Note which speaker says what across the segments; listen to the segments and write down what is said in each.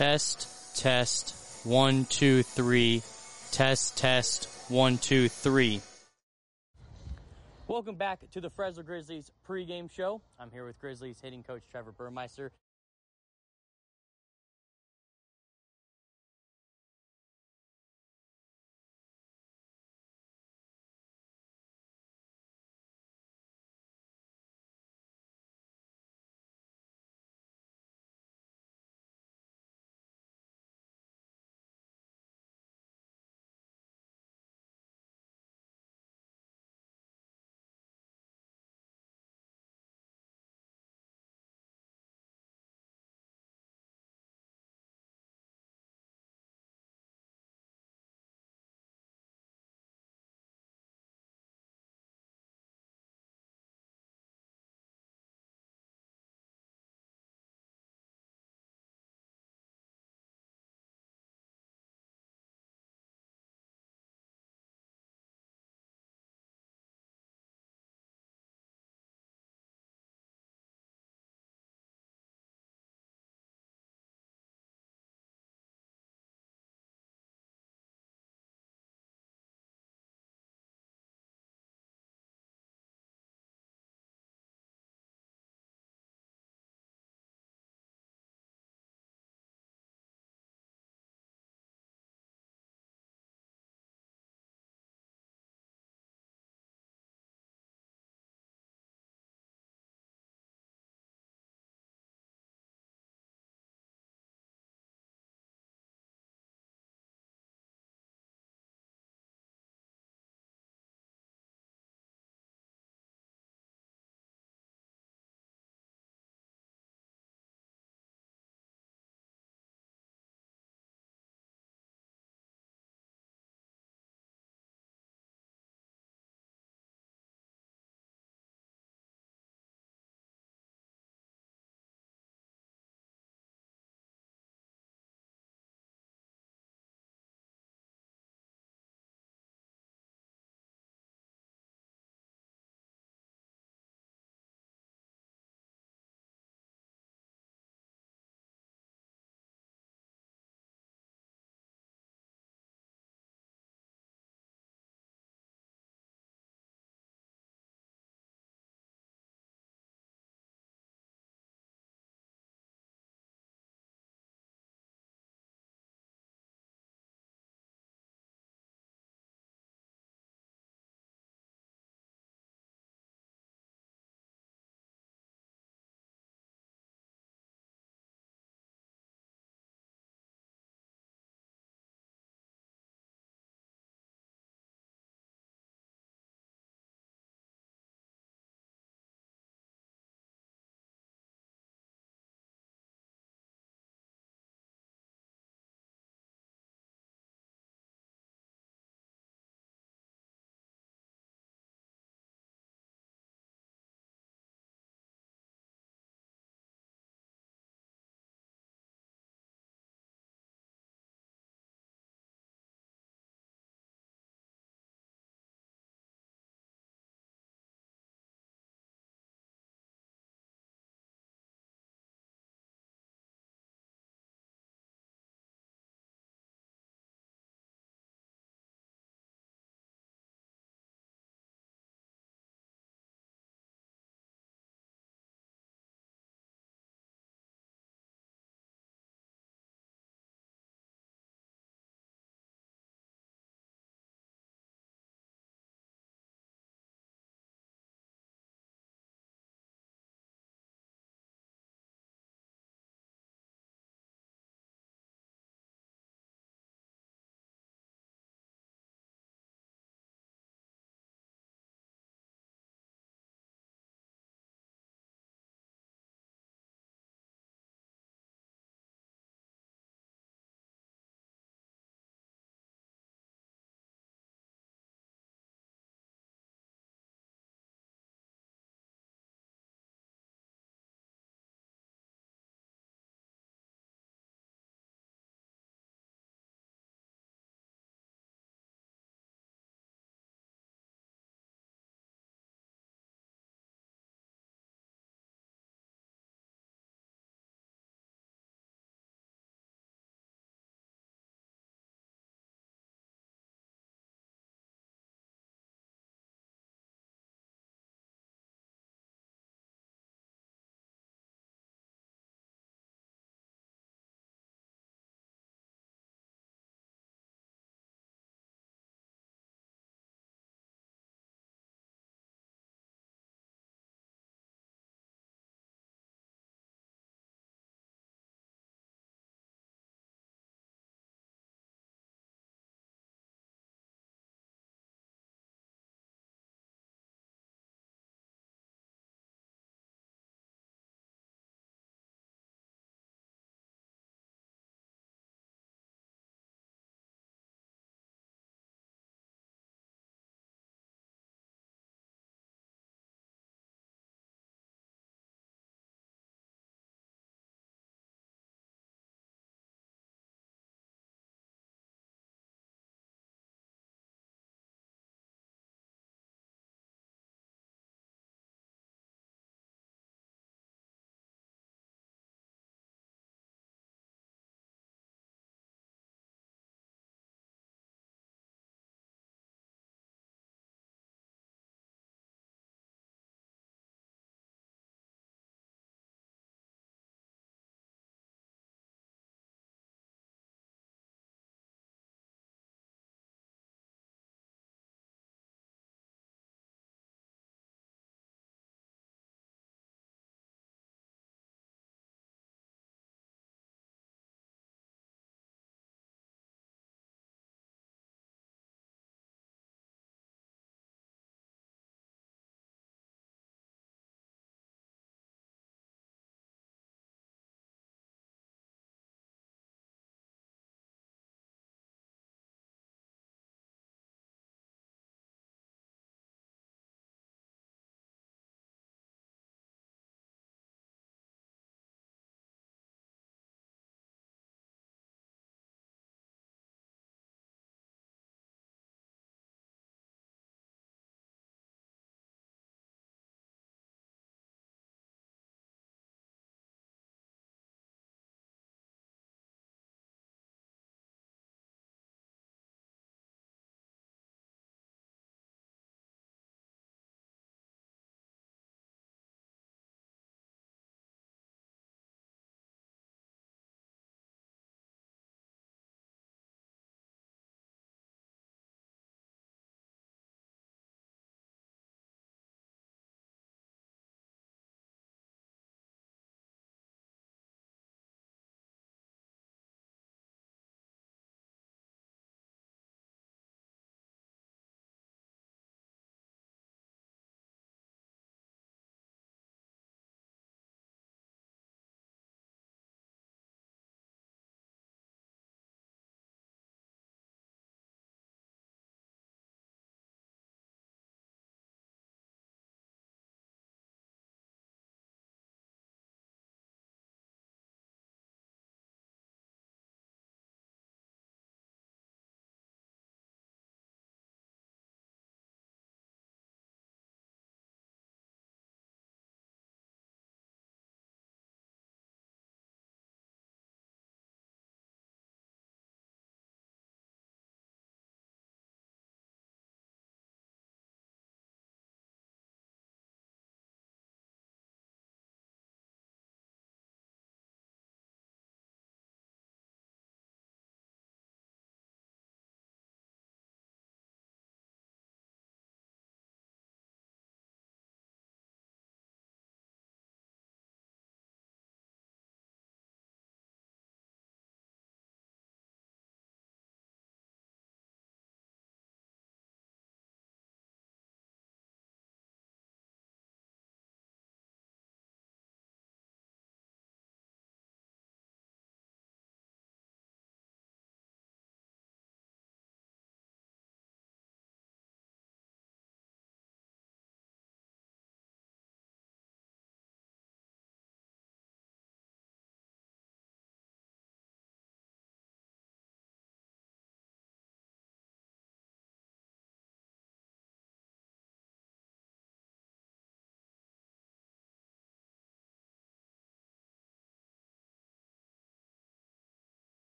Speaker 1: Test, test, 1, 2, 3. Test, test, 1, 2, 3. Welcome back to the Fresno Grizzlies pregame show. I'm here with Grizzlies hitting coach Trevor Burmeister.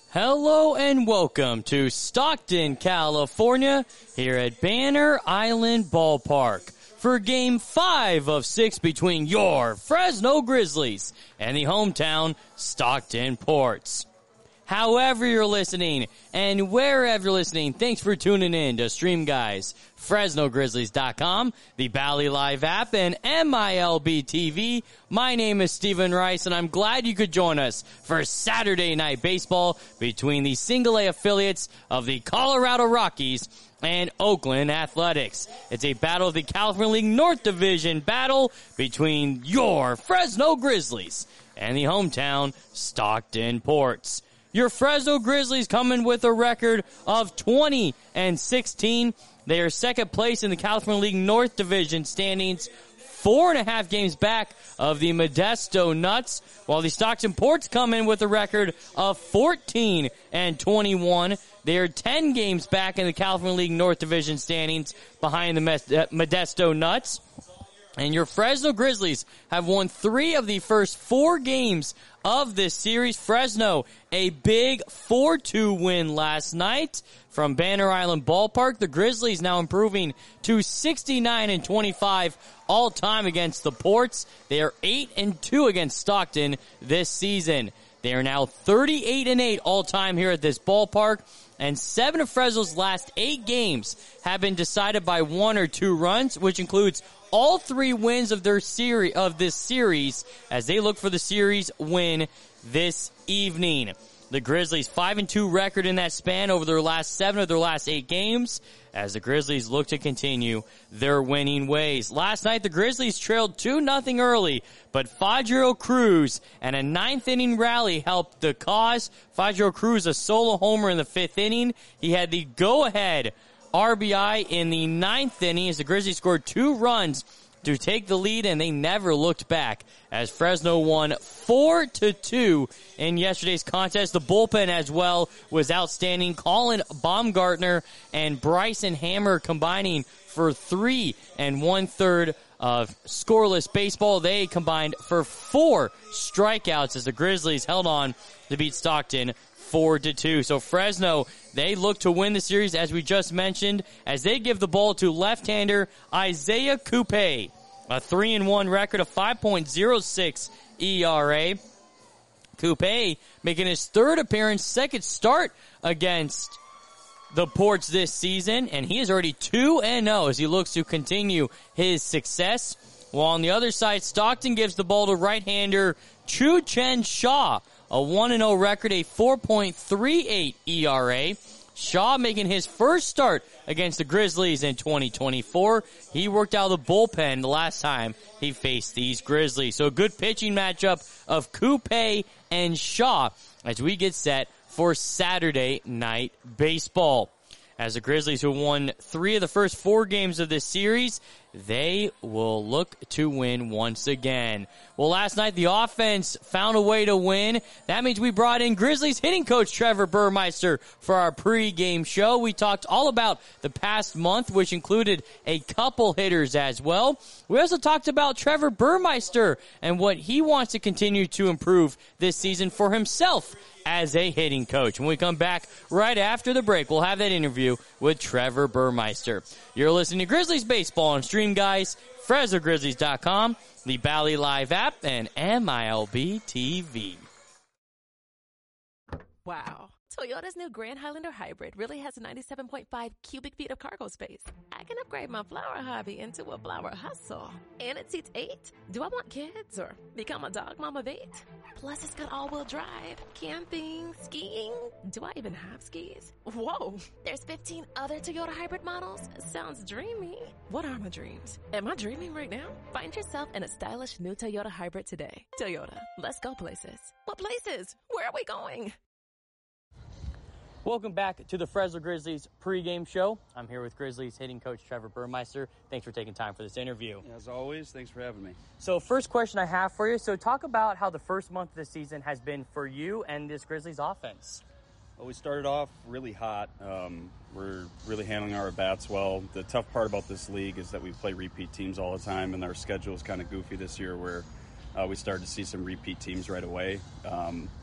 Speaker 1: Hello and welcome to Stockton, California, here at Banner Island Ballpark for Game 5 of 6 between your Fresno Grizzlies and the hometown Stockton Ports. However you're listening and wherever you're listening, thanks for tuning in to Stream Guys, FresnoGrizzlies.com, the Bally Live app, and MILB TV. My name is Stephen Rice, and I'm glad you could join us for Saturday Night Baseball between the Single-A affiliates of the Colorado Rockies and Oakland Athletics. It's a battle of the California League North Division battle between your Fresno Grizzlies and the hometown Stockton Ports. Your Fresno Grizzlies coming with a record of 20-16. They are second place in the California League North Division standings, 4.5 games back of the Modesto Nuts, while the Stockton Ports come in with a record of 14-21. They are 10 games back in the California League North Division standings behind the Modesto Nuts. And your Fresno Grizzlies have won 3 of the first 4 games of this series. Fresno, a big 4-2 win last night from Banner Island Ballpark. The Grizzlies now improving to 69-25 all time against the Ports. They are 8-2 against Stockton this season. They are now 38-8 all time here at this ballpark. And 7 of Fresno's last 8 games have been decided by 1 or 2 runs, which includes all 3 wins of this series as they look for the series win this evening. The Grizzlies 5-2 record in that span over their last 7 of their last 8 games as the Grizzlies look to continue their winning ways. Last night the Grizzlies trailed 2-0 early, but Fajro Cruz and a 9th inning rally helped the cause. Fajro Cruz a solo homer in the 5th inning. He had the go-ahead RBI in the 9th inning as the Grizzlies scored 2 runs to take the lead, and they never looked back as Fresno won 4-2 in yesterday's contest. The bullpen as well was outstanding. Colin Baumgartner and Bryson Hammer combining for 3 1/3 of scoreless baseball. They combined for 4 strikeouts as the Grizzlies held on to beat Stockton 4-2. So Fresno, they look to win the series, as we just mentioned, as they give the ball to left-hander Isaiah Coupe. A 3-1 record, of 5.06 ERA. Coupe making his 3rd appearance, 2nd start against the Ports this season, and he is already 2-0 as he looks to continue his success. While on the other side, Stockton gives the ball to right-hander Chu-Chen Shaw. A 1-0 record, a 4.38 ERA. Shaw making his first start against the Grizzlies in 2024. He worked out of the bullpen the last time he faced these Grizzlies. So a good pitching matchup of Coupe and Shaw as we get set for Saturday Night Baseball. As the Grizzlies, who won 3 of the first 4 games of this series, they will look to win once again. Well, last night the offense found a way to win. That means we brought in Grizzlies hitting coach Trevor Burmeister for our pregame show. We talked all about the past month, which included a couple hitters as well. We also talked about Trevor Burmeister and what he wants to continue to improve this season for himself as a hitting coach. When we come back right after the break, we'll have that interview with Trevor Burmeister. You're listening to Grizzlies Baseball on Stream Guys, FresnoGrizzlies.com, the Bally Live app, and MILB TV.
Speaker 2: Wow. Toyota's new Grand Highlander Hybrid really has 97.5 cubic feet of cargo space. I can upgrade my flower hobby into a flower hustle. And it seats 8. Do I want kids or become a dog mom of 8? Plus, it's got all-wheel drive, camping, skiing. Do I even have skis? Whoa. There's 15 other Toyota hybrid models? Sounds dreamy. What are my dreams? Am I dreaming right now? Find yourself in a stylish new Toyota hybrid today. Toyota, let's go places. What places? Where are we going?
Speaker 1: Welcome back to the Fresno Grizzlies pregame show. I'm here with Grizzlies hitting coach Trevor Burmeister. Thanks for taking time for this interview.
Speaker 3: As always, thanks for having me.
Speaker 1: So first question I have for you. So talk about how the first month of the season has been for you and this Grizzlies offense.
Speaker 3: Well, we started off really hot. We're really handling our at-bats well. The tough part about this league is that we play repeat teams all the time, and our schedule is kind of goofy this year where we started to see some repeat teams right away.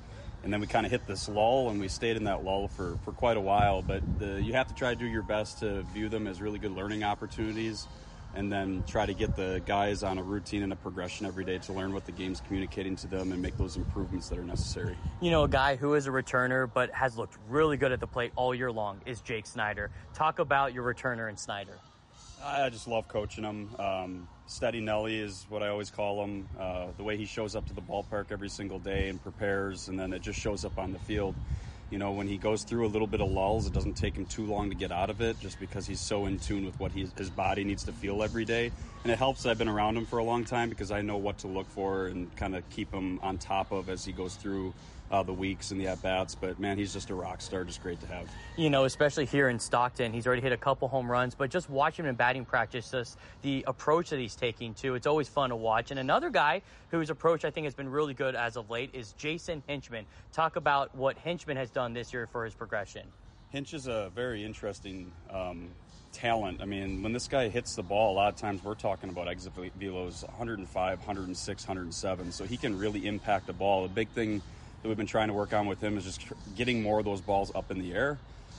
Speaker 3: And then we kind of hit this lull, and we stayed in that lull for quite a while. But you have to try to do your best to view them as really good learning opportunities, and then try to get the guys on a routine and a progression every day to learn what the game's communicating to them and make those improvements that are necessary.
Speaker 1: You know, a guy who is a returner but has looked really good at the plate all year long is Jake Snyder. Talk about your returner in Snyder.
Speaker 3: I just love coaching him. Steady Nelly is what I always call him. The way he shows up to the ballpark every single day and prepares, and then it just shows up on the field. You know, when he goes through a little bit of lulls, it doesn't take him too long to get out of it, just because he's so in tune with what his body needs to feel every day. And it helps that I've been around him for a long time, because I know what to look for and kind of keep him on top of as he goes through the weeks and the at-bats. But, man, he's just a rock star, just great to have. You
Speaker 1: know, especially here in Stockton, he's already hit a couple home runs, but just watching him in batting practice, just the approach that he's taking, too, it's always fun to watch. And another guy whose approach I think has been really good as of late is Jason Hinchman. Talk about what Hinchman has done this year for his progression.
Speaker 3: Hinch is a very interesting talent. I mean, when this guy hits the ball, a lot of times we're talking about exit velos 105, 106, 107, so he can really impact the ball. The big thing that we've been trying to work on with him is just getting more of those balls up in the air.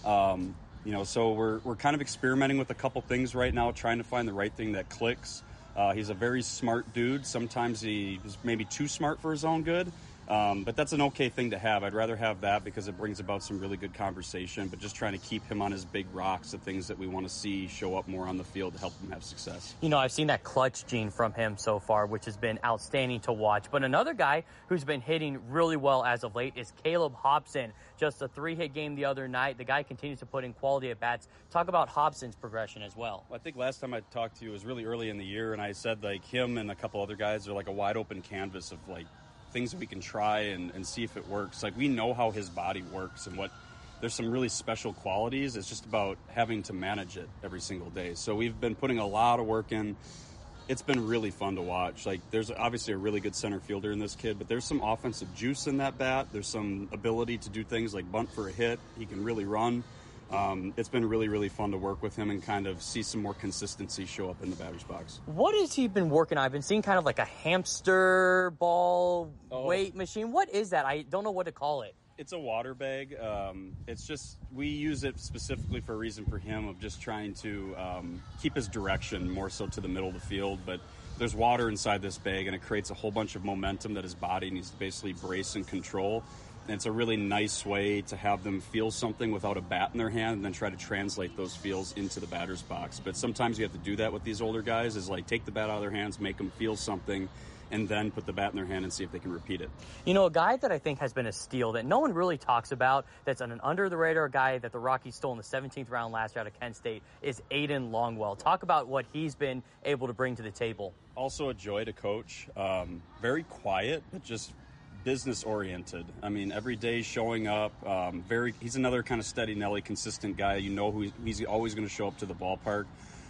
Speaker 3: You know, so we're kind of experimenting with a couple things right now, trying to find the right thing that clicks. He's a very smart dude. Sometimes he is maybe too smart for his own good. But that's an okay thing to have. I'd rather have that because it brings about some really good conversation, but just trying to keep him on his big rocks, the things that we want to see show up more on the field to help him have success.
Speaker 1: You know, I've seen that clutch gene from him so far, which has been outstanding to watch. But another guy who's been hitting really well as of late is Caleb Hobson. Just a 3-hit game the other night. The guy continues to put in quality at bats. Talk about Hobson's progression as well.
Speaker 3: I think last time I talked to you was really early in the year, and I said, like, him and a couple other guys are like a wide open canvas of, like, things that we can try and see if it works. Like, we know how his body works and there's some really special qualities. It's just about having to manage it every single day. So we've been putting a lot of work in. It's been really fun to watch. Like, there's obviously a really good center fielder in this kid, but there's some offensive juice in that bat. There's some ability to do things like bunt for a hit. He can really run. It's been really, really fun to work with him and kind of see some more consistency show up in the batter's box.
Speaker 1: What has he been working on? I've been seeing kind of like a hamster ball weight machine. What is that? I don't know what to call it.
Speaker 3: It's a water bag. It's just, we use it specifically for a reason for him of just trying to keep his direction more so to the middle of the field. But there's water inside this bag, and it creates a whole bunch of momentum that his body needs to basically brace and control. And it's a really nice way to have them feel something without a bat in their hand and then try to translate those feels into the batter's box. But sometimes you have to do that with these older guys, is like take the bat out of their hands, make them feel something, and then put the bat in their hand and see if they can repeat it.
Speaker 1: You know, a guy that I think has been a steal that no one really talks about, that's an under-the-radar guy that the Rockies stole in the 17th round last year out of Kent State, is Aiden Longwell. Talk about what he's been able to bring to the table.
Speaker 3: Also a joy to coach. Very quiet, but just business-oriented. I mean, every day showing up. He's another kind of steady Nelly, consistent guy. You know who he's always going to show up to the ballpark.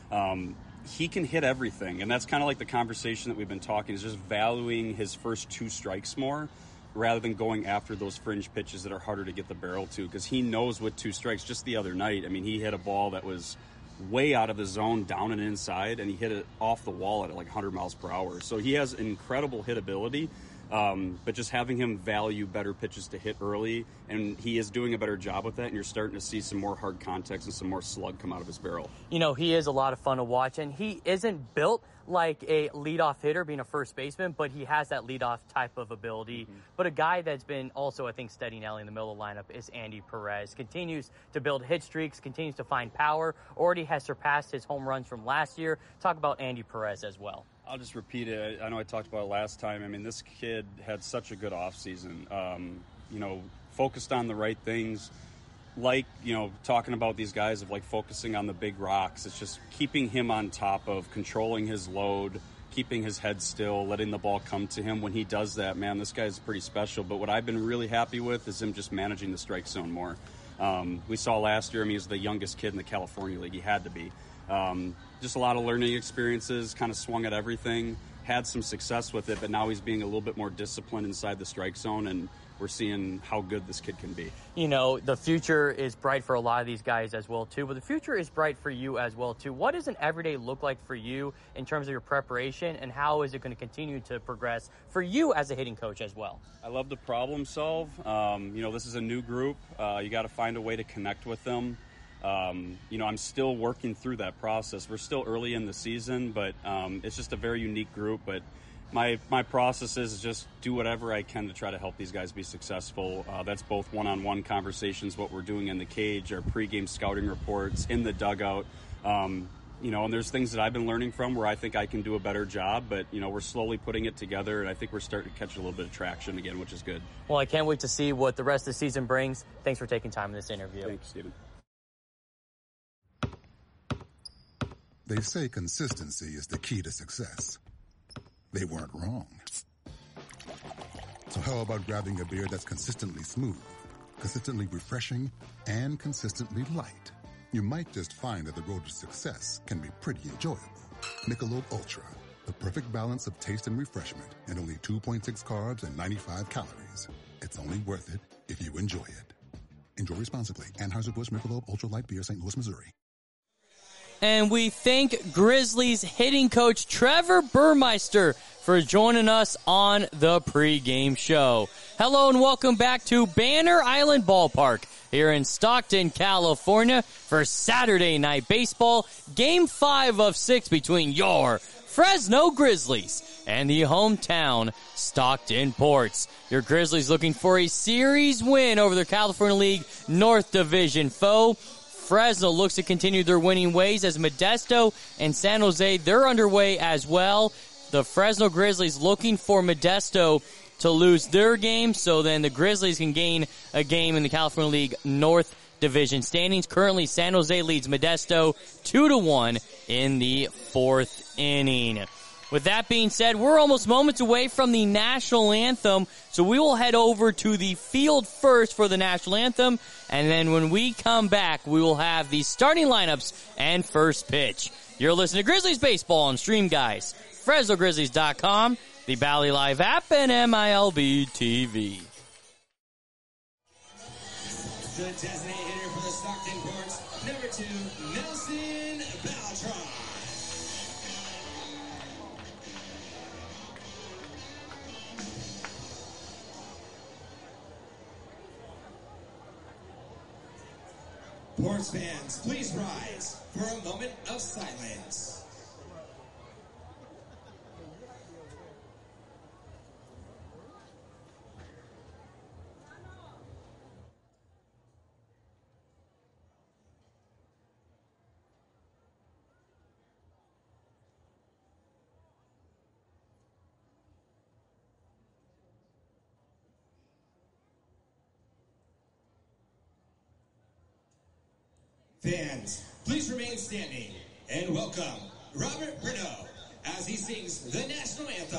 Speaker 3: He can hit everything, and that's kind of like the conversation that we've been talking, is just valuing his first 2 strikes more rather than going after those fringe pitches that are harder to get the barrel to, because he knows with 2 strikes. Just the other night, I mean, he hit a ball that was way out of the zone, down and inside, and he hit it off the wall at like 100 miles per hour. So he has incredible hit ability. But just having him value better pitches to hit early, and he is doing a better job with that, and you're starting to see some more hard contacts and some more slug come out of his barrel.
Speaker 1: You know, he is a lot of fun to watch, and he isn't built like a leadoff hitter being a first baseman, but he has that leadoff type of ability. Mm-hmm. But a guy that's been also, I think, steady Nelly in the middle of the lineup is Andy Perez. Continues to build hit streaks, continues to find power, already has surpassed his home runs from last year. Talk about Andy Perez as well.
Speaker 3: I'll just repeat it. I know I talked about it last time. I mean, this kid had such a good offseason. You know, focused on the right things. Like, you know, talking about these guys of like focusing on the big rocks. It's just keeping him on top of controlling his load, keeping his head still, letting the ball come to him. When he does that, man, this guy's pretty special. But what I've been really happy with is him just managing the strike zone more. We saw last year, I mean, he was the youngest kid in the California League. He had to be. Just a lot of learning experiences, kind of swung at everything, had some success with it, but now he's being a little bit more disciplined inside the strike zone, and we're seeing how good this kid can be.
Speaker 1: You know, the future is bright for a lot of these guys as well, too, but the future is bright for you as well, too. What does an everyday look like for you in terms of your preparation, and how is it going to continue to progress for you as a hitting coach as well?
Speaker 3: I love to problem solve. You know, this is a new group. You got to find a way to connect with them. You know, I'm still working through that process. We're still early in the season, but it's just a very unique group. But my process is just do whatever I can to try to help these guys be successful. That's both one-on-one conversations, what we're doing in the cage, our pregame scouting reports, in the dugout. You know, and there's things that I've been learning from where I think I can do a better job, but, you know, we're slowly putting it together, and I think we're starting to catch a little bit of traction again, which is good.
Speaker 1: Well, I can't wait to see what the rest of the season brings. Thanks for taking time in this interview.
Speaker 3: Thanks, Stephen.
Speaker 4: They say consistency is the key to success. They weren't wrong. So how about grabbing a beer that's consistently smooth, consistently refreshing, and consistently light? You might just find that the road to success can be pretty enjoyable. Michelob Ultra, the perfect balance of taste and refreshment, and only 2.6 carbs and 95 calories. It's only worth it if you enjoy it. Enjoy responsibly. Anheuser-Busch Michelob Ultra Light Beer, St. Louis, Missouri.
Speaker 1: And we thank Grizzlies hitting coach Trevor Burmeister for joining us on the pregame show. Hello and welcome back to Banner Island Ballpark here in Stockton, California for Saturday Night Baseball, Game 5 of 6 between your Fresno Grizzlies and the hometown Stockton Ports. Your Grizzlies looking for a series win over their California League North Division foe. Fresno looks to continue their winning ways as Modesto and San Jose, they're underway as well. The Fresno Grizzlies looking for Modesto to lose their game, so then the Grizzlies can gain a game in the California League North Division standings. Currently, San Jose leads Modesto 2-1 in the fourth inning. With that being said, we're almost moments away from the national anthem, so we will head over to the field first for the national anthem, and then when we come back, we will have the starting lineups and first pitch. You're listening to Grizzlies Baseball on Stream Guys, FresnoGrizzlies.com, the Bally Live app, and MILB TV.
Speaker 5: The designated hitter for the Stockton Ports, number 2, Nelson Beltran. Ports fans, please rise for a moment of silence. Fans, please remain standing and welcome Robert Bruneau as he sings the national anthem.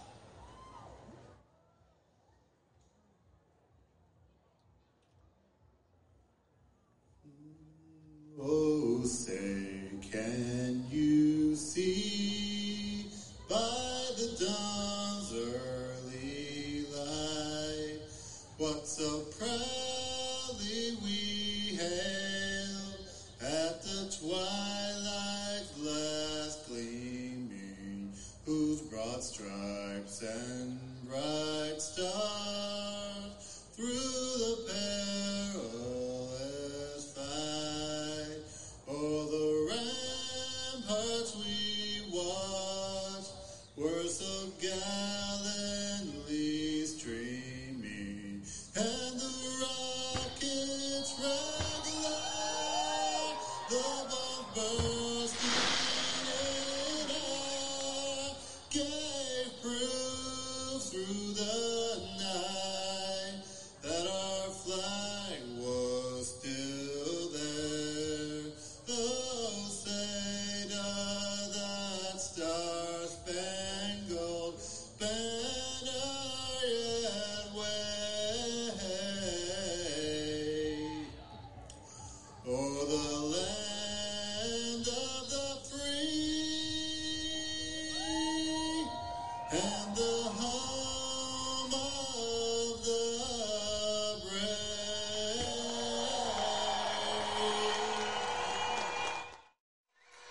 Speaker 6: Oh, say, can you see by the dawn's early light what so proudly we hailed at the twilight's last gleaming, whose broad stripes and bright stars through the perilous fight o'er the ramparts we watched were so gallantly streaming, and the rockets red light, the bomb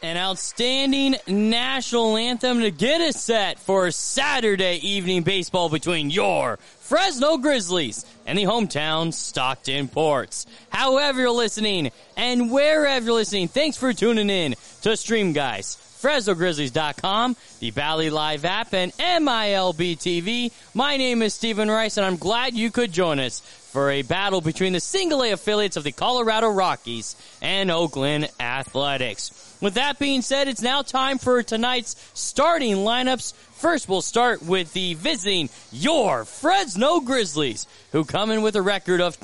Speaker 1: An outstanding national anthem to get us set for Saturday evening baseball between your Fresno Grizzlies and the hometown Stockton Ports. However you're listening and wherever you're listening, thanks for tuning in to Stream Guys, FresnoGrizzlies.com, the Valley Live app, and MILB TV. My name is Stephen Rice, and I'm glad you could join us for a battle between the single A affiliates of the Colorado Rockies and Oakland Athletics. With that being said, it's now time for tonight's starting lineups. First, we'll start with the visiting your Fresno Grizzlies, who come in with a record of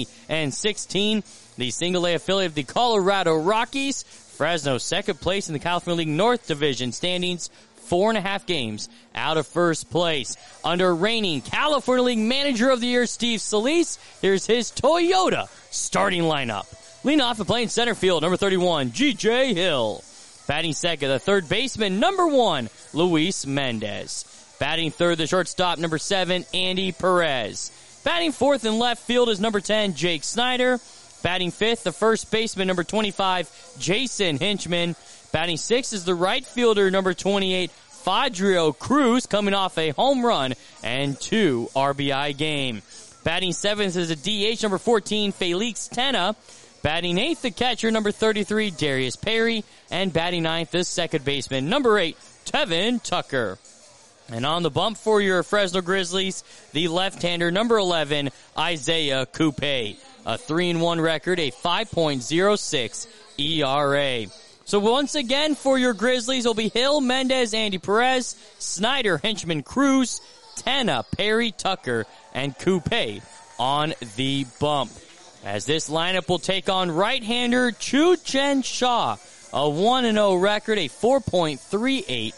Speaker 1: 20-16. The single A affiliate of the Colorado Rockies, Fresno second place in the California League North Division standings, 4.5 games out of first place. Under reigning California League Manager of the Year, Steve Solis, here's his Toyota starting lineup. Leading off and playing center field, number 31, G.J. Hill. Batting second, the third baseman, number 1, Luis Mendez. Batting third, the shortstop, number 7, Andy Perez. Batting fourth in left field is number 10, Jake Snyder. Batting fifth, the first baseman, number 25, Jason Hinchman. Batting sixth is the right fielder, number 28, Fadrio Cruz, coming off a home run and 2 RBI game. Batting seventh is a DH, number 14, Felix Tena. Batting eighth, the catcher, number 33, Darius Perry. And batting ninth, the second baseman, number 8, Tevin Tucker. And on the bump for your Fresno Grizzlies, the left-hander, number 11, Isaiah Coupe. A 3-1 record, a 5.06 ERA. So once again for your Grizzlies, it'll be Hill, Mendez, Andy Perez, Snyder, Hinchman, Cruz, Tena, Perry, Tucker, and Coupe on the bump. As this lineup will take on right-hander Chu-Chen Shaw, a 1-0 record, a 4.38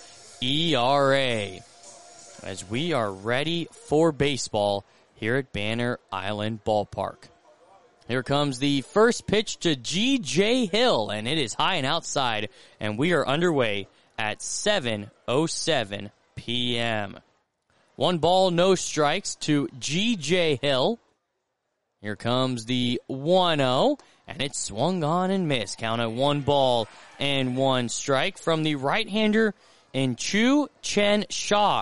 Speaker 1: ERA. As we are ready for baseball here at Banner Island Ballpark. Here comes the first pitch to G.J. Hill, and it is high and outside, and we are underway at 7:07 p.m. 1 ball, no strikes to G.J. Hill. Here comes the 1-0, and it's swung on and missed. Count at 1 ball and 1 strike from the right-hander in Chu-Chen Shaw.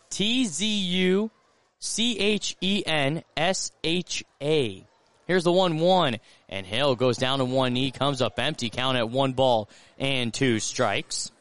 Speaker 1: T-Z-U-C-H-E-N-S-H-A. Here's the 1-1, and Hill goes down to one knee, comes up empty. Count at 1 ball and 2 strikes.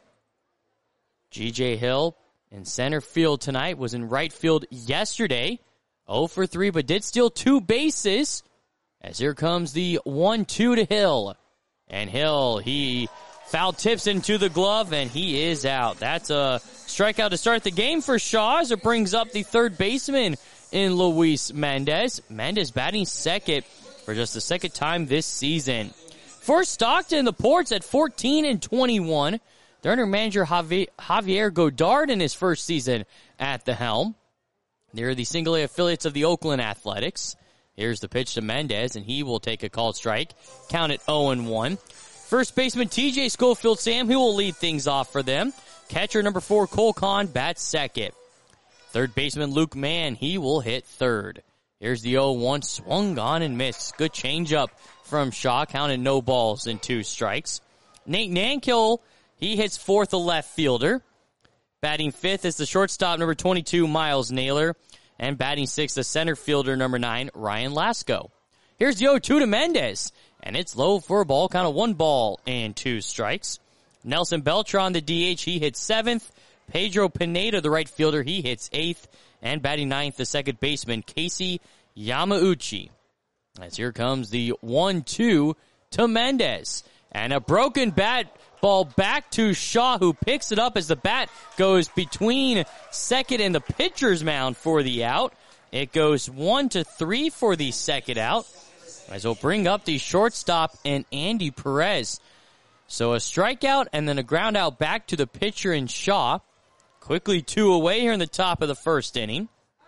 Speaker 1: G.J. Hill in center field tonight, was in right field yesterday. 0 for 3, but did steal 2 bases. As here comes the 1-2 to Hill. And Hill, he foul tips into the glove, and he is out. That's a strikeout to start the game for Shaw, as it brings up the third baseman in Luis Mendez. Mendez batting second for just the second time this season. For Stockton, the Ports at 14-21. They're under manager Javier Godard in his first season at the helm. They're the single A affiliates of the Oakland Athletics. Here's the pitch to Mendez, and he will take a called strike. Count it 0-1. First baseman TJ Schofield Sam, he will lead things off for them. Catcher number 4, Cole Kahn, bats second. Third baseman Luke Mann, he will hit third. Here's the 0-1, swung on and missed. Good changeup from Shaw, counted no balls and 2 strikes. Nate Nankill, he hits fourth, the left fielder. Batting fifth is the shortstop, number 22, Miles Naylor. And batting sixth, the center fielder, number 9, Ryan Lasco. Here's the 0-2 to Mendez. And it's low for a ball, count of 1 ball and 2 strikes. Nelson Beltran, the DH, he hits 7th. Pedro Pineda, the right fielder, he hits 8th. And batting 9th, the second baseman, Casey Yamauchi. As here comes the 1-2 to Mendez. And a broken bat ball back to Shaw, who picks it up as the bat goes between second and the pitcher's mound for the out. It goes 1-3 for the second out, as he'll bring up the shortstop and Andy Perez. So a strikeout and then a ground out back to the pitcher and Shaw. Quickly 2 away here in the top of the first inning.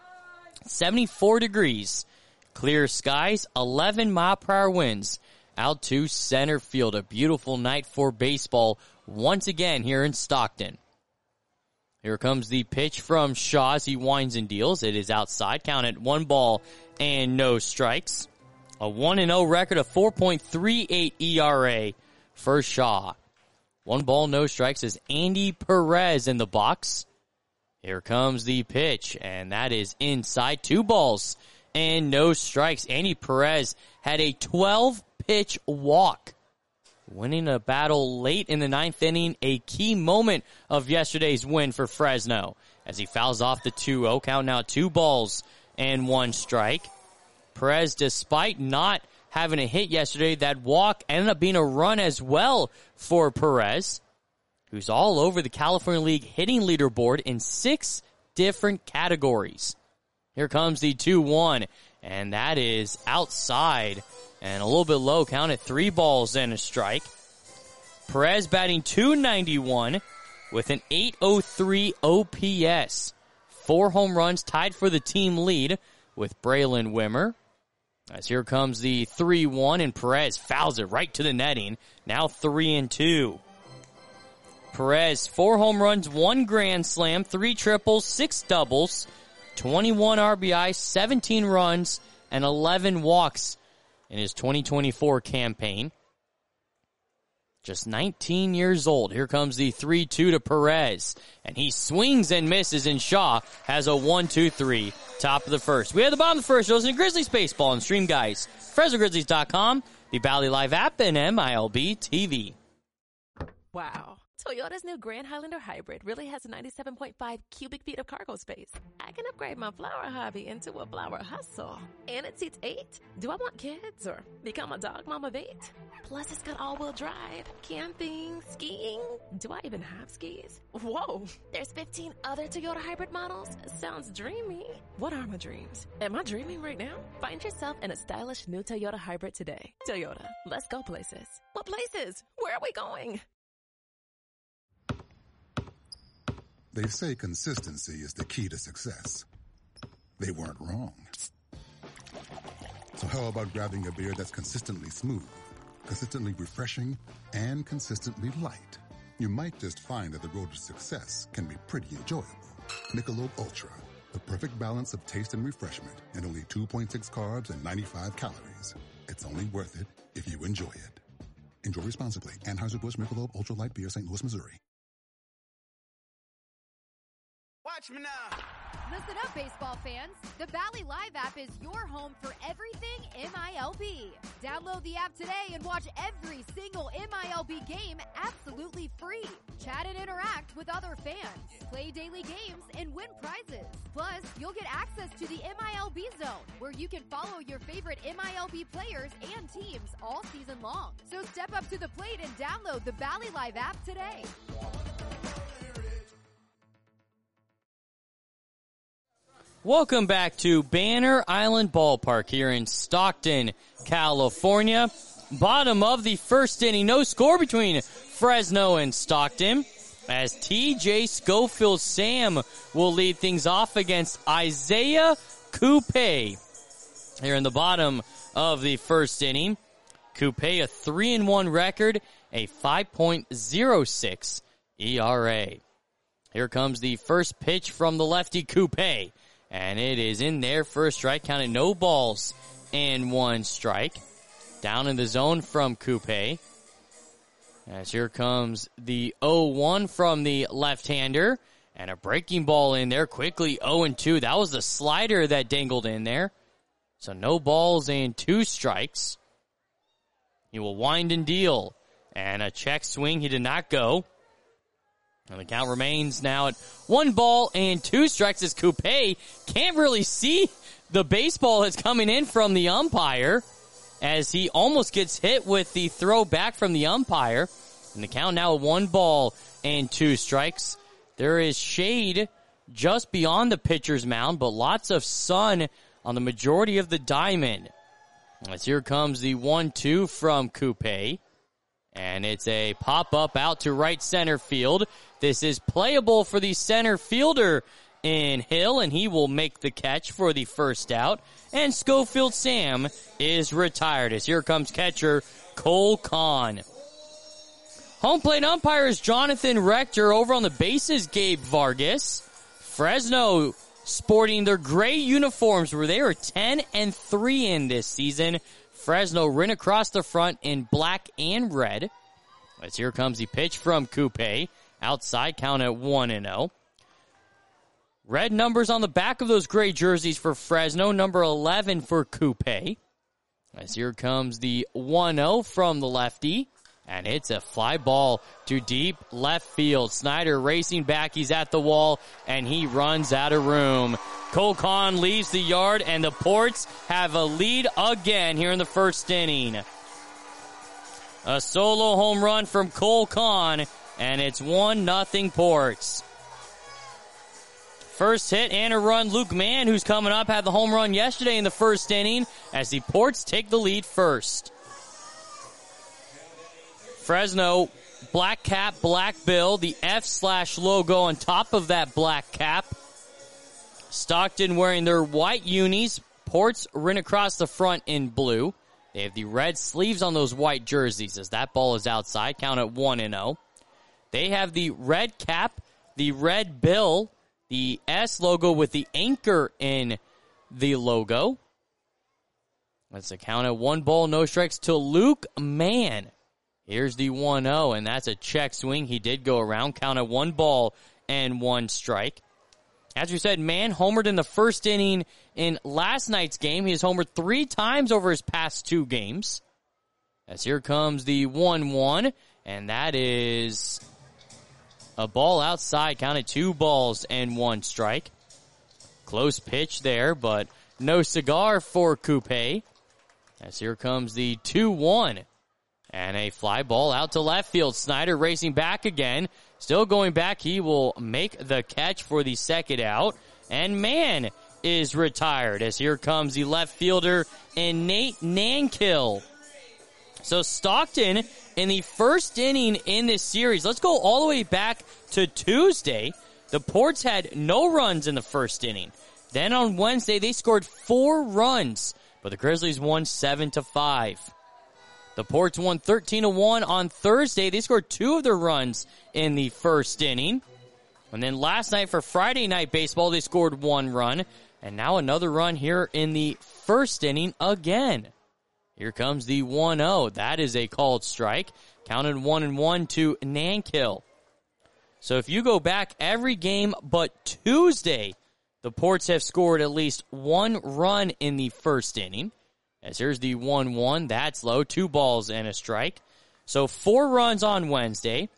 Speaker 1: 74 degrees. Clear skies, 11-mile-per-hour winds. Out to center field. A beautiful night for baseball once again here in Stockton. Here comes the pitch from Shaw as he winds and deals. It is outside. Count at 1 ball and no strikes. A 1-0 record of 4.38 ERA for Shaw. 1 ball, no strikes as Andy Perez in the box. Here comes the pitch, and that is inside. 2 balls and no strikes. Andy Perez had a 12-pitch walk, winning a battle late in the 9th inning, a key moment of yesterday's win for Fresno. As he fouls off the 2-0 count, now 2 balls and 1 strike. Perez, despite not having a hit yesterday, that walk ended up being a run as well for Perez, who's all over the California League hitting leaderboard in 6 different categories. Here comes the 2-1, and that is outside and a little bit low count at 3 balls and a strike. Perez batting .291 with an .803 OPS. 4 home runs tied for the team lead with Braylon Wimmer. As here comes the 3-1, and Perez fouls it right to the netting. Now 3-2. Perez, 4 home runs, 1 grand slam, 3 triples, 6 doubles, 21 RBI, 17 runs, and 11 walks in his 2024 campaign. Just 19 years old. Here comes the 3-2 to Perez, and he swings and misses, and Shaw has a 1-2-3, top of the first. We have the bottom of the first. You're listening to Grizzlies Baseball and Stream Guys, FresnoGrizzlies.com, the Bally Live app, and MILB TV.
Speaker 2: Wow. Toyota's new Grand Highlander Hybrid really has 97.5 cubic feet of cargo space. I can upgrade my flower hobby into a flower hustle. And it seats 8. Do I want kids or become a dog mom of 8? Plus, it's got all-wheel drive, camping, skiing. Do I even have skis? Whoa, there's 15 other Toyota hybrid models? Sounds dreamy. What are my dreams? Am I dreaming right now? Find yourself in a stylish new Toyota hybrid today. Toyota, let's go places. What places? Where are we going?
Speaker 4: They say consistency is the key to success. They weren't wrong. So how about grabbing a beer that's consistently smooth, consistently refreshing, and consistently light? You might just find that the road to success can be pretty enjoyable. Michelob Ultra, the perfect balance of taste and refreshment, and only 2.6 carbs and 95 calories. It's only worth it if you enjoy it. Enjoy responsibly. Anheuser-Busch Michelob Ultra Light Beer, St. Louis, Missouri.
Speaker 7: Watch me now.
Speaker 8: Listen up, baseball fans. The Bally Live app is your home for everything MILB. Download the app today and watch every single MILB game absolutely free. Chat and interact with other fans. Play daily games and win prizes. Plus, you'll get access to the MILB Zone, where you can follow your favorite MILB players and teams all season long. So step up to the plate and download the Bally Live app today.
Speaker 1: Welcome back to Banner Island Ballpark here in Stockton, California. Bottom of the first inning, no score between Fresno and Stockton, as TJ Schofield Sam will lead things off against Isaiah Coupe. Here in the bottom of the first inning, Coupe a 3-1 record, a 5.06 ERA. Here comes the first pitch from the lefty Coupe. And it is in there for a strike, counted no balls and 1 strike. Down in the zone from Coupe. As here comes the 0-1 from the left-hander. And a breaking ball in there quickly, 0-2. That was the slider that dangled in there. So no balls and 2 strikes. He will wind and deal. And a check swing, he did not go. And the count remains now at 1 ball and 2 strikes as Coupe can't really see the baseball that's coming in from the umpire as he almost gets hit with the throw back from the umpire. And the count now at 1 ball and 2 strikes. There is shade just beyond the pitcher's mound, but lots of sun on the majority of the diamond. As here comes the 1-2 from Coupe. And it's a pop-up out to right center field. This is playable for the center fielder in Hill, and he will make the catch for the first out. And Schofield Sam is retired as here comes catcher Cole Kahn. Home plate umpire is Jonathan Rector. Over on the bases, Gabe Vargas. Fresno sporting their gray uniforms where they are 10-3 in this season. Fresno ran across the front in black and red. As here comes the pitch from Coupe. Outside, count at 1-0. Red numbers on the back of those gray jerseys for Fresno. Number 11 for Coupe. As here comes the 1-0 from the lefty. And it's a fly ball to deep left field. Snyder racing back. He's at the wall, and he runs out of room. Cole Kahn leaves the yard, and the Ports have a lead again here in the first inning. A solo home run from Cole Kahn, and it's 1-0 Ports. First hit and a run. Luke Mann, who's coming up, had the home run yesterday in the first inning as the Ports take the lead first. Fresno, black cap, black bill, the F/ logo on top of that black cap. Stockton wearing their white unis. Ports written across the front in blue. They have the red sleeves on those white jerseys as that ball is outside. Count at 1-0. They have the red cap, the red bill, the S logo with the anchor in the logo. That's a count at 1 ball, no strikes to Luke Mann. Here's the 1-0, and that's a check swing. He did go around. Count at 1 ball and 1 strike. As we said, Mann homered in the first inning in last night's game. He has homered 3 times over his past 2 games. As here comes the 1-1, and that is a ball outside. Counted 2 balls and 1 strike. Close pitch there, but no cigar for Coupe. As here comes the 2-1. And a fly ball out to left field. Snyder racing back again. Still going back. He will make the catch for the second out. And Mann is retired as here comes the left fielder and Nate Nankill. So Stockton in the first inning in this series. Let's go all the way back to Tuesday. The Ports had no runs in the first inning. Then on Wednesday, they scored 4 runs, but the Grizzlies won 7-5. The Ports won 13-1 on Thursday. They scored 2 of their runs in the first inning. And then last night for Friday Night Baseball, they scored 1 run. And now another run here in the first inning again. Here comes the 1-0. That is a called strike. Counted 1-1 to Nankill. So if you go back every game but Tuesday, the Ports have scored at least 1 run in the first inning. As here's the 1-1. That's low. 2 balls and a strike. So 4 runs on Wednesday.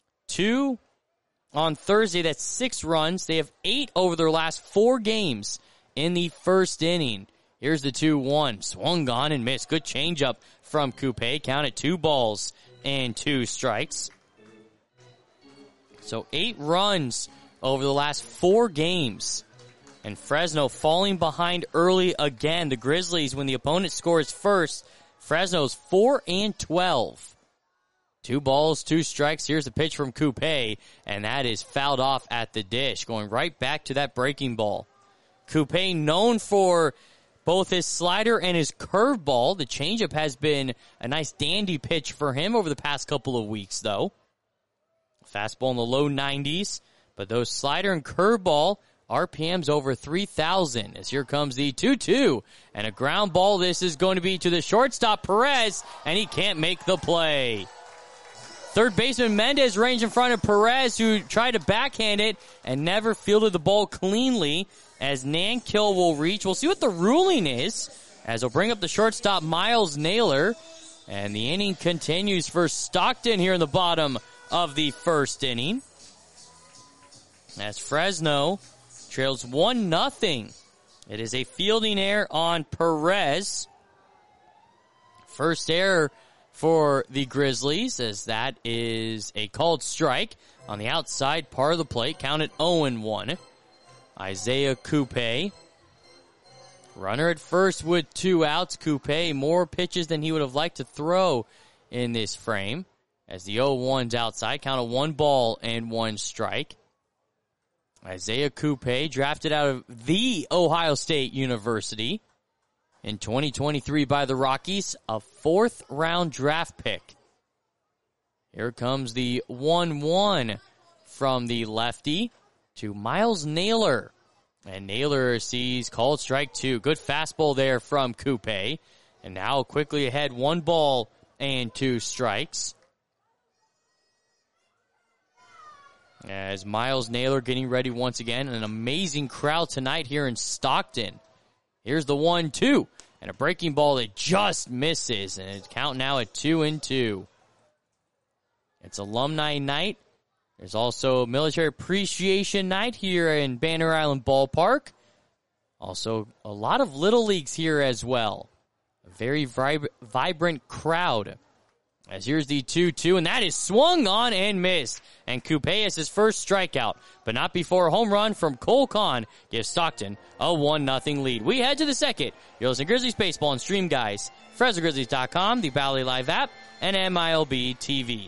Speaker 1: 2 on Thursday. That's 6 runs. They have 8 over their last 4 games in the first inning. Here's the 2-1. Swung on and missed. Good changeup from Coupe. Counted 2 balls and 2 strikes. So 8 runs over the last 4 games. And Fresno falling behind early again. The Grizzlies, when the opponent scores first, Fresno's 4-12. 2 balls, 2 strikes. Here's the pitch from Coupe, and that is fouled off at the dish, going right back to that breaking ball. Coupe known for both his slider and his curveball. The changeup has been a nice dandy pitch for him over the past couple of weeks, though. Fastball in the low 90s, but those slider and curveball RPM's over 3,000 as here comes the 2-2 and a ground ball. This is going to be to the shortstop Perez, and he can't make the play. Third baseman Mendez ranged in front of Perez, who tried to backhand it and never fielded the ball cleanly as Nankill will reach. We'll see what the ruling is as he'll bring up the shortstop Miles Naylor, and the inning continues for Stockton here in the bottom of the first inning as Fresno trails 1-0. It is a fielding error on Perez. First error for the Grizzlies, as that is a called strike on the outside part of the plate. Counted 0-1. Isaiah Coupe. Runner at first with 2 outs. Coupe more pitches than he would have liked to throw in this frame. As the 0-1's outside. Counted 1 ball and 1 strike. Isaiah Coupe, drafted out of the Ohio State University in 2023 by the Rockies, a 4th round draft pick. Here comes the 1-1 from the lefty to Miles Naylor. And Naylor sees called strike 2. Good fastball there from Coupe. And now quickly ahead, 1 ball and 2 strikes. As Miles Naylor getting ready once again. An amazing crowd tonight here in Stockton. Here's the 1-2. And a breaking ball that just misses. And it's count now at 2-2. It's alumni night. There's also military appreciation night here in Banner Island Ballpark. Also, a lot of little leagues here as well. A very vibrant crowd. As here's the 2-2, and that is swung on and missed. And Coupeas his first strikeout, but not before a home run from Cole Kahn gives Stockton a 1-0 lead. We head to the second. You're listening to Grizzlies Baseball and Stream Guys. FresnoGrizzlies.com, the Valley Live app, and MILB TV.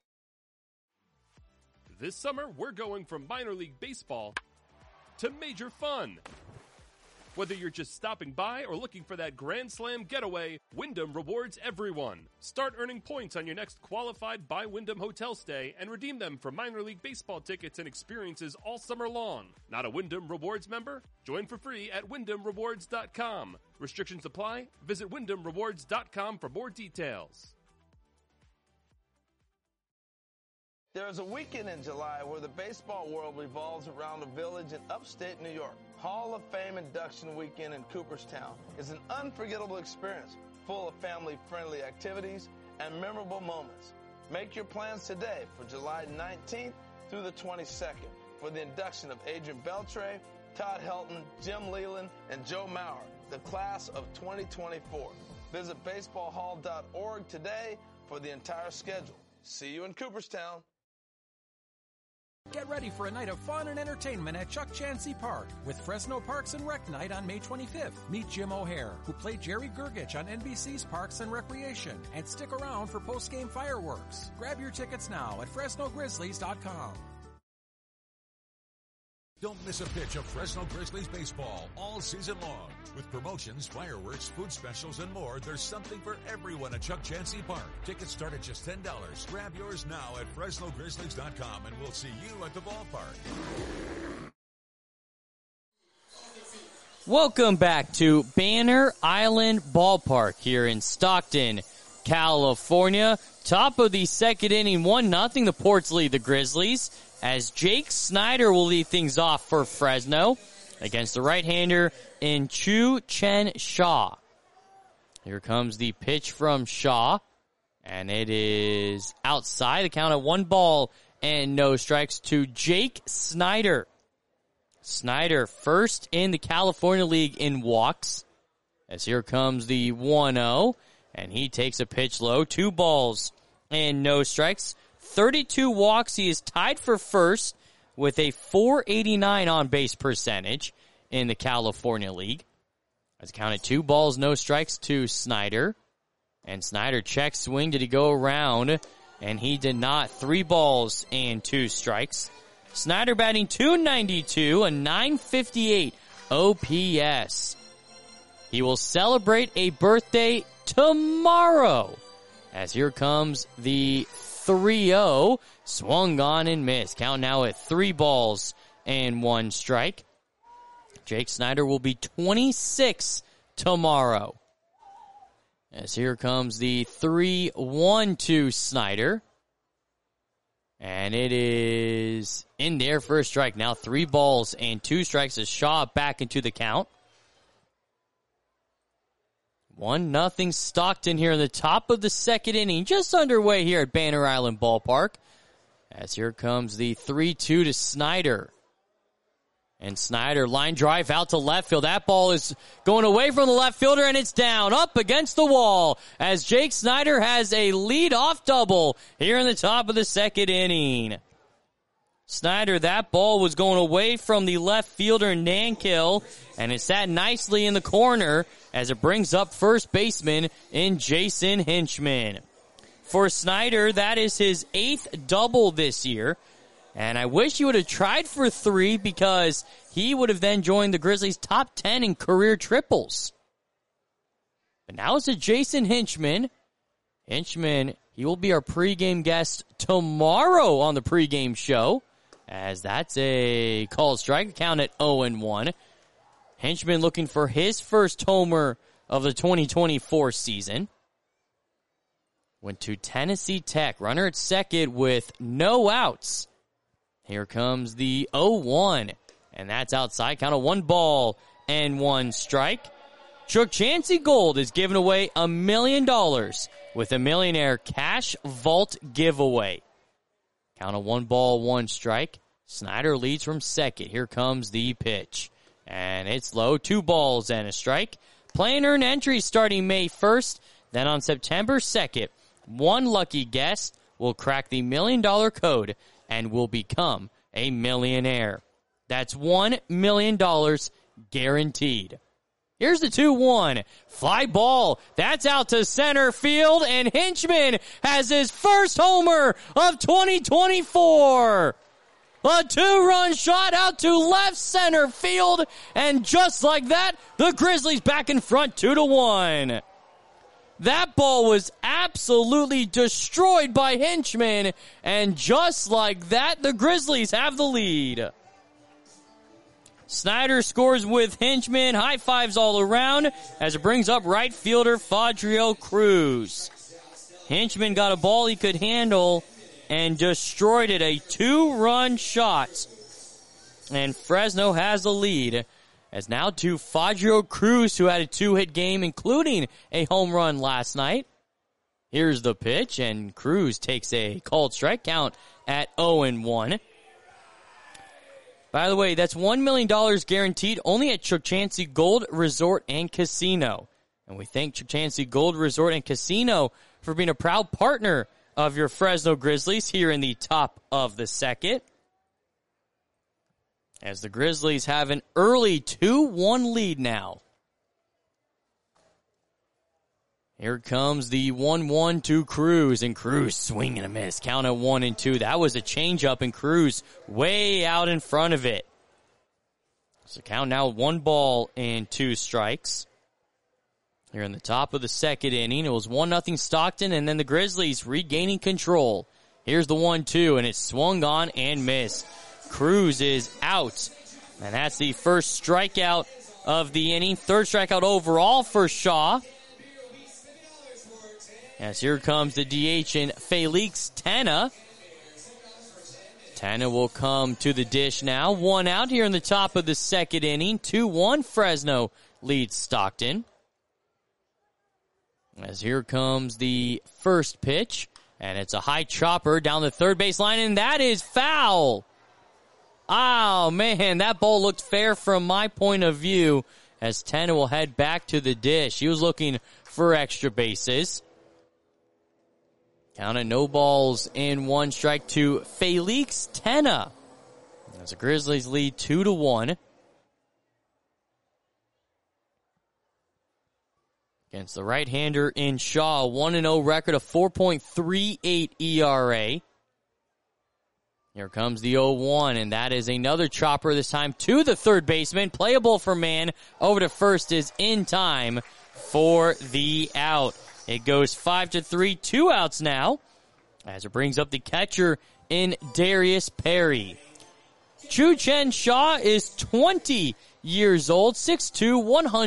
Speaker 9: This summer, we're going from minor league baseball to major fun. Whether you're just stopping by or looking for that Grand Slam getaway, Wyndham rewards everyone. Start earning points on your next qualified by Wyndham hotel stay and redeem them for minor league baseball tickets and experiences all summer long. Not a Wyndham Rewards member? Join for free at WyndhamRewards.com. Restrictions apply. Visit WyndhamRewards.com for more details.
Speaker 10: There's a weekend in July where the baseball world revolves around a village in upstate New York. Hall of Fame induction weekend in Cooperstown is an unforgettable experience full of family-friendly activities and memorable moments. Make your plans today for July 19th through the 22nd for the induction of Adrian Beltre, Todd Helton, Jim Leland, and Joe Mauer, the class of 2024. Visit baseballhall.org today for the entire schedule. See you in Cooperstown.
Speaker 11: Get ready for a night of fun and entertainment at Chuck Chansey Park with Fresno Parks and Rec Night on May 25th. Meet Jim O'Hare, who played Jerry Gergich on NBC's Parks and Recreation, and stick around for post-game fireworks. Grab your tickets now at FresnoGrizzlies.com.
Speaker 12: Don't miss a pitch of Fresno Grizzlies baseball all season long. With promotions, fireworks, food specials, and more, there's something for everyone at Chuck Chansey Park. Tickets start at just $10. Grab yours now at FresnoGrizzlies.com, and we'll see you at the ballpark.
Speaker 1: Welcome back to Banner Island Ballpark here in Stockton, California. Top of the second inning, 1-0. The Ports lead the Grizzlies, as Jake Snyder will lead things off for Fresno against the right-hander in Chu Chen Shaw. Here comes the pitch from Shaw, and it is outside. The count at 1-0 to Jake Snyder. Snyder first in the California League in walks, as here comes the 1-0, and he takes a pitch low. 2-0. 32 walks. He is tied for first with a .489 on-base percentage in the California League. As counted 2-0 to Snyder. And Snyder checks swing. Did he go around? And he did not. 3-2. Snyder batting .292, a .958 OPS. He will celebrate a birthday tomorrow. As here comes the 3-0, swung on and missed. Count now at 3-1. Jake Snyder will be 26 tomorrow. As here comes the 3-1 Snyder. And it is in there for a strike. Now 3-2 as Shaw back into the count. 1-0 Stockton here in the top of the second inning. Just underway here at Banner Island Ballpark. As here comes the 3-2 to Snyder. And Snyder, line drive out to left field. That ball is going away from the left fielder, and it's down, up against the wall, as Jake Snyder has a lead-off double here in the top of the second inning. Snyder, that ball was going away from the left fielder, Nankill, and it sat nicely in the corner as it brings up first baseman in Jason Hinchman. For Snyder, that is his 8th double this year. And I wish he would have tried for 3 because he would have then joined the Grizzlies' top 10 in career triples. But now it's a Jason Hinchman. Hinchman, he will be our pregame guest tomorrow on the pregame show, as that's a called strike. Count at 0-1. Hinchman looking for his first homer of the 2024 season. Went to Tennessee Tech. Runner at second with no outs. Here comes the 0-1, and that's outside. Count of 1 ball and 1 strike. Chuck Chansey Gold is giving away $1 million with a Millionaire Cash Vault giveaway. Count of 1 ball, 1 strike. Snyder leads from second. Here comes the pitch. And it's low. 2 balls and a strike. Play and earn entries starting May 1st. Then on September 2nd, 1 lucky guest will crack the $1 million code and will become a millionaire. That's $1 million guaranteed. Here's the 2-1. Fly ball. That's out to center field, and Hinchman has his first homer of 2024. A 2-run shot out to left center field, and just like that, the Grizzlies back in front 2-1. That ball was absolutely destroyed by Hinchman, and just like that, the Grizzlies have the lead. Snyder scores with Hinchman. High fives all around as it brings up right fielder Fadrio Cruz. Hinchman got a ball he could handle and destroyed it. A 2-run shot. And Fresno has the lead. As now to Fadrio Cruz, who had a 2-hit game, including a home run last night. Here's the pitch, and Cruz takes a called strike count at 0-1. By the way, that's $1 million guaranteed only at Chuck Chansey Gold Resort and Casino. And we thank Chuck Chansey Gold Resort and Casino for being a proud partner of your Fresno Grizzlies here in the top of the second. As the Grizzlies have an early 2-1 lead now. Here comes the 1-1 to Cruz, and Cruz swing and a miss. Count at 1-2. That was a changeup, and Cruz way out in front of it. So count now 1 ball and 2 strikes. Here in the top of the second inning, it was 1-0 Stockton, and then the Grizzlies regaining control. Here's the 1-2, and it's swung on and missed. Cruz is out, and that's the first strikeout of the inning. 3rd strikeout overall for Shaw. As here comes the DH in Felix Tena. Tena will come to the dish now. 1 out here in the top of the second inning. 2-1 Fresno leads Stockton. As here comes the first pitch. And it's a high chopper down the third base line, and that is foul. Oh, man, that ball looked fair from my point of view as Tena will head back to the dish. He was looking for extra bases. Count of no balls and 1 strike to Felix Tena. As the Grizzlies lead 2-1. Against the right-hander in Shaw, 1-0 record, a 4.38 ERA. Here comes the 0-1, and that is another chopper this time to the third baseman. Playable for man. Over to first is in time for the out. It goes 5-3, 2 outs now, as it brings up the catcher in Darius Perry. Chu-Chen Shaw is 20 years old, 6'2",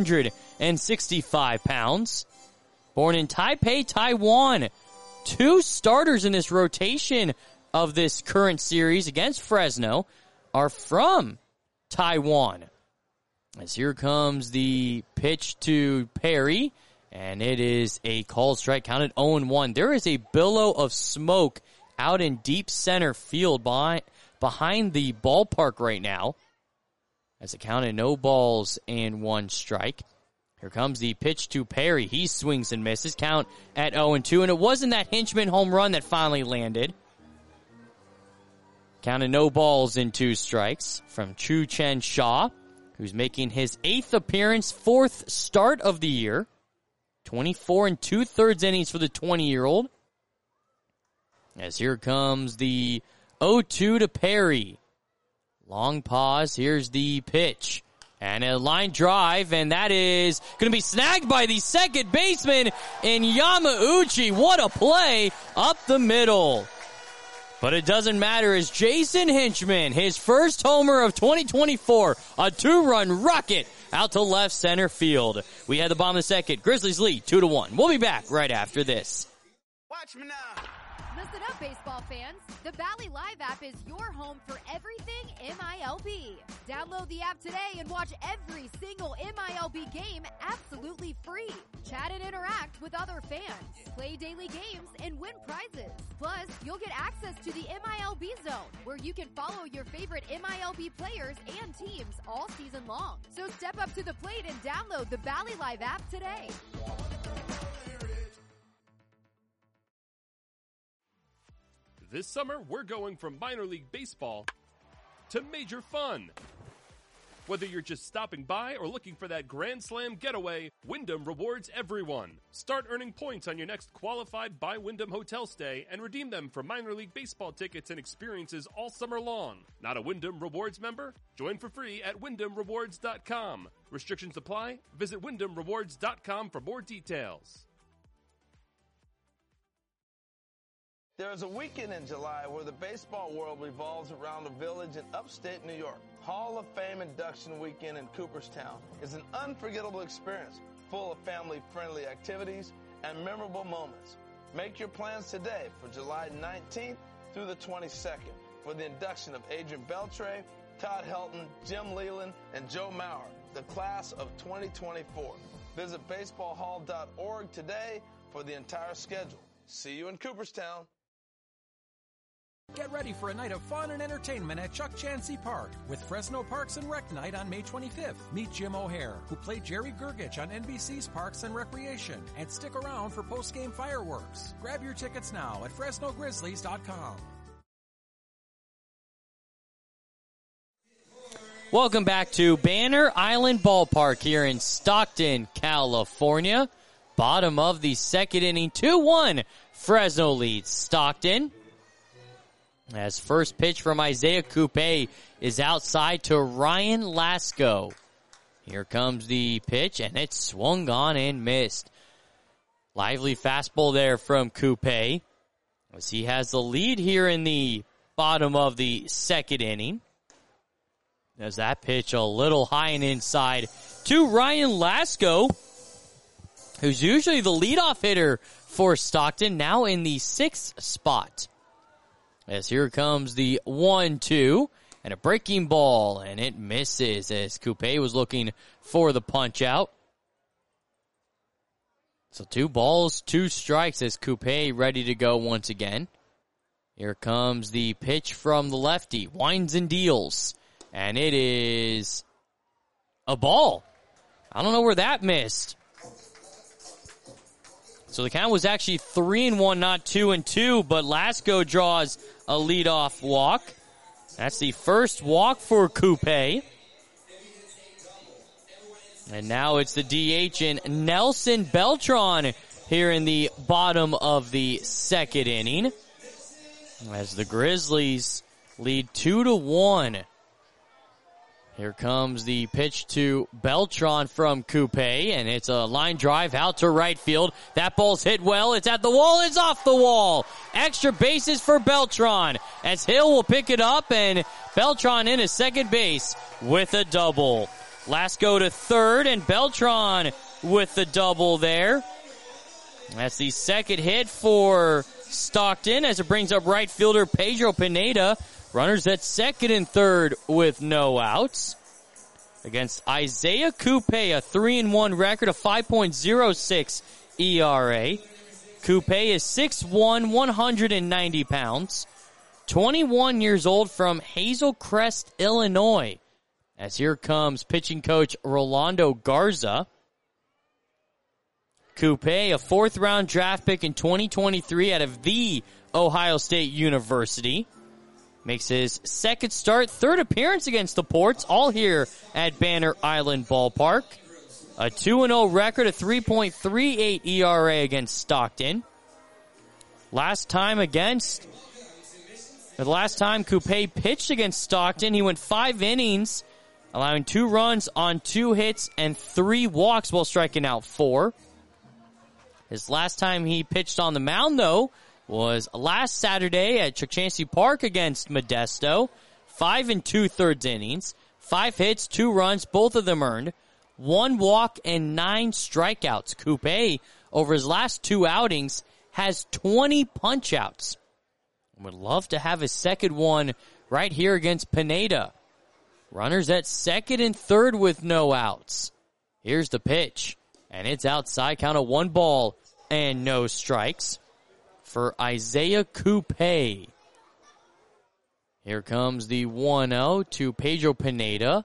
Speaker 1: 165 pounds. Born in Taipei, Taiwan. 2 starters in this rotation of this current series against Fresno are from Taiwan. As here comes the pitch to Perry. And it is a called strike, counted 0-1. There is a billow of smoke out in deep center field behind the ballpark right now. As it counted no balls and 1 strike. Here comes the pitch to Perry. He swings and misses. Count at 0-2. And it wasn't that Hinchman home run that finally landed. Counted no balls and 2 strikes from Chu-Chen Shaw, who's making his 8th appearance, 4th start of the year. 24 2/3 innings for the 20-year-old. As here comes the 0-2 to Perry. Long pause. Here's the pitch. And a line drive, and that is going to be snagged by the second baseman in Yamauchi. What a play up the middle. But it doesn't matter as Jason Hinchman, his first homer of 2024, a 2-run rocket out to left center field. We had the bottom of the second. Grizzlies lead 2-1. We'll be back right after this.
Speaker 7: Watch me now.
Speaker 8: Listen up, baseball fans. The Bally Live app is your home for everything MILB. Download the app today and watch every single MILB game absolutely free. Chat and interact with other fans. Play daily games and win prizes. Plus, you'll get access to the MILB Zone, where you can follow your favorite MILB players and teams all season long. So step up to the plate and download the Bally Live app today.
Speaker 9: This summer, we're going from minor league baseball to major fun. Whether you're just stopping by or looking for that Grand Slam getaway, Wyndham rewards everyone. Start earning points on your next qualified by Wyndham hotel stay and redeem them for minor league baseball tickets and experiences all summer long. Not a Wyndham Rewards member? Join for free at WyndhamRewards.com. Restrictions apply. Visit WyndhamRewards.com for more details.
Speaker 10: There's a weekend in July where the baseball world revolves around a village in upstate New York. Hall of Fame induction weekend in Cooperstown is an unforgettable experience full of family-friendly activities and memorable moments. Make your plans today for July 19th through the 22nd for the induction of Adrian Beltre, Todd Helton, Jim Leland, and Joe Mauer, the class of 2024. Visit baseballhall.org today for the entire schedule. See you in Cooperstown.
Speaker 11: Get ready for a night of fun and entertainment at Chuck Chansey Park with Fresno Parks and Rec Night on May 25th. Meet Jim O'Hare, who played Jerry Gergich on NBC's Parks and Recreation, and stick around for post-game fireworks. Grab your tickets now at FresnoGrizzlies.com.
Speaker 1: Welcome back to Banner Island Ballpark here in Stockton, California. Bottom of the second inning, 2-1. Fresno leads Stockton. As first pitch from Isaiah Coupe is outside to Ryan Lasco. Here comes the pitch, and it's swung on and missed. Lively fastball there from Coupe, as he has the lead here in the bottom of the second inning. As that pitch a little high and inside to Ryan Lasco, who's usually the leadoff hitter for Stockton, now in the 6th spot. As here comes the 1-2 and a breaking ball, and it misses as Coupe was looking for the punch out. So 2 balls, 2 strikes as Coupe ready to go once again. Here comes the pitch from the lefty, winds and deals, and it is a ball. I don't know where that missed. So the count was actually 3-1, not 2-2, but Lasco draws a leadoff walk. That's the first walk for Coupe. And now it's the DH in Nelson Beltran here in the bottom of the second inning, as the Grizzlies lead 2-1. Here comes the pitch to Beltran from Coupe, and it's a line drive out to right field. That ball's hit well. It's at the wall. It's off the wall. Extra bases for Beltran, as Hill will pick it up, and Beltran into second base with a double. Lasco to third, and Beltran with the double there. That's the second hit for Stockton, as it brings up right fielder Pedro Pineda. Runners at second and third with no outs. Against Isaiah Coupe, a 3-1 record, a 5.06 ERA. Coupe is 6'1", 190 pounds. 21 years old from Hazel Crest, Illinois. As here comes pitching coach Rolando Garza. Coupe, a 4th-round draft pick in 2023 out of The Ohio State University. Makes his second start, 3rd appearance against the Ports, all here at Banner Island Ballpark. A 2-0 record, a 3.38 ERA against Stockton. Last time Coupe pitched against Stockton, he went 5 innings, allowing 2 runs on 2 hits and 3 walks while striking out 4. His last time he pitched on the mound, though, was last Saturday at Chuck Chansey Park against Modesto. 5 2/3 innings, 5 hits, 2 runs, both of them earned, 1 walk and 9 strikeouts. Coupe, over his last 2 outings, has 20 punch-outs. Would love to have his second one right here against Pineda. Runners at second and third with no outs. Here's the pitch, and it's outside. Count of 1 ball and no strikes for Isaiah Coupe. Here comes the 1-0 to Pedro Pineda.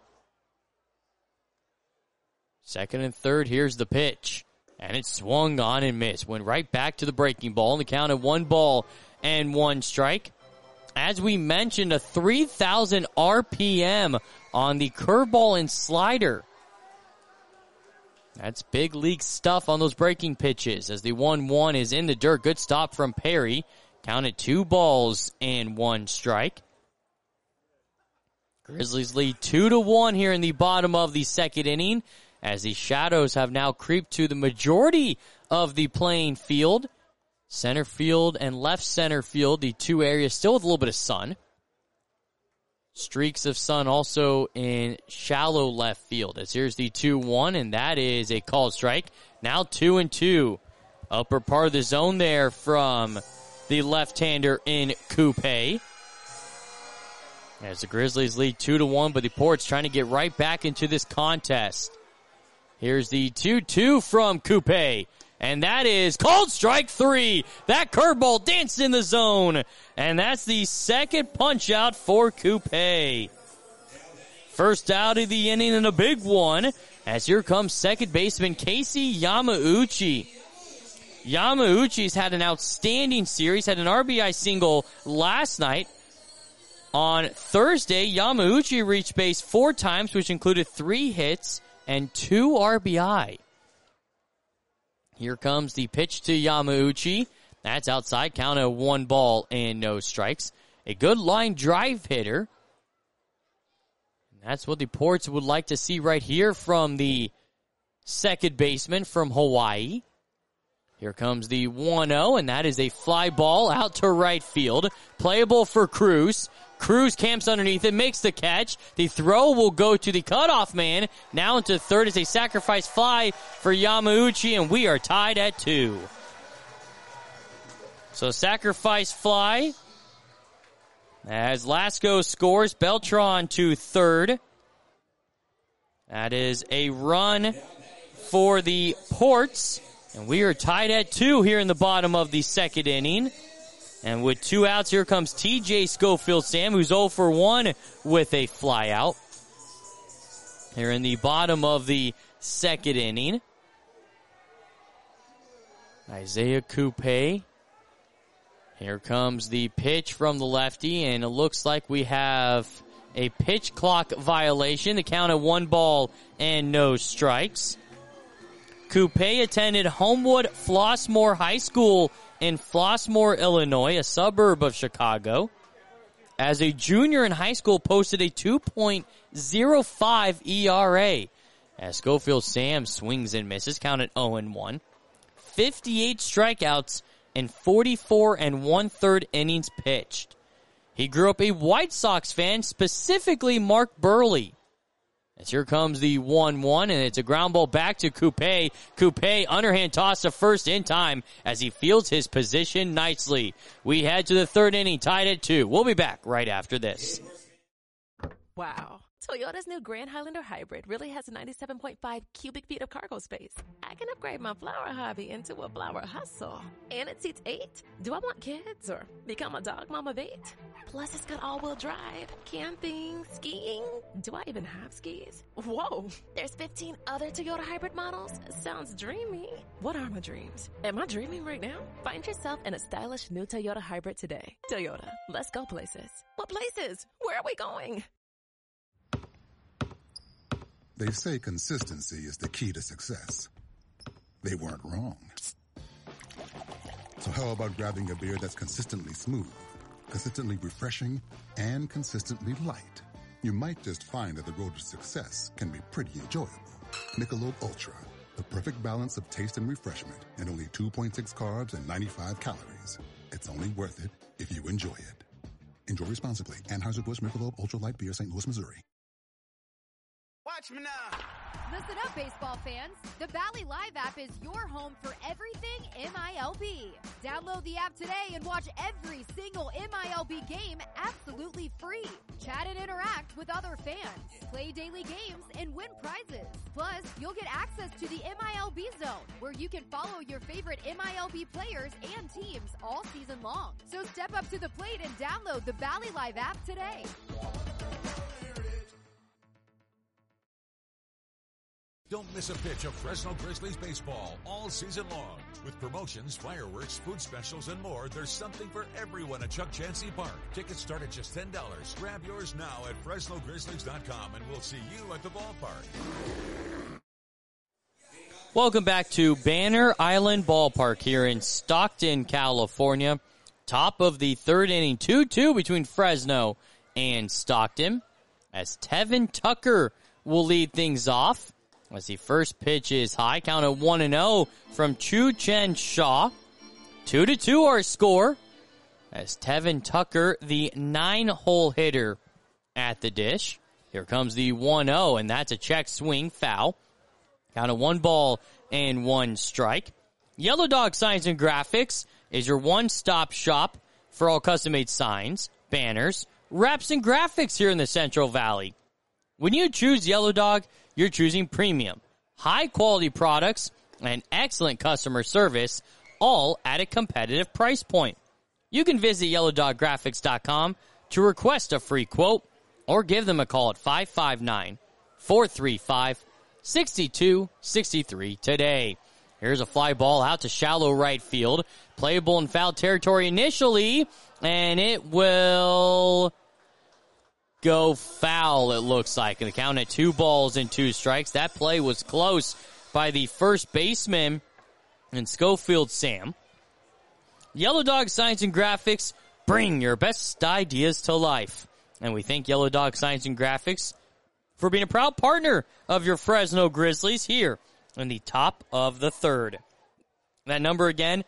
Speaker 1: Second and third, here's the pitch. And it swung on and missed. Went right back to the breaking ball. And the count of 1 ball and 1 strike. As we mentioned, a 3,000 RPM on the curveball and slider. That's big league stuff on those breaking pitches. As the 1-1 is in the dirt. Good stop from Perry. Counted 2 balls and 1 strike. Grizzlies lead 2-1 here in the bottom of the second inning, as the shadows have now creeped to the majority of the playing field. Center field and left center field, the 2 areas still with a little bit of sun. Streaks of sun also in shallow left field. As here's the 2-1, and that is a called strike. Now 2-2. Upper part of the zone there from the left-hander in Coupe. As the Grizzlies lead 2-1, but the Ports trying to get right back into this contest. Here's the 2-2 from Coupe. And that is called strike 3. That curveball danced in the zone. And that's the second punch out for Coupe. First out of the inning and a big one. As here comes second baseman Casey Yamauchi. Yamauchi's had an outstanding series. Had an RBI single last night. On Thursday, Yamauchi reached base 4 times, which included 3 hits and 2 RBI. Here comes the pitch to Yamauchi. That's outside. Count of 1 ball and no strikes. A good line drive hitter. And that's what the Ports would like to see right here from the second baseman from Hawaii. Here comes the 1-0, and that is a fly ball out to right field. Playable for Cruz. Cruz camps underneath it, makes the catch. The throw will go to the cutoff man. Now into third is a sacrifice fly for Yamauchi, and we are tied at 2. So sacrifice fly. As Lasco scores, Beltran to third. That is a run for the Ports. And we are tied at 2 here in the bottom of the second inning. And with 2 outs, here comes TJ Schofield Sam, who's 0 for 1 with a fly out. Here in the bottom of the second inning. Isaiah Coupe. Here comes the pitch from the lefty, and it looks like we have a pitch clock violation. The count of 1 ball and no strikes. Coupe attended Homewood Flossmoor High School in Flossmoor, Illinois, a suburb of Chicago. As a junior in high school, posted a 2.05 ERA. As Schofield Sam swings and misses, counted 0-1. 58 strikeouts in 44 1/3 innings pitched. He grew up a White Sox fan, specifically Mark Burley. As here comes the 1-1, and it's a ground ball back to Coupe. Coupe, underhand toss to first in time as he fields his position nicely. We head to the third inning, tied at 2. We'll be back right after this.
Speaker 2: Wow. Toyota's new Grand Highlander Hybrid really has 97.5 cubic feet of cargo space. I can upgrade my flower hobby into a flower hustle. And it seats 8. Do I want kids or become a dog mom of 8? Plus, it's got all-wheel drive, camping, skiing. Do I even have skis? Whoa. There's 15 other Toyota hybrid models? Sounds dreamy. What are my dreams? Am I dreaming right now? Find yourself in a stylish new Toyota hybrid today. Toyota, let's go places. What places? Where are we going?
Speaker 4: They say consistency is the key to success. They weren't wrong. So how about grabbing a beer that's consistently smooth, consistently refreshing, and consistently light? You might just find that the road to success can be pretty enjoyable. Michelob Ultra, the perfect balance of taste and refreshment, and only 2.6 carbs and 95 calories. It's only worth it if you enjoy it. Enjoy responsibly. Anheuser-Busch Michelob Ultra Light Beer, St. Louis, Missouri.
Speaker 7: Watch me now.
Speaker 8: Listen up, baseball fans. The Valley Live app is your home for everything MILB. Download the app today and watch every single MILB game absolutely free. Chat and interact with other fans, play daily games, and win prizes. Plus, you'll get access to the MILB Zone, where you can follow your favorite MILB players and teams all season long. So step up to the plate and download the Valley Live app today.
Speaker 12: Don't miss a pitch of Fresno Grizzlies baseball all season long. With promotions, fireworks, food specials, and more, there's something for everyone at Chuck Chansey Park. Tickets start at just $10. Grab yours now at FresnoGrizzlies.com, and we'll see you at the ballpark.
Speaker 1: Welcome back to Banner Island Ballpark here in Stockton, California. Top of the third inning, 2-2 between Fresno and Stockton, as Tevin Tucker will lead things off. As the first pitch is high, count of 1-0 from Chu-Chen Shaw. 2-2 our score, as Tevin Tucker, the 9-hole hitter at the dish. Here comes the 1-0, and that's a check swing foul. Count of 1-1 strike. Yellow Dog Signs and Graphics is your one-stop shop for all custom-made signs, banners, wraps, and graphics here in the Central Valley. When you choose Yellow Dog, you're choosing premium, high-quality products, and excellent customer service, all at a competitive price point. You can visit YellowDogGraphics.com to request a free quote or give them a call at 559-435-6263 today. Here's a fly ball out to shallow right field. Playable in foul territory initially, and it will go foul, it looks like. And the count at 2-2 strikes. That play was close by the first baseman and Schofield Sam. Yellow Dog Signs and Graphics, bring your best ideas to life. And we thank Yellow Dog Signs and Graphics for being a proud partner of your Fresno Grizzlies here in the top of the third. That number again,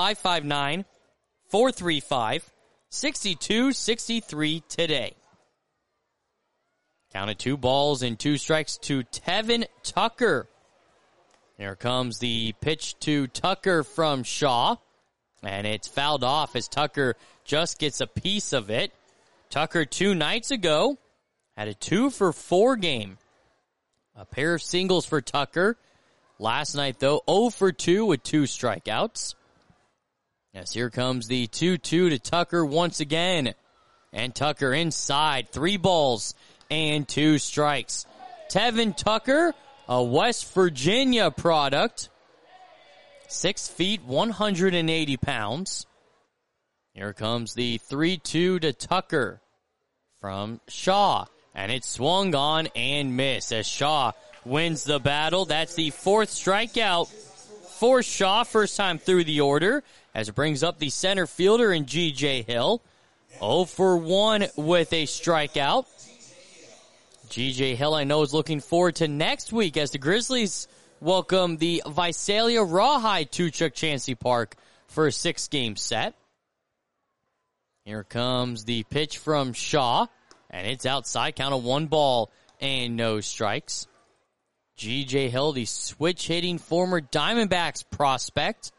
Speaker 1: 559-435-6263 today. Count of 2-2 strikes to Tevin Tucker. Here comes the pitch to Tucker from Shaw. And it's fouled off as Tucker just gets a piece of it. Tucker 2 nights ago had a 2-for-4 game. A pair of singles for Tucker. Last night, though, 0-for-2 with 2 strikeouts. Yes, here comes the 2-2 to Tucker once again. And Tucker inside, 3-2 strikes. Tevin Tucker, a West Virginia product. 6 feet, 180 pounds. Here comes the 3-2 to Tucker from Shaw. And it's swung on and missed as Shaw wins the battle. That's the 4th strikeout for Shaw. First time through the order as it brings up the center fielder in G.J. Hill. 0-for-1 with a strikeout. G.J. Hill, I know, is looking forward to next week as the Grizzlies welcome the Visalia Rawhide to Chuck Chansey Park for a 6-game set. Here comes the pitch from Shaw, and it's outside. Count of 1-0 strikes. G.J. Hill, the switch-hitting former Diamondbacks prospect.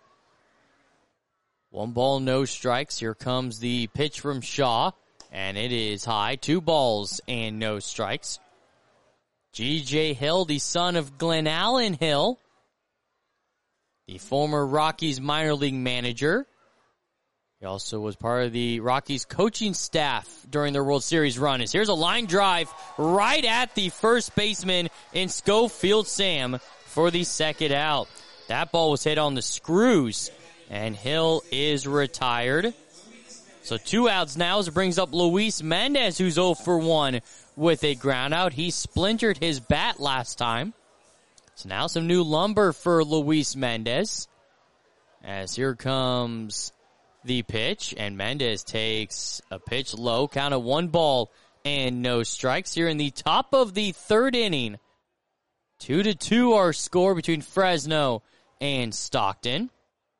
Speaker 1: 1-0 strikes. Here comes the pitch from Shaw. And it is high. 2-0 strikes. G.J. Hill, the son of Glenn Allen Hill, the former Rockies minor league manager. He also was part of the Rockies coaching staff during their World Series run. Here's a line drive right at the first baseman in Schofield Sam for the second out. That ball was hit on the screws, and Hill is retired. So 2 outs now as it brings up Luis Mendez, who's 0-for-1 with a ground out. He splintered his bat last time. So now some new lumber for Luis Mendez. As here comes the pitch, and Mendez takes a pitch low. Count of 1-0 strikes here in the top of the third inning. 2-2 our score between Fresno and Stockton.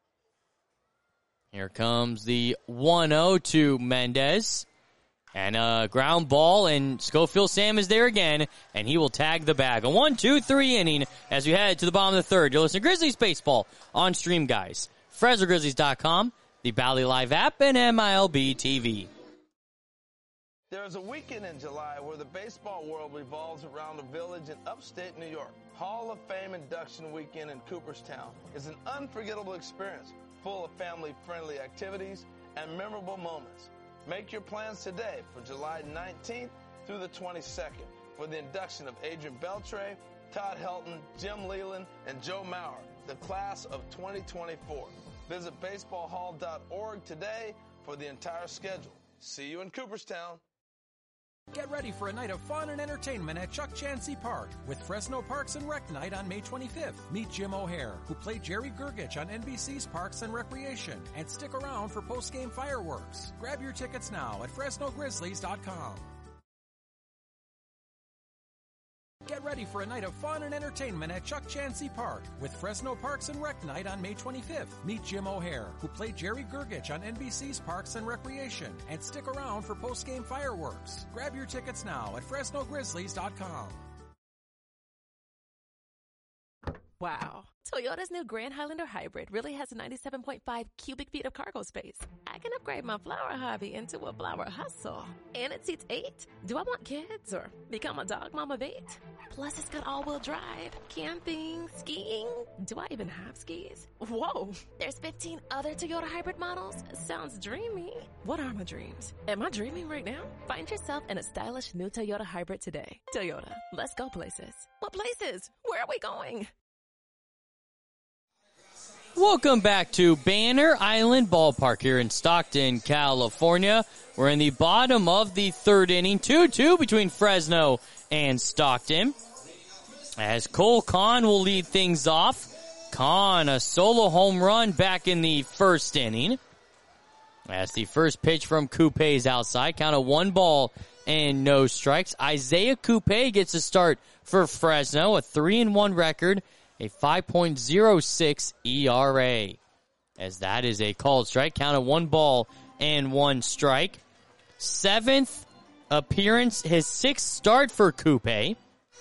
Speaker 1: Here comes the 1-0 to Mendez. And a ground ball, and Schofield Sam is there again, and he will tag the bag. A 1-2-3 inning as we head to the bottom of the third. You're listening to Grizzlies Baseball on Stream, guys. FresnoGrizzlies.com the Bally Live app, and MILB TV.
Speaker 10: There is a weekend in July where the baseball world revolves around a village in upstate New York. Hall of Fame induction weekend in Cooperstown is an unforgettable experience, full of family-friendly activities and memorable moments. Make your plans today for July 19th through the 22nd for the induction of Adrian Beltre, Todd Helton, Jim Leland, and Joe Mauer, the class of 2024. Visit baseballhall.org today for the entire schedule. See you in Cooperstown.
Speaker 11: Get ready for a night of fun and entertainment at Chuck Chansey Park with Fresno Parks and Rec Night on May 25th. Meet Jim O'Hare, who played Jerry Gergich on NBC's Parks and Recreation, and stick around for post-game fireworks. Grab your tickets now at FresnoGrizzlies.com. Get ready for a night of fun and entertainment at Chuck Chansey Park with Fresno Parks and Rec Night on May 25th. Meet Jim O'Hare, who played Jerry Gergich on NBC's Parks and Recreation, and stick around for post-game fireworks. Grab your tickets now at FresnoGrizzlies.com.
Speaker 2: Wow. Toyota's new Grand Highlander Hybrid really has 97.5 cubic feet of cargo space. I can upgrade my flower hobby into a flower hustle. And it seats 8. Do I want kids or become a dog mom of 8? Plus, it's got all-wheel drive, camping, skiing. Do I even have skis? Whoa. There's 15 other Toyota hybrid models. Sounds dreamy. What are my dreams? Am I dreaming right now? Find yourself in a stylish new Toyota hybrid today. Toyota, let's go places. What places? Where are we going?
Speaker 1: Welcome back to Banner Island Ballpark here in Stockton, California. We're in the bottom of the third inning, 2-2 between Fresno and Stockton. As Cole Kahn will lead things off. Kahn, a solo home run back in the first inning. As the first pitch from Coupe is outside, count of 1 ball and no strikes. Isaiah Coupe gets a start for Fresno, a 3-1 record. A 5.06 ERA. As that is a called strike. Count of 1 ball and 1 strike. 7th appearance, his 6th start for Coupe.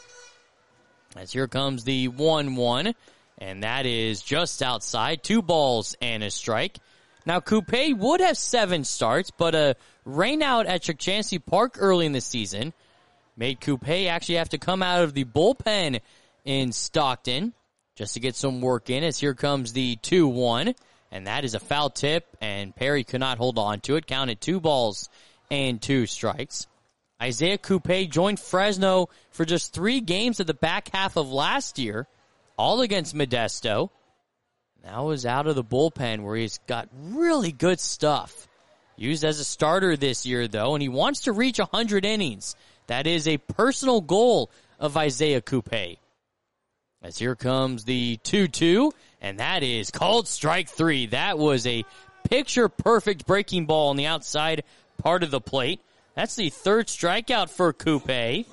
Speaker 1: As here comes the 1-1. And that is just outside. 2 balls and a strike. Now Coupe would have 7 starts, but a rain out at Chuck Chansey Park early in the season made Coupe actually have to come out of the bullpen in Stockton just to get some work in, as here comes the 2-1, and that is a foul tip, and Perry could not hold on to it. Counted 2 balls and 2 strikes. Isaiah Coupe joined Fresno for just 3 games at the back half of last year, all against Modesto. Now is out of the bullpen where he's got really good stuff. Used as a starter this year, though, and he wants to reach 100 innings. That is a personal goal of Isaiah Coupe. As here comes the 2-2, and that is called strike 3. That was a picture-perfect breaking ball on the outside part of the plate. That's the 3rd strikeout for Coupe.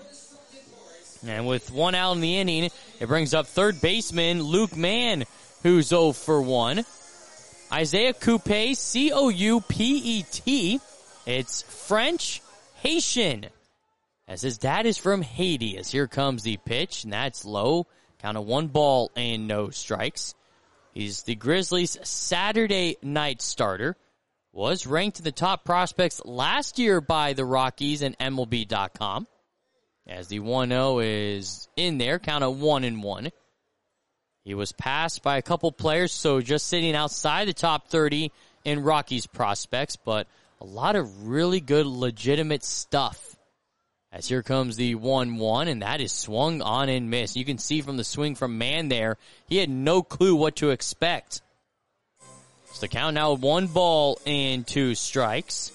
Speaker 1: And with 1 out in the inning, it brings up third baseman Luke Mann, who's 0 for 1. Isaiah Coupe, C-O-U-P-E-T. It's French Haitian, as his dad is from Haiti. As here comes the pitch, and that's low. Count of 1 ball and no strikes. He's the Grizzlies' Saturday night starter. Was ranked in the top prospects last year by the Rockies and MLB.com. As the 1-0 is in there, count of 1-1. He was passed by a couple players, so just sitting outside the top 30 in Rockies prospects, but a lot of really good, legitimate stuff. As here comes the 1-1, and that is swung on and missed. You can see from the swing from Mann there, he had no clue what to expect. So the count now 1 ball and 2 strikes.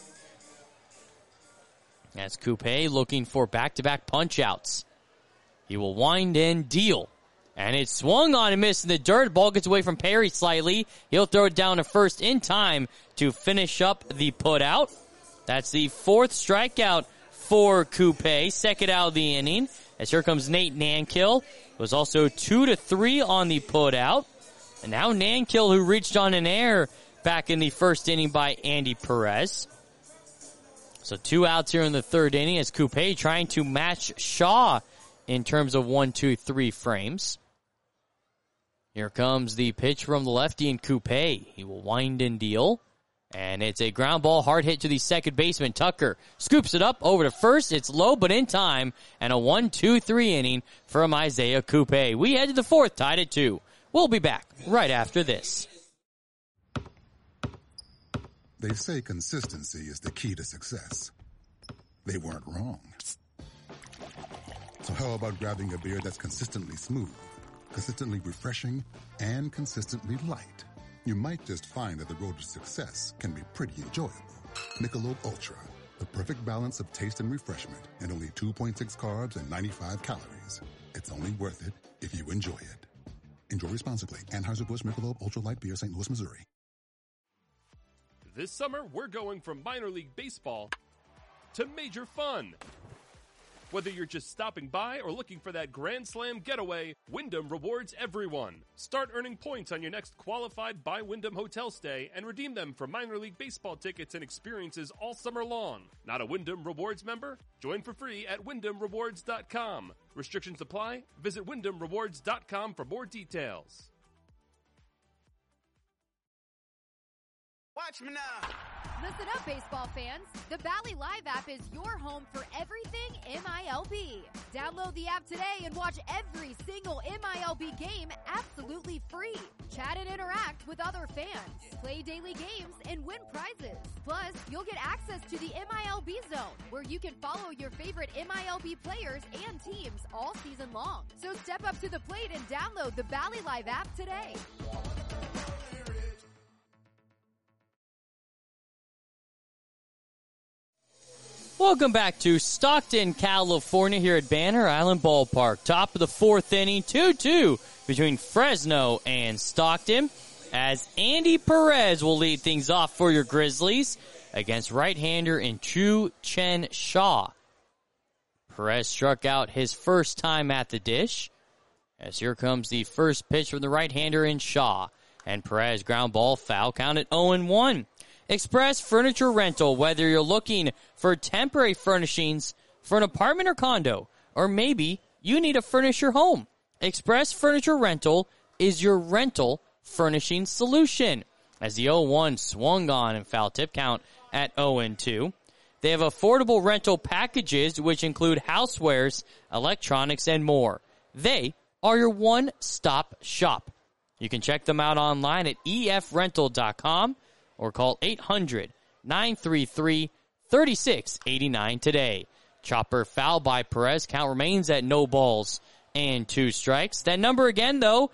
Speaker 1: That's Coupe looking for back-to-back punch-outs. He will wind and deal. And it's swung on and missed in the dirt. Ball gets away from Perry slightly. He'll throw it down to first in time to finish up the put-out. That's the 4th strikeout for Coupe, 2nd out of the inning. As here comes Nate Nankill. It was also 2-3 on the put-out. And now Nankill, who reached on an error back in the first inning by Andy Perez. So 2 outs here in the 3rd inning as Coupe trying to match Shaw in terms of 1, 2, 3 frames. Here comes the pitch from the lefty in Coupe. He will wind and deal. And it's a ground ball, hard hit to the second baseman. Tucker scoops it up over to first. It's low, but in time. And a 1-2-3 inning from Isaiah Coupe. We head to the fourth, tied at 2. We'll be back right after this.
Speaker 4: They say consistency is the key to success. They weren't wrong. So how about grabbing a beer that's consistently smooth, consistently refreshing, and consistently light? You might just find that the road to success can be pretty enjoyable. Michelob Ultra, the perfect balance of taste and refreshment, and only 2.6 carbs and 95 calories. It's only worth it if you enjoy it. Enjoy responsibly. Anheuser-Busch Michelob Ultra Light Beer, St. Louis, Missouri.
Speaker 9: This summer, we're going from minor league baseball to major fun. Whether you're just stopping by or looking for that Grand Slam getaway, Wyndham rewards everyone. Start earning points on your next qualified by Wyndham hotel stay and redeem them for minor league baseball tickets and experiences all summer long. Not a Wyndham Rewards member? Join for free at WyndhamRewards.com. Restrictions apply. Visit WyndhamRewards.com for more details.
Speaker 7: Watch me now.
Speaker 8: Listen up, baseball fans. The Bally Live app is your home for everything MILB. Download the app today and watch every single MILB game absolutely free. Chat and interact with other fans. Play daily games and win prizes. Plus, you'll get access to the MILB Zone, where you can follow your favorite MILB players and teams all season long. So step up to the plate and download the Bally Live app today.
Speaker 1: Welcome back to Stockton, California, here at Banner Island Ballpark. Top of the fourth inning, 2-2 between Fresno and Stockton, as Andy Perez will lead things off for your Grizzlies against right-hander in Chu Chen Shaw. Perez struck out his first time at the dish, as here comes the first pitch from the right-hander in Shaw, and Perez ground ball foul, count at 0-1. Express Furniture Rental, whether you're looking for temporary furnishings for an apartment or condo, or maybe you need to furnish your home. Express Furniture Rental is your rental furnishing solution. As the 0-1 swung on and foul tip, count at 0-2. They have affordable rental packages which include housewares, electronics, and more. They are your one-stop shop. You can check them out online at efrental.com. or call 800-933-3689 today. Chopper foul by Perez. Count remains at no balls and 2 strikes. That number again, though,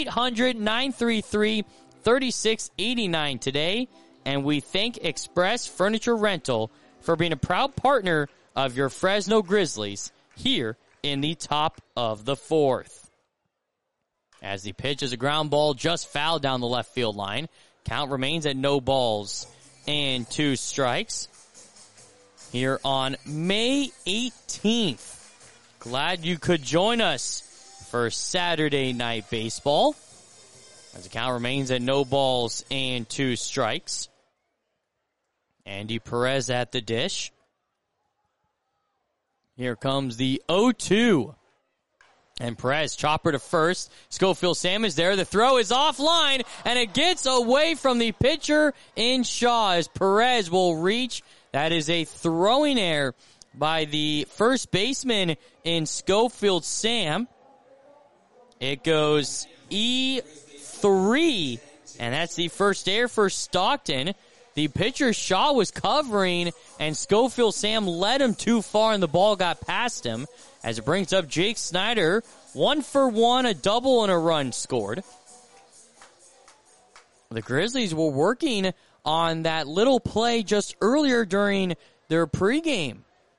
Speaker 1: 800-933-3689 today. And we thank Express Furniture Rental for being a proud partner of your Fresno Grizzlies here in the top of the fourth. As the pitch is a ground ball just fouled down the left field line. Count remains at no balls and 2 strikes here on May 18th. Glad you could join us for Saturday Night Baseball, as the count remains at no balls and 2 strikes. Andy Perez at the dish. Here comes the 0-2. And Perez, chopper to first. Schofield Sam is there. The throw is offline, and it gets away from the pitcher in Shaw as Perez will reach. That is a throwing error by the first baseman in Schofield Sam. It goes E3, and that's the first error for Stockton. The pitcher Shaw was covering, and Schofield Sam led him too far, and the ball got past him. As it brings up Jake Snyder, 1 for 1, a double and a run scored. The Grizzlies were working on that little play just earlier during their pregame.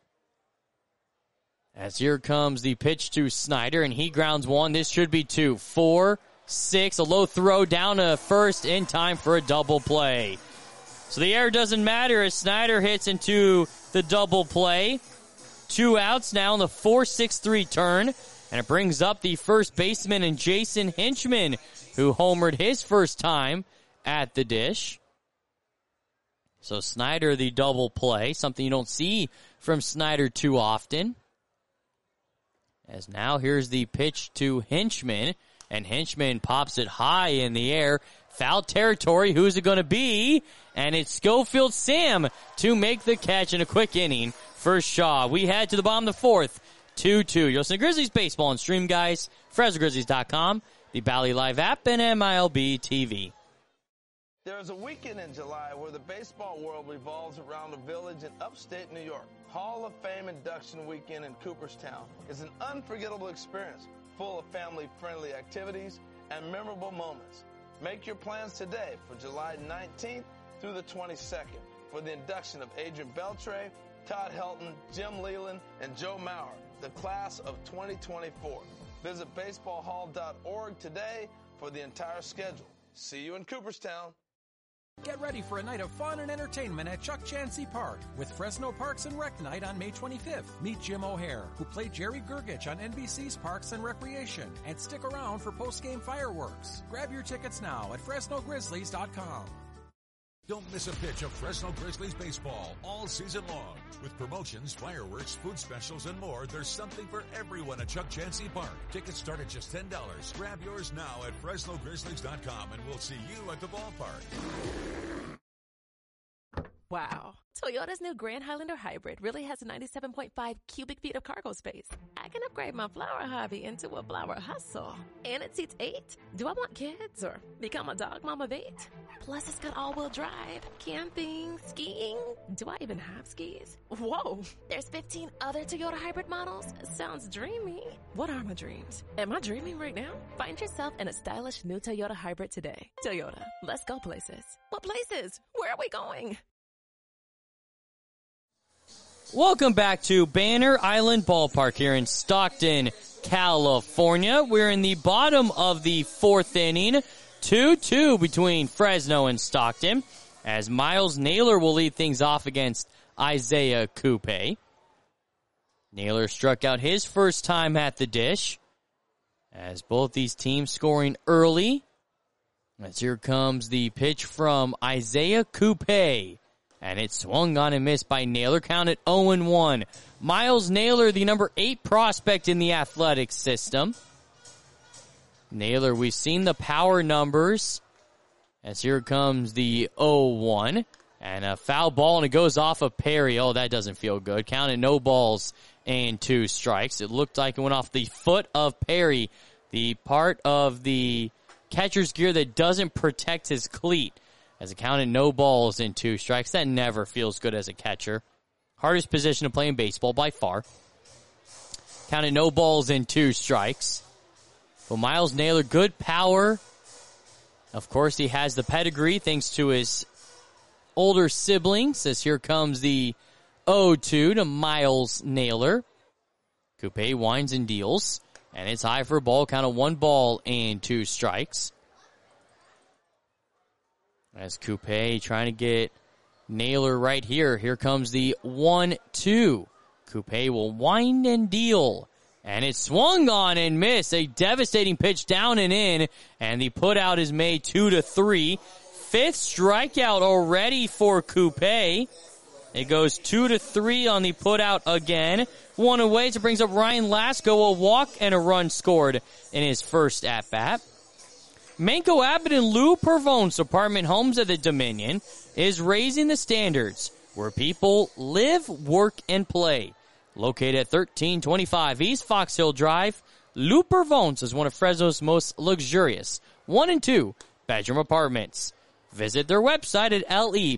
Speaker 1: As here comes the pitch to Snyder, and he grounds 1. This should be 2. 4, 6, a low throw down to first in time for a double play. So the error doesn't matter as Snyder hits into the double play. 2 outs now in the 4-6-3 turn. And it brings up the first baseman and Jason Hinchman, who homered his first time at the dish. So Snyder, the double play, something you don't see from Snyder too often. As now here's the pitch to Hinchman. And Hinchman pops it high in the air. Foul territory. Who's it going to be? And it's Schofield Sam to make the catch in a quick inning for Shaw. We head to the bottom of the fourth. 2-2. You're listening to Grizzlies Baseball on Stream, guys. FresnoGrizzlies.com, the Bally Live app, and MILB TV.
Speaker 10: There is a weekend in July where the baseball world revolves around a village in upstate New York. Hall of Fame induction weekend in Cooperstown is an unforgettable experience full of family-friendly activities and memorable moments. Make your plans today for July 19th through the 22nd for the induction of Adrian Beltre, Todd Helton, Jim Leland, and Joe Mauer, the class of 2024. Visit baseballhall.org today for the entire schedule. See you in Cooperstown.
Speaker 11: Get ready for a night of fun and entertainment at Chuck Chansey Park with Fresno Parks and Rec Night on May 25th. Meet Jim O'Hare, who played Jerry Gergich on NBC's Parks and Recreation, and stick around for post-game fireworks. Grab your tickets now at FresnoGrizzlies.com.
Speaker 12: Don't miss a pitch of Fresno Grizzlies baseball all season long. With promotions, fireworks, food specials, and more, there's something for everyone at Chuck Chansey Park. Tickets start at just $10. Grab yours now at FresnoGrizzlies.com, and we'll see you at the ballpark.
Speaker 2: Wow. Toyota's new Grand Highlander Hybrid really has 97.5 cubic feet of cargo space. I can upgrade my flower hobby into a flower hustle. And it seats 8. Do I want kids or become a dog mom of 8? Plus, it's got all-wheel drive, camping, skiing. Do I even have skis? Whoa. There's 15 other Toyota hybrid models? Sounds dreamy. What are my dreams? Am I dreaming right now? Find yourself in a stylish new Toyota hybrid today. Toyota, let's go places. What places? Where are we going?
Speaker 1: Welcome back to Banner Island Ballpark here in Stockton, California. We're in the bottom of the fourth inning. 2-2 between Fresno and Stockton, as Miles Naylor will lead things off against Isaiah Coupe. Naylor struck out his first time at the dish, as both these teams scoring early. As here comes the pitch from Isaiah Coupe. And it swung on and missed by Naylor. Counted 0-1. Miles Naylor, the number 8 prospect in the Athletics system. Naylor, we've seen the power numbers. As here comes the 0-1. And a foul ball, and it goes off of Perry. Oh, that doesn't feel good. Counted no balls and 2 strikes. It looked like it went off the foot of Perry, the part of the catcher's gear that doesn't protect his cleat. As it counted no balls and 2 strikes. That never feels good as a catcher. Hardest position to play in baseball by far. Counted no balls and 2 strikes. But Miles Naylor, good power. Of course, he has the pedigree thanks to his older siblings. As here comes the 0-2 to Miles Naylor. Coupe winds and deals. And it's high for a ball. Count of 1 ball and 2 strikes. As Coupe trying to get Naylor right here. Here comes the 1-2. Coupe will wind and deal. And it swung on and missed. A devastating pitch down and in. And the put out is made 2-3. 5th strikeout already for Coupe. It goes 2-3 on the put out again. 1 away. So it brings up Ryan Lasko. A walk and a run scored in his first at bat. Manco Abbott and Lou Pervone's apartment homes at the Dominion is raising the standards where people live, work, and play. Located at 1325 East Fox Hill Drive, Lou Pervone's is one of Fresno's most luxurious 1 and 2 bedroom apartments. Visit their website at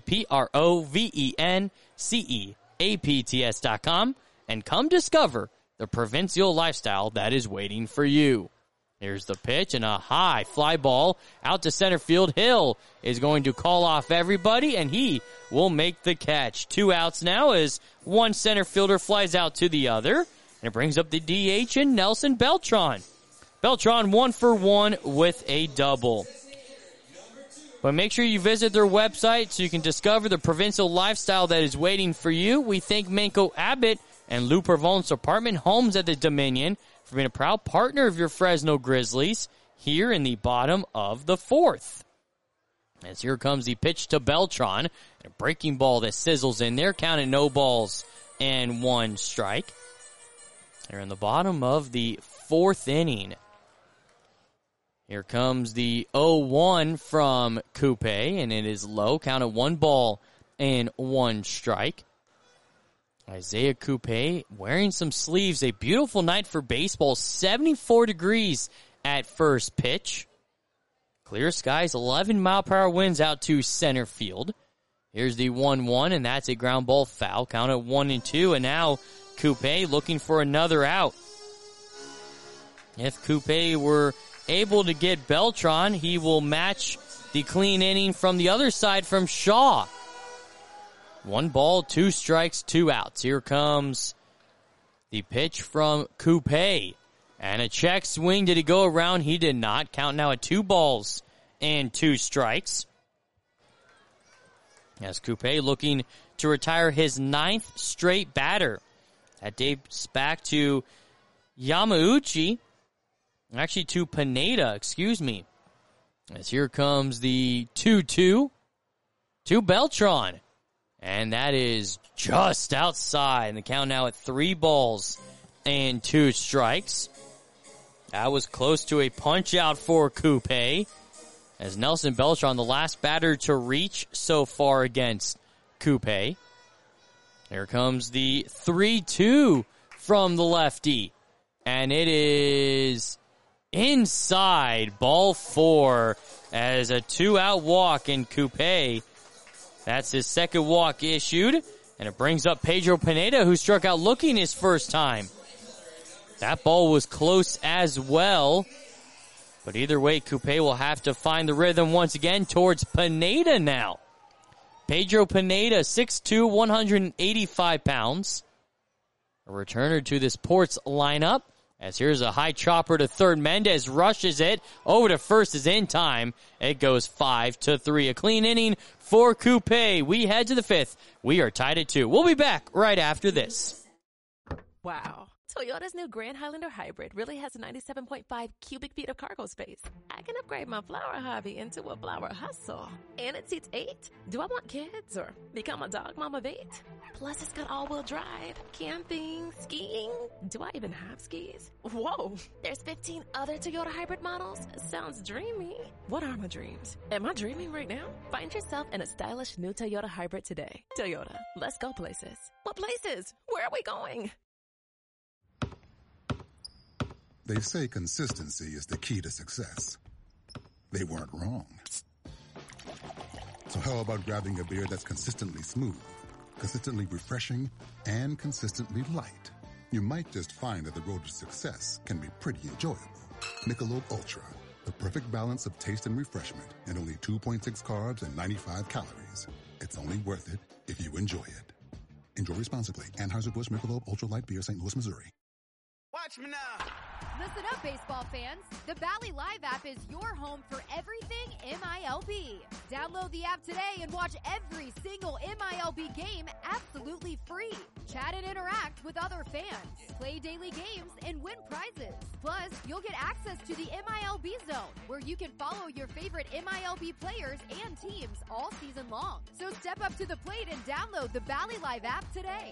Speaker 1: LeProvenceCeapts.com and come discover the provincial lifestyle that is waiting for you. Here's the pitch and a high fly ball out to center field. Hill is going to call off everybody, and he will make the catch. 2 outs now as one center fielder flies out to the other. And it brings up the DH and Nelson Beltran. Beltran 1 for 1 with a double. But make sure you visit their website so you can discover the provincial lifestyle that is waiting for you. We thank Manco Abbott and Lou Pervone's apartment homes at the Dominion for being a proud partner of your Fresno Grizzlies here in the bottom of the fourth. As here comes the pitch to Beltran. A breaking ball that sizzles in there. Counted no balls and 1 strike. They're in the bottom of the fourth inning. Here comes the 0-1 from Coupe, and it is low. Count at 1 ball and 1 strike. Isaiah Coupe wearing some sleeves. A beautiful night for baseball. 74 degrees at first pitch. Clear skies, 11-mile-per-hour winds out to center field. Here's the 1-1, and that's a ground ball foul. Count at 1-2, and now Coupe looking for another out. If Coupe were able to get Beltran, he will match the clean inning from the other side from Shaw. 1 ball, 2 strikes, 2 outs. Here comes the pitch from Coupe. And a check swing. Did he go around? He did not. Count now at 2 balls and 2 strikes. As Coupe looking to retire his 9th straight batter. That dates back to Yamauchi. Actually, to Pineda, excuse me. As here comes the 2-2 to Beltran. And that is just outside. And the count now at 3 balls and 2 strikes. That was close to a punch out for Coupe. As Nelson Beltran, the last batter to reach so far against Coupe. Here comes the 3-2 from the lefty. And it is inside, ball 4, as a 2-out walk in Coupe. That's his second walk issued, and it brings up Pedro Pineda, who struck out looking his first time. That ball was close as well, but either way, Coupe will have to find the rhythm once again towards Pineda now. Pedro Pineda, 6'2", 185 pounds. A returner to this Ports lineup. As here's a high chopper to third. Mendez rushes it. Over to first is in time. It goes 5-3. A clean inning for Coupe. We head to the 5th. We are tied at 2. We'll be back right after this.
Speaker 2: Wow. Toyota's new Grand Highlander Hybrid really has 97.5 cubic feet of cargo space. I can upgrade my flower hobby into a flower hustle. And it seats 8. Do I want kids or become a dog mom of 8? Plus, it's got all-wheel drive, camping, skiing. Do I even have skis? Whoa, there's 15 other Toyota hybrid models? Sounds dreamy. What are my dreams? Am I dreaming right now? Find yourself in a stylish new Toyota hybrid today. Toyota, let's go places. What places? Where are we going?
Speaker 4: They say consistency is the key to success. They weren't wrong. So how about grabbing a beer that's consistently smooth, consistently refreshing, and consistently light? You might just find that the road to success can be pretty enjoyable. Michelob Ultra, the perfect balance of taste and refreshment, and only 2.6 carbs and 95 calories. It's only worth it if you enjoy it. Enjoy responsibly. Anheuser-Busch Michelob Ultra Light Beer, St. Louis, Missouri.
Speaker 7: Watch me now.
Speaker 8: Listen up, baseball fans. The Bally Live app is your home for everything MILB. Download the app today and watch every single MILB game absolutely free. Chat and interact with other fans. Play daily games and win prizes. Plus, you'll get access to the MILB Zone, where you can follow your favorite MILB players and teams all season long. So step up to the plate and download the Bally Live app today.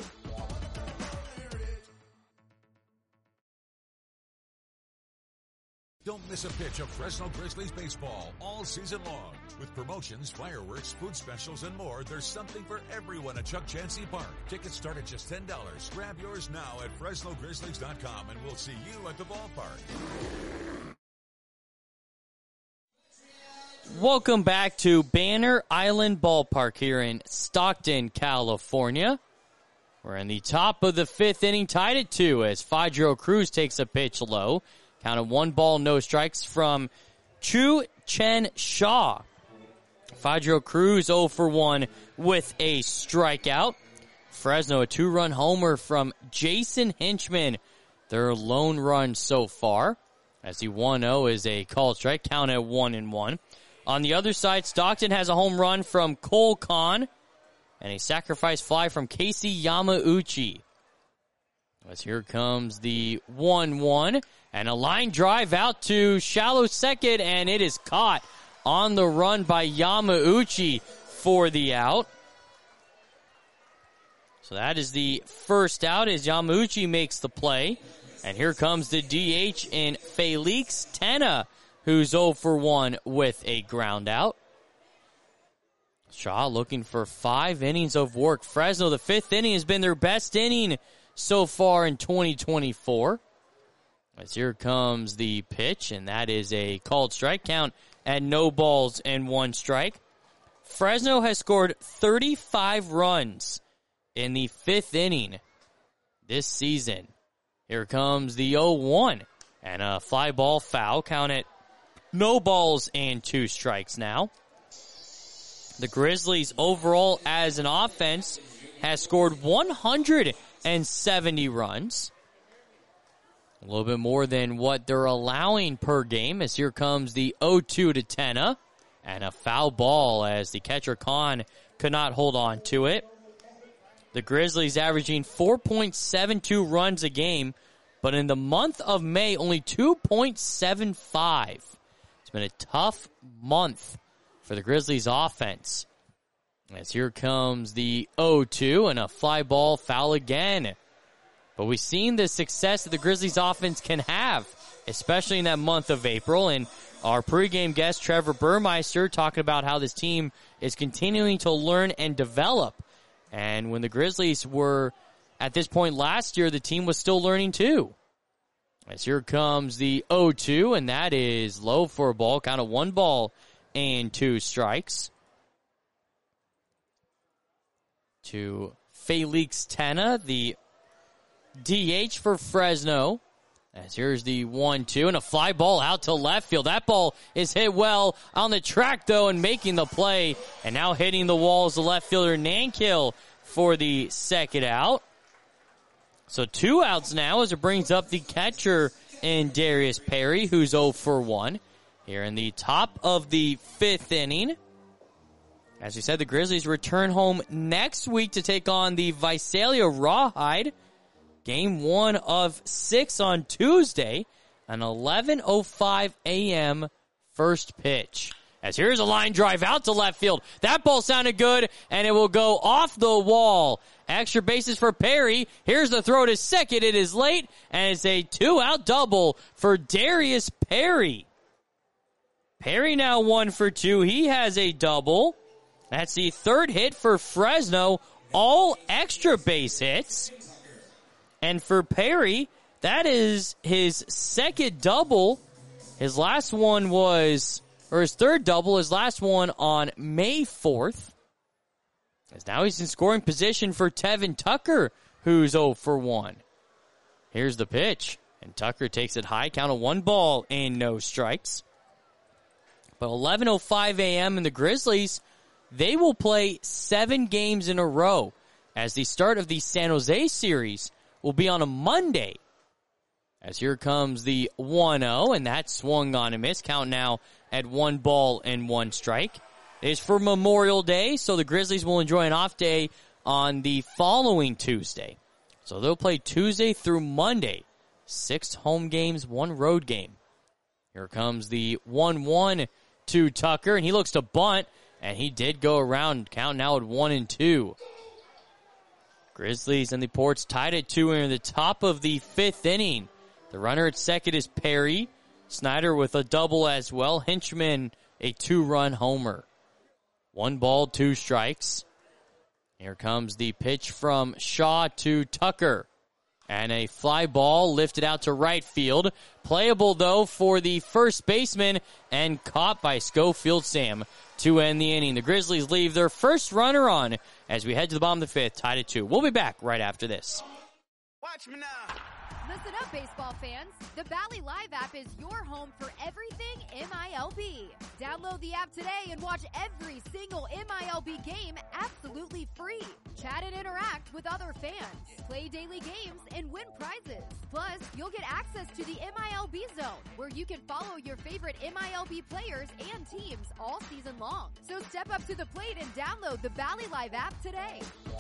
Speaker 12: Don't miss a pitch of Fresno Grizzlies baseball all season long. With promotions, fireworks, food specials, and more, there's something for everyone at Chuck Chansey Park. Tickets start at just $10. Grab yours now at FresnoGrizzlies.com, and we'll see you at the ballpark.
Speaker 1: Welcome back to Banner Island Ballpark here in Stockton, California. We're in the top of the 5th inning, tied at 2 as Fadro Cruz takes a pitch low. Count of 1 ball, no strikes from Chu Chen Shaw. Fadro Cruz 0 for 1 with a strikeout. Fresno, a 2-run homer from Jason Hinchman. Their lone run so far. As the 1-0 is a called strike. Count at 1-1. On the other side, Stockton has a home run from Cole Kahn. And a sacrifice fly from Casey Yamauchi. As here comes the 1-1. And a line drive out to shallow second, and it is caught on the run by Yamauchi for the out. So that is the first out as Yamauchi makes the play. And here comes the DH in Felix Tena who's 0 for 1 with a ground out. Shaw looking for 5 innings of work. Fresno, the 5th inning has been their best inning so far in 2024. As here comes the pitch, and that is a called strike count at no balls and 1 strike. Fresno has scored 35 runs in the 5th inning this season. Here comes the 0-1, and a fly ball foul, count at no balls and 2 strikes now. The Grizzlies overall as an offense has scored 170 runs. A little bit more than what they're allowing per game, as here comes the 0-2 to Tenna, and a foul ball as the catcher Khan could not hold on to it. The Grizzlies averaging 4.72 runs a game, but in the month of May, only 2.75. It's been a tough month for the Grizzlies offense. As here comes the 0-2 and a fly ball foul again. But we've seen the success that the Grizzlies offense can have, especially in that month of April. And our pregame guest, Trevor Burmeister, talking about how this team is continuing to learn and develop. And when the Grizzlies were at this point last year, the team was still learning too. As here comes the 0-2, and that is low for a ball, count of 1 ball and 2 strikes. To Felix Tenna, the DH for Fresno. As here's the 1-2 and a fly ball out to left field. That ball is hit well on the track, though, and making the play. And now hitting the wall is the left fielder Nankill for the second out. So 2 outs now as it brings up the catcher in Darius Perry, who's 0 for 1. Here in the top of the 5th inning. As we said, the Grizzlies return home next week to take on the Visalia Rawhide. Game 1 of 6 on Tuesday, an 11:05 a.m. first pitch. As here's a line drive out to left field. That ball sounded good, and it will go off the wall. Extra bases for Perry. Here's the throw to second. It is late, and it's a 2-out double for Darius Perry. Perry now 1 for 2. He has a double. That's the 3rd hit for Fresno. All extra base hits. And for Perry, that is his 2nd double. His last one was, or his 3rd double, his last one on May 4th. As now he's in scoring position for Tevin Tucker, who's 0 for 1. Here's the pitch. And Tucker takes it high, count of 1 ball and no strikes. But 11:05 a.m. and the Grizzlies, they will play 7 games in a row, as the start of the San Jose series will be on a Monday. As here comes the 1-0, and that swung on a miss. Count now at 1 ball and 1 strike. It's for Memorial Day, so the Grizzlies will enjoy an off day on the following Tuesday. So they'll play Tuesday through Monday. 6 home games, 1 road game. Here comes the 1-1 to Tucker, and he looks to bunt, and he did go around. Count now at 1-2. Grizzlies and the Ports tied at 2 in the top of the 5th inning. The runner at second is Perry. Snyder with a double as well. Hinchman a 2-run homer. 1 ball, 2 strikes. Here comes the pitch from Shaw to Tucker. And a fly ball lifted out to right field. Playable, though, for the first baseman and caught by Schofield Sam to end the inning. The Grizzlies leave their first runner on as we head to the bottom of the 5th, tied at 2. We'll be back right after this.
Speaker 7: Watch me now.
Speaker 8: Listen up, baseball fans. The Valley Live app is your home for everything MILB. Download the app today and watch every single MILB game absolutely free. Chat and interact with other fans. Play daily games and win prizes. Plus, you'll get access to the MILB Zone, where you can follow your favorite MILB players and teams all season long. So step up to the plate and download the Valley Live app today.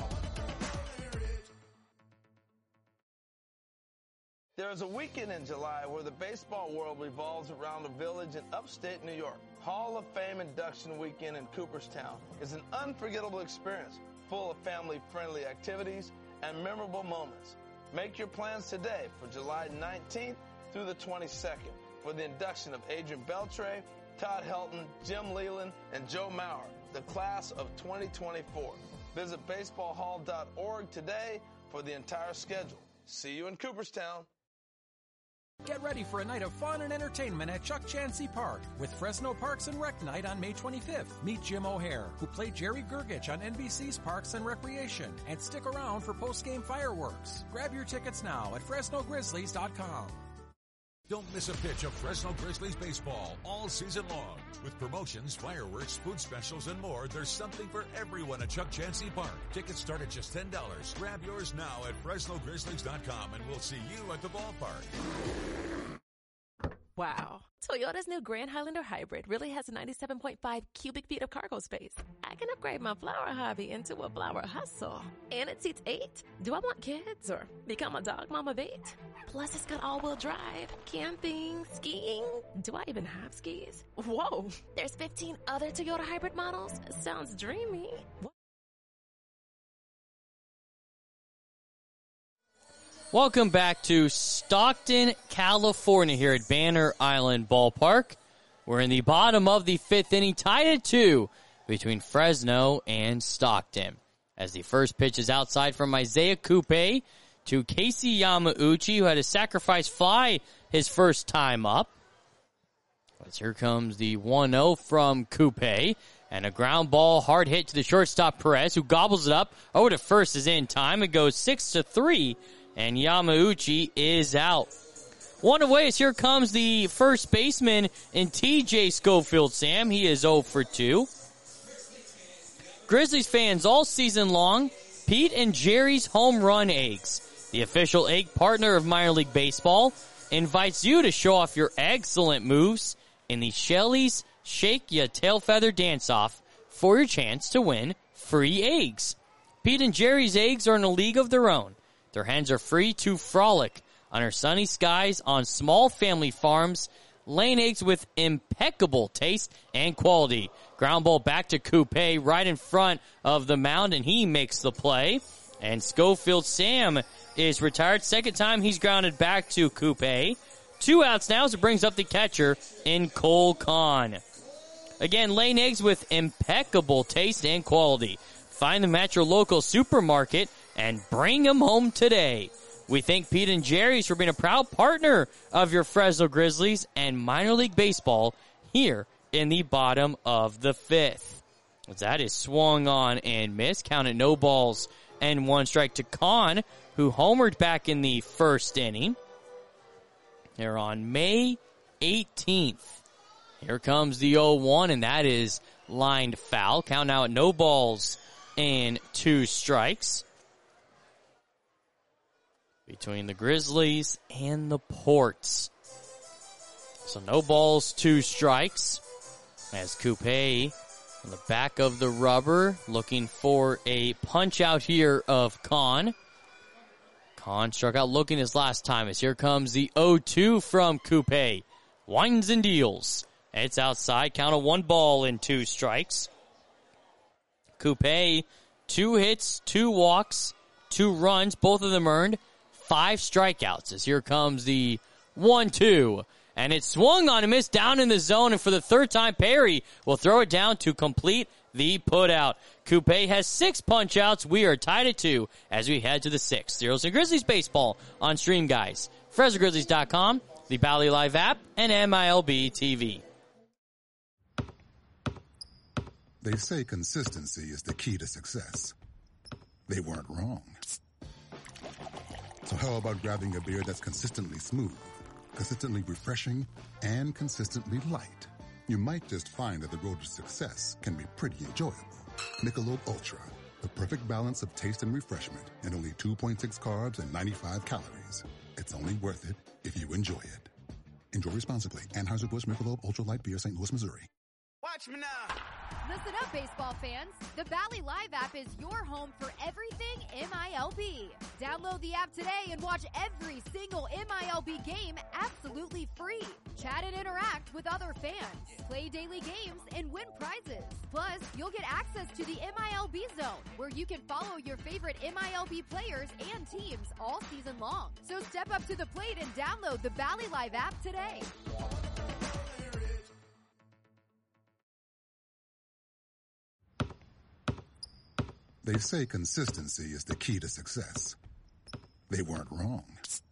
Speaker 10: There's a weekend in July where the baseball world revolves around a village in upstate New York. Hall of Fame induction weekend in Cooperstown is an unforgettable experience, full of family-friendly activities and memorable moments. Make your plans today for July 19th through the 22nd. for the induction of Adrian Beltre, Todd Helton, Jim Leland, and Joe Mauer, the class of 2024. Visit baseballhall.org today for the entire schedule. See you in Cooperstown.
Speaker 11: Get ready for a night of fun and entertainment at Chuck Chansey Park with Fresno Parks and Rec Night on May 25th. Meet Jim O'Hare, who played Jerry Gergich on NBC's Parks and Recreation, and stick around for post-game fireworks. Grab your tickets now at FresnoGrizzlies.com.
Speaker 12: Don't miss a pitch of Fresno Grizzlies baseball all season long. With promotions, fireworks, food specials, and more, there's something for everyone at Chuck Chansey Park. Tickets start at just $10. Grab yours now at FresnoGrizzlies.com, and we'll see you at the ballpark.
Speaker 2: Wow. Toyota's new Grand Highlander Hybrid really has 97.5 cubic feet of cargo space. I can upgrade my flower hobby into a flower hustle. And it seats 8. Do I want kids or become a dog mom of 8? Plus, it's got all-wheel drive, camping, skiing. Do I even have skis? Whoa. There's 15 other Toyota hybrid models. Sounds dreamy.
Speaker 1: Welcome back to Stockton, California here at Banner Island Ballpark. We're in the bottom of the 5th inning, tied at 2 between Fresno and Stockton. As the first pitch is outside from Isaiah Coupe to Casey Yamauchi, who had a sacrifice fly his first time up. But here comes the 1-0 from Coupe. And a ground ball, hard hit to the shortstop Perez, who gobbles it up. Over to first is in time. It goes 6-3. And Yamauchi is out. One away as here comes the first baseman in TJ Schofield, Sam. He is 0 for 2. Grizzlies fans all season long, Pete and Jerry's Home Run Eggs, the official egg partner of minor league baseball, invites you to show off your excellent moves in the Shelly's Shake Ya Tail Feather Dance-Off for your chance to win free eggs. Pete and Jerry's eggs are in a league of their own. Their hens are free to frolic under sunny skies on small family farms, laying eggs with impeccable taste and quality. Ground ball back to Coupe right in front of the mound, and he makes the play. And Schofield Sam is retired. Second time he's grounded back to Coupe. 2 outs now as it brings up the catcher in Cole Kahn. Again, laying eggs with impeccable taste and quality. Find them at your local supermarket and bring them home today. We thank Pete and Jerry's for being a proud partner of your Fresno Grizzlies and minor league baseball here in the bottom of the 5th. That is swung on and missed. Counted no balls and 1 strike to Kahn, who homered back in the first inning. Here on May 18th. Here comes the 0-1, and that is lined foul. Count now at no balls and 2 strikes between the Grizzlies and the Ports. So no balls, 2 strikes. As Coupe on the back of the rubber looking for a punch out here of Kahn. Kahn struck out looking his last time as here comes the 0-2 from Coupe. Winds and deals. It's outside. Count of 1 ball and 2 strikes. Coupe, 2 hits, 2 walks, 2 runs, both of them earned. 5 strikeouts as here comes the 1-2. And it's swung on and missed down in the zone. And for the third time, Perry will throw it down to complete the putout. Coupe has 6 punch outs. We are tied at 2 as we head to the 6th. Zeros and Grizzlies baseball on Stream Guys, FresnoGrizzlies.com, the Bally Live app, and MILB TV.
Speaker 4: They say consistency is the key to success. They weren't wrong. So how about grabbing a beer that's consistently smooth, consistently refreshing, and consistently light? You might just find that the road to success can be pretty enjoyable. Michelob Ultra, the perfect balance of taste and refreshment, and only 2.6 carbs and 95 calories. It's only worth it if you enjoy it. Enjoy responsibly. Anheuser-Busch Michelob Ultra Light Beer, St. Louis, Missouri.
Speaker 7: Watch me now.
Speaker 8: Listen up, baseball fans. The Bally Live app is your home for everything MILB. Download the app today and watch every single MILB game absolutely free. Chat and interact with other fans, play daily games, and win prizes. Plus, you'll get access to the MILB Zone, where you can follow your favorite MILB players and teams all season long. So step up to the plate and download the Bally Live app today.
Speaker 4: They say consistency is the key to success. They weren't wrong.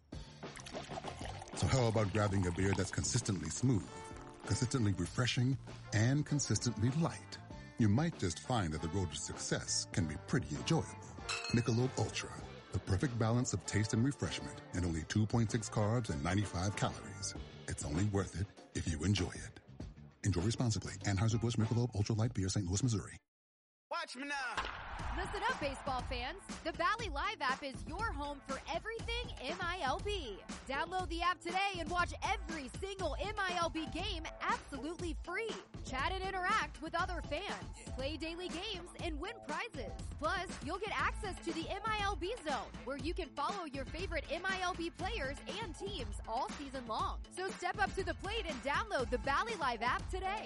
Speaker 4: So how about grabbing a beer that's consistently smooth, consistently refreshing, and consistently light? You might just find that the road to success can be pretty enjoyable. Michelob Ultra, the perfect balance of taste and refreshment, and only 2.6 carbs and 95 calories. It's only worth it if you enjoy it. Enjoy responsibly. Anheuser-Busch Michelob Ultra Light Beer, St. Louis, Missouri.
Speaker 7: Watch me now.
Speaker 8: Listen up, baseball fans. The Bally Live app is your home for everything MILB. Download the app today and watch every single MILB game absolutely free. Chat and interact with other fans, play daily games, and win prizes. Plus, you'll get access to the MILB Zone, where you can follow your favorite MILB players and teams all season long. So step up to the plate and download the Bally Live app today.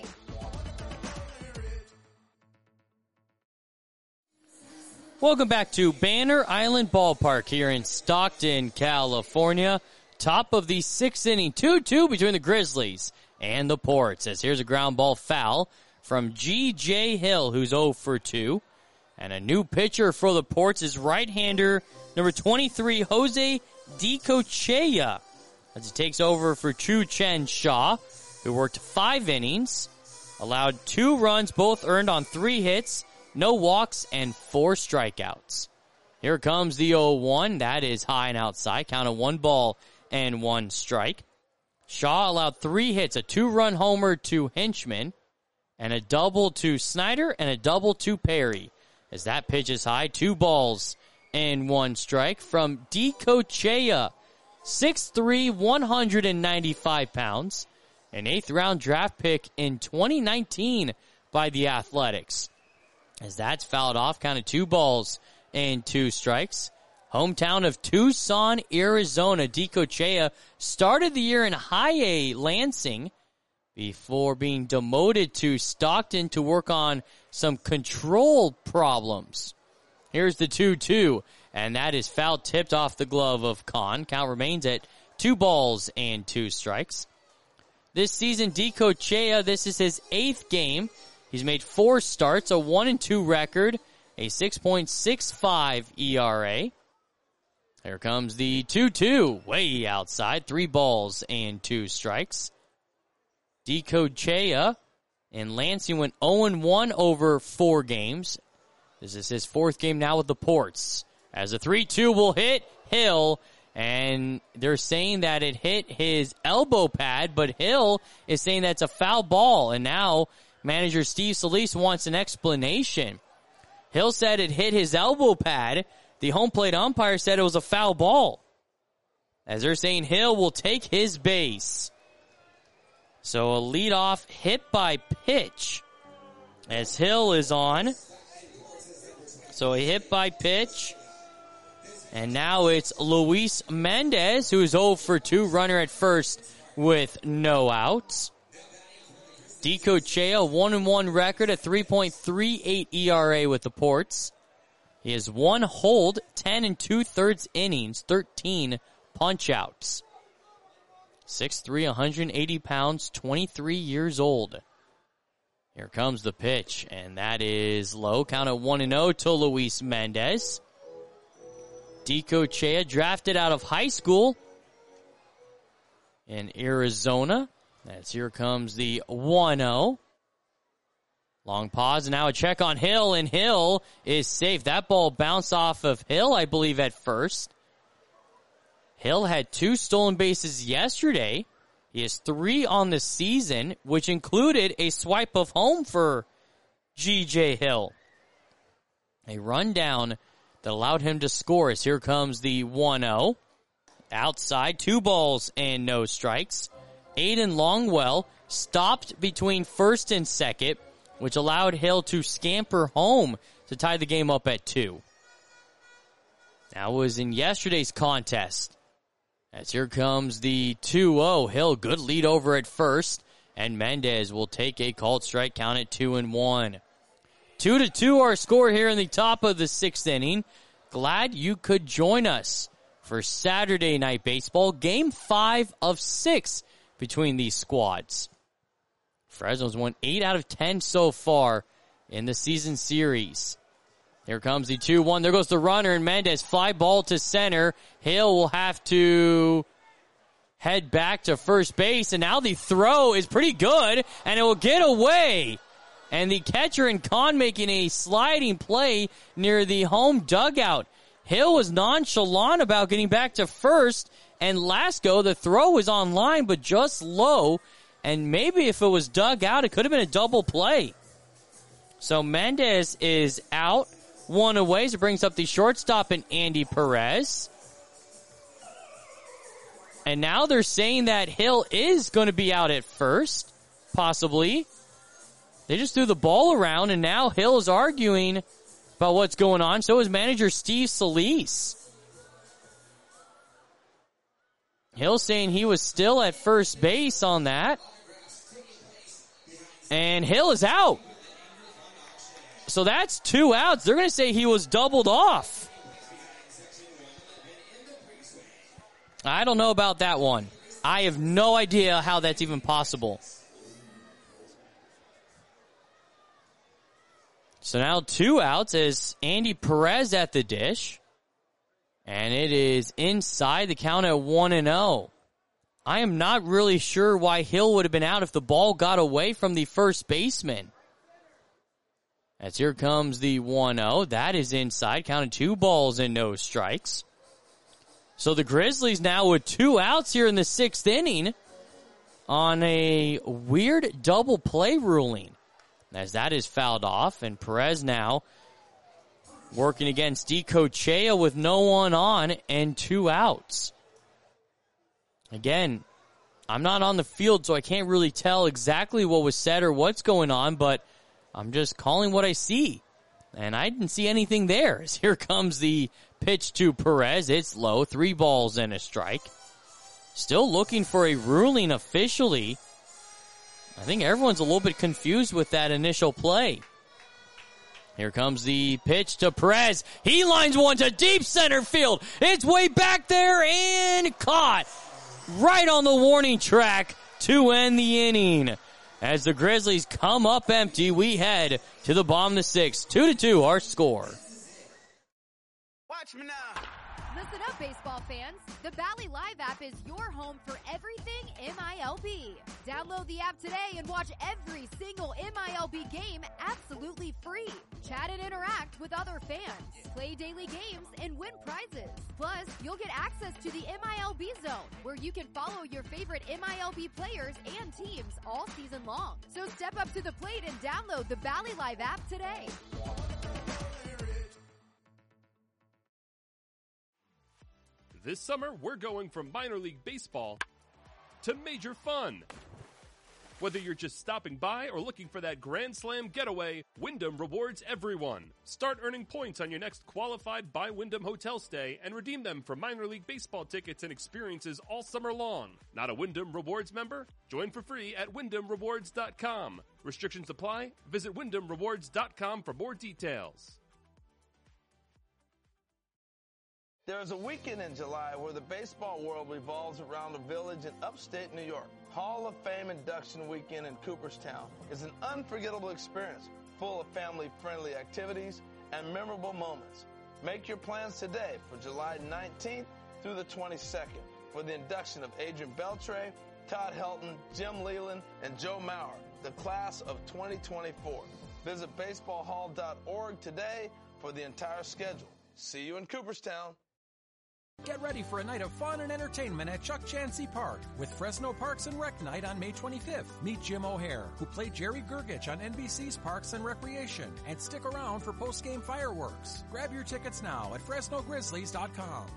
Speaker 1: Welcome back to Banner Island Ballpark here in Stockton, California. Top of the sixth inning, 2-2 between the Grizzlies and the Ports. As here's a ground ball foul from G.J. Hill, who's 0 for 2. And a new pitcher for the Ports is right-hander number 23, Jose DiCochea, as he takes over for Chu Chen Shaw, who worked 5 innings, allowed 2 runs, both earned on 3 hits, no walks, and 4 strikeouts. Here comes the 0-1. That is high and outside. Count of 1 ball and 1 strike. Shaw allowed 3 hits, a 2-run homer to Hinchman, and a double to Snyder, and a double to Perry. As that pitch is high, 2 balls and 1 strike from DiCochea. 6'3", 195 pounds. An 8th-round draft pick in 2019 by the Athletics. As that's fouled off, count of 2 balls and 2 strikes. Hometown of Tucson, Arizona. DiCochea started the year in High A Lansing before being demoted to Stockton to work on some control problems. Here's the 2-2, and that is foul tipped off the glove of Kahn. Count remains at 2 balls and 2 strikes. This season, DiCochea, this is his 8th game. He's made 4 starts, a 1-2 record, a 6.65 ERA. Here comes the 2-2, way outside, 3 balls and 2 strikes. DiCochea and Lansing went 0-1 over 4 games. This is his 4th game now with the Ports. As the 3-2 will hit Hill, and they're saying that it hit his elbow pad, but Hill is saying that's a foul ball, and now manager Steve Solis wants an explanation. Hill said it hit his elbow pad. The home plate umpire said it was a foul ball. As they're saying Hill will take his base. So a leadoff hit by pitch as Hill is on. So a hit by pitch. And now it's Luis Mendez, who is 0 for 2, runner at first with no outs. DiCochea, 1-1 record, a 3.38 ERA with the Ports. He has 1 hold, 10 2/3 innings, 13 punch-outs. 6'3", 180 pounds, 23 years old. Here comes the pitch, and that is low. Count of 1-0 to Luis Mendez. DiCochea, drafted out of high school in Arizona. As here comes the 1-0. Long pause, and now a check on Hill, and Hill is safe. That ball bounced off of Hill, I believe, at first. Hill had 2 stolen bases yesterday. He has 3 on the season, which included a swipe of home for G.J. Hill. A rundown that allowed him to score as here comes the 1-0. Outside, 2 balls and no strikes. Aiden Longwell stopped between first and second, which allowed Hill to scamper home to tie the game up at 2. That was in yesterday's contest. As here comes the 2-0. Hill, good lead over at first. And Mendez will take a called strike count at 2-1. 2-2 our score here in the top of the 6th inning. Glad you could join us for Saturday Night Baseball. Game 5 of 6 between these squads. Fresno's won 8 out of 10 so far in the season series. Here comes the 2-1. There goes the runner, and Mendez fly ball to center. Hill will have to head back to first base, and now the throw is pretty good, and it will get away. And the catcher and Kahn making a sliding play near the home dugout. Hill was nonchalant about getting back to first, and Lasko, the throw was on line, but just low, and maybe if it was dug out, it could have been a double play. So Mendez is out, one away, so it brings up the shortstop and Andy Perez. And now they're saying that Hill is going to be out at first, possibly. They just threw the ball around, and now Hill is arguing about what's going on. So is manager Steve Solis. Hill saying he was still at first base on that. And Hill is out. So that's 2 outs. They're going to say he was doubled off. I don't know about that one. I have no idea how that's even possible. So now 2 outs as Andy Perez at the dish. And it is inside the count at 1-0. I am not really sure why Hill would have been out if the ball got away from the first baseman. As here comes the 1-0. That is inside. Counted 2 balls and no strikes. So the Grizzlies now with 2 outs here in the 6th inning on a weird double play ruling. As that is fouled off, and Perez now working against DiCochea with no one on and 2 outs. Again, I'm not on the field, so I can't really tell exactly what was said or what's going on, but I'm just calling what I see. And I didn't see anything there. As here comes the pitch to Perez. It's low. 3 balls and a strike. Still looking for a ruling officially. I think everyone's a little bit confused with that initial play. Here comes the pitch to Perez. He lines one to deep center field. It's way back there and caught right on the warning track to end the inning. As the Grizzlies come up empty, we head to the bottom of the 6th. 2-2 our score.
Speaker 7: Watch me now.
Speaker 8: Listen up, baseball fans. The Bally Live app is your home for everything MILB. Download the app today and watch every single MILB game absolutely free. Chat and interact with other fans. Play daily games and win prizes. Plus, you'll get access to the MILB Zone, where you can follow your favorite MILB players and teams all season long. So step up to the plate and download the Bally Live app today.
Speaker 9: This summer, we're going from minor league baseball to major fun. Whether you're just stopping by or looking for that Grand Slam getaway, Wyndham rewards everyone. Start earning points on your next qualified by Wyndham hotel stay and redeem them for minor league baseball tickets and experiences all summer long. Not a Wyndham Rewards member? Join for free at WyndhamRewards.com. Restrictions apply. Visit WyndhamRewards.com for more details.
Speaker 10: There's a weekend in July where the baseball world revolves around a village in upstate New York. Hall of Fame induction weekend in Cooperstown is an unforgettable experience full of family-friendly activities and memorable moments. Make your plans today for July 19th through the 22nd for the induction of Adrian Beltre, Todd Helton, Jim Leland, and Joe Mauer, the class of 2024. Visit baseballhall.org today for the entire schedule. See you in Cooperstown.
Speaker 11: Get ready for a night of fun and entertainment at Chuck Chansey Park with Fresno Parks and Rec Night on May 25th. Meet Jim O'Hare, who played Jerry Gergich on NBC's Parks and Recreation, and stick around for post-game fireworks. Grab your tickets now at FresnoGrizzlies.com.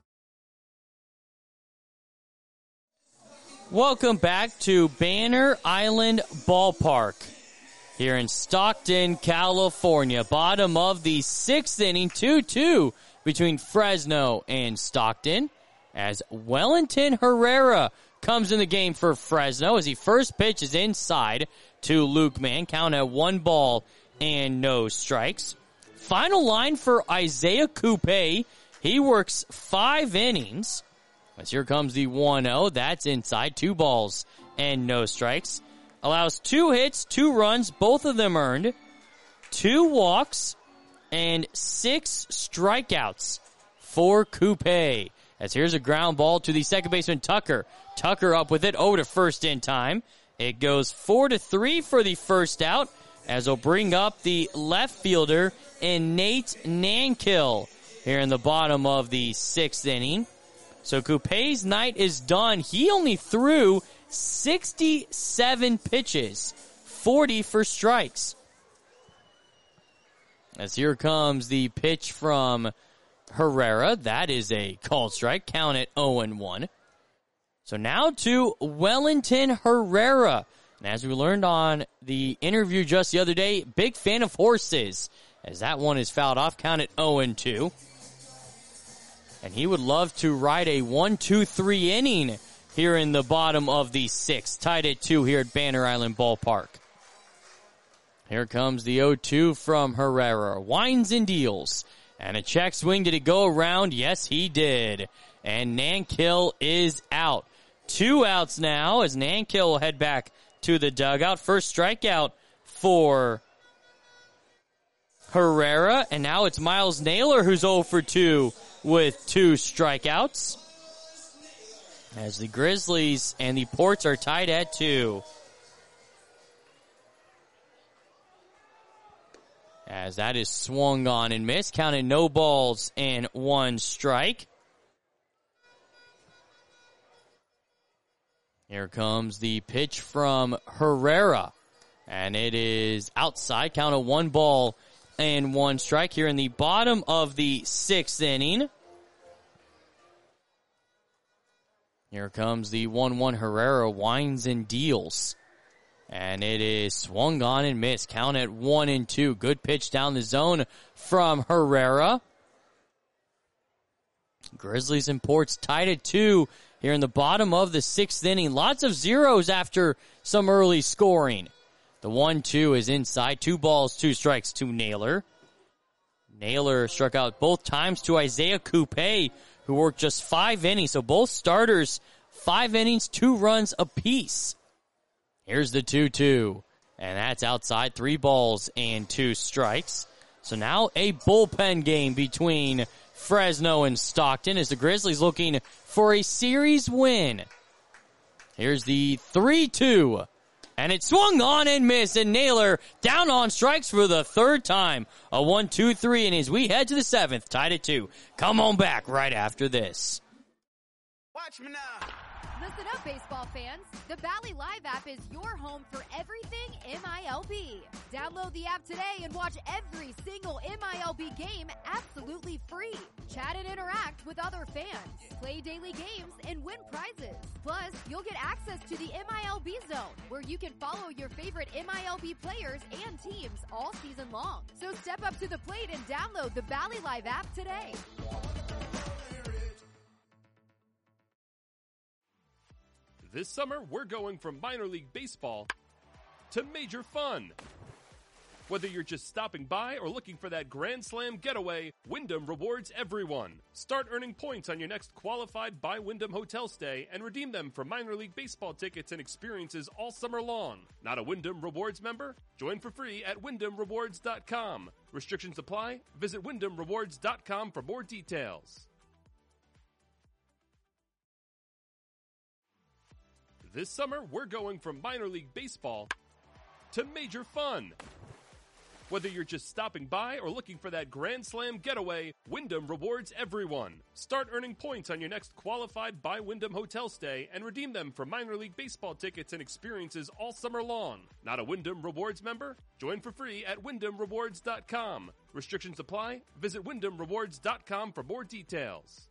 Speaker 1: Welcome back to Banner Island Ballpark here in Stockton, California. Bottom of the 6th inning, 2-2 between Fresno and Stockton, as Wellington Herrera comes in the game for Fresno as he first pitch is inside to Luke Mann. Count at 1 ball and no strikes. Final line for Isaiah Coupe. He works 5 innings. As here comes the 1-0. That's inside. 2 balls and no strikes. Allows 2 hits, 2 runs, both of them earned. 2 walks and 6 strikeouts for Coupe. As here's a ground ball to the second baseman Tucker. Tucker up with it over to first in time. It goes 4-3 for the first out, as they'll bring up the left fielder and Nate Nankill here in the bottom of the 6th inning. So Coupe's night is done. He only threw 67 pitches, 40 for strikes. As here comes the pitch from Herrera. That is a called strike. Count it 0-1. So now to Wellington Herrera. And as we learned on the interview just the other day, big fan of horses. As that one is fouled off. Count it 0-2. And he would love to ride a 1-2-3 inning here in the bottom of the 6th. Tied at 2 here at Banner Island Ballpark. Here comes the 0-2 from Herrera. Winds and deals. And a check swing. Did it go around? Yes, he did. And Nankill is out. 2 outs now as Nankill will head back to the dugout. First strikeout for Herrera. And now it's Miles Naylor who's 0 for 2 with 2 strikeouts. As the Grizzlies and the Ports are tied at 2. As that is swung on and missed. Counted no balls and 1 strike. Here comes the pitch from Herrera. And it is outside. Count of 1 ball and 1 strike here in the bottom of the 6th inning. Here comes the 1-1. Herrera winds and deals. And it is swung on and missed. Count at 1-2. Good pitch down the zone from Herrera. Grizzlies and Ports tied at 2 here in the bottom of the 6th inning. Lots of zeros after some early scoring. The 1-2 is inside. 2 balls, 2 strikes to Naylor. Naylor struck out both times to Isaiah Coupe, who worked just 5 innings. So both starters, 5 innings, 2 runs apiece. Here's the 2-2. And that's outside. 3 balls and 2 strikes. So now a bullpen game between Fresno and Stockton as the Grizzlies looking for a series win. Here's the 3-2. And it swung on and missed. And Naylor down on strikes for the 3rd time. A 1-2-3. And as we head to the 7th, tied at 2. Come on back right after this.
Speaker 7: Watch me now.
Speaker 8: Listen up, baseball fans. The Bally Live app is your home for everything MILB. Download the app today and watch every single MILB game absolutely free. Chat and interact with other fans. Play daily games and win prizes. Plus, you'll get access to the MILB Zone, where you can follow your favorite MILB players and teams all season long. So step up to the plate and download the Bally Live app today.
Speaker 9: This summer, we're going from minor league baseball to major fun. Whether you're just stopping by or looking for that Grand Slam getaway, Wyndham rewards everyone. Start earning points on your next qualified by Wyndham hotel stay and redeem them for minor league baseball tickets and experiences all summer long. Not a Wyndham Rewards member? Join for free at WyndhamRewards.com. Restrictions apply. Visit WyndhamRewards.com for more details. This summer, we're going from minor league baseball to major fun. Whether you're just stopping by or looking for that Grand Slam getaway, Wyndham rewards everyone. Start earning points on your next qualified by Wyndham hotel stay and redeem them for minor league baseball tickets and experiences all summer long. Not a Wyndham Rewards member? Join for free at WyndhamRewards.com. Restrictions apply. Visit WyndhamRewards.com for more details.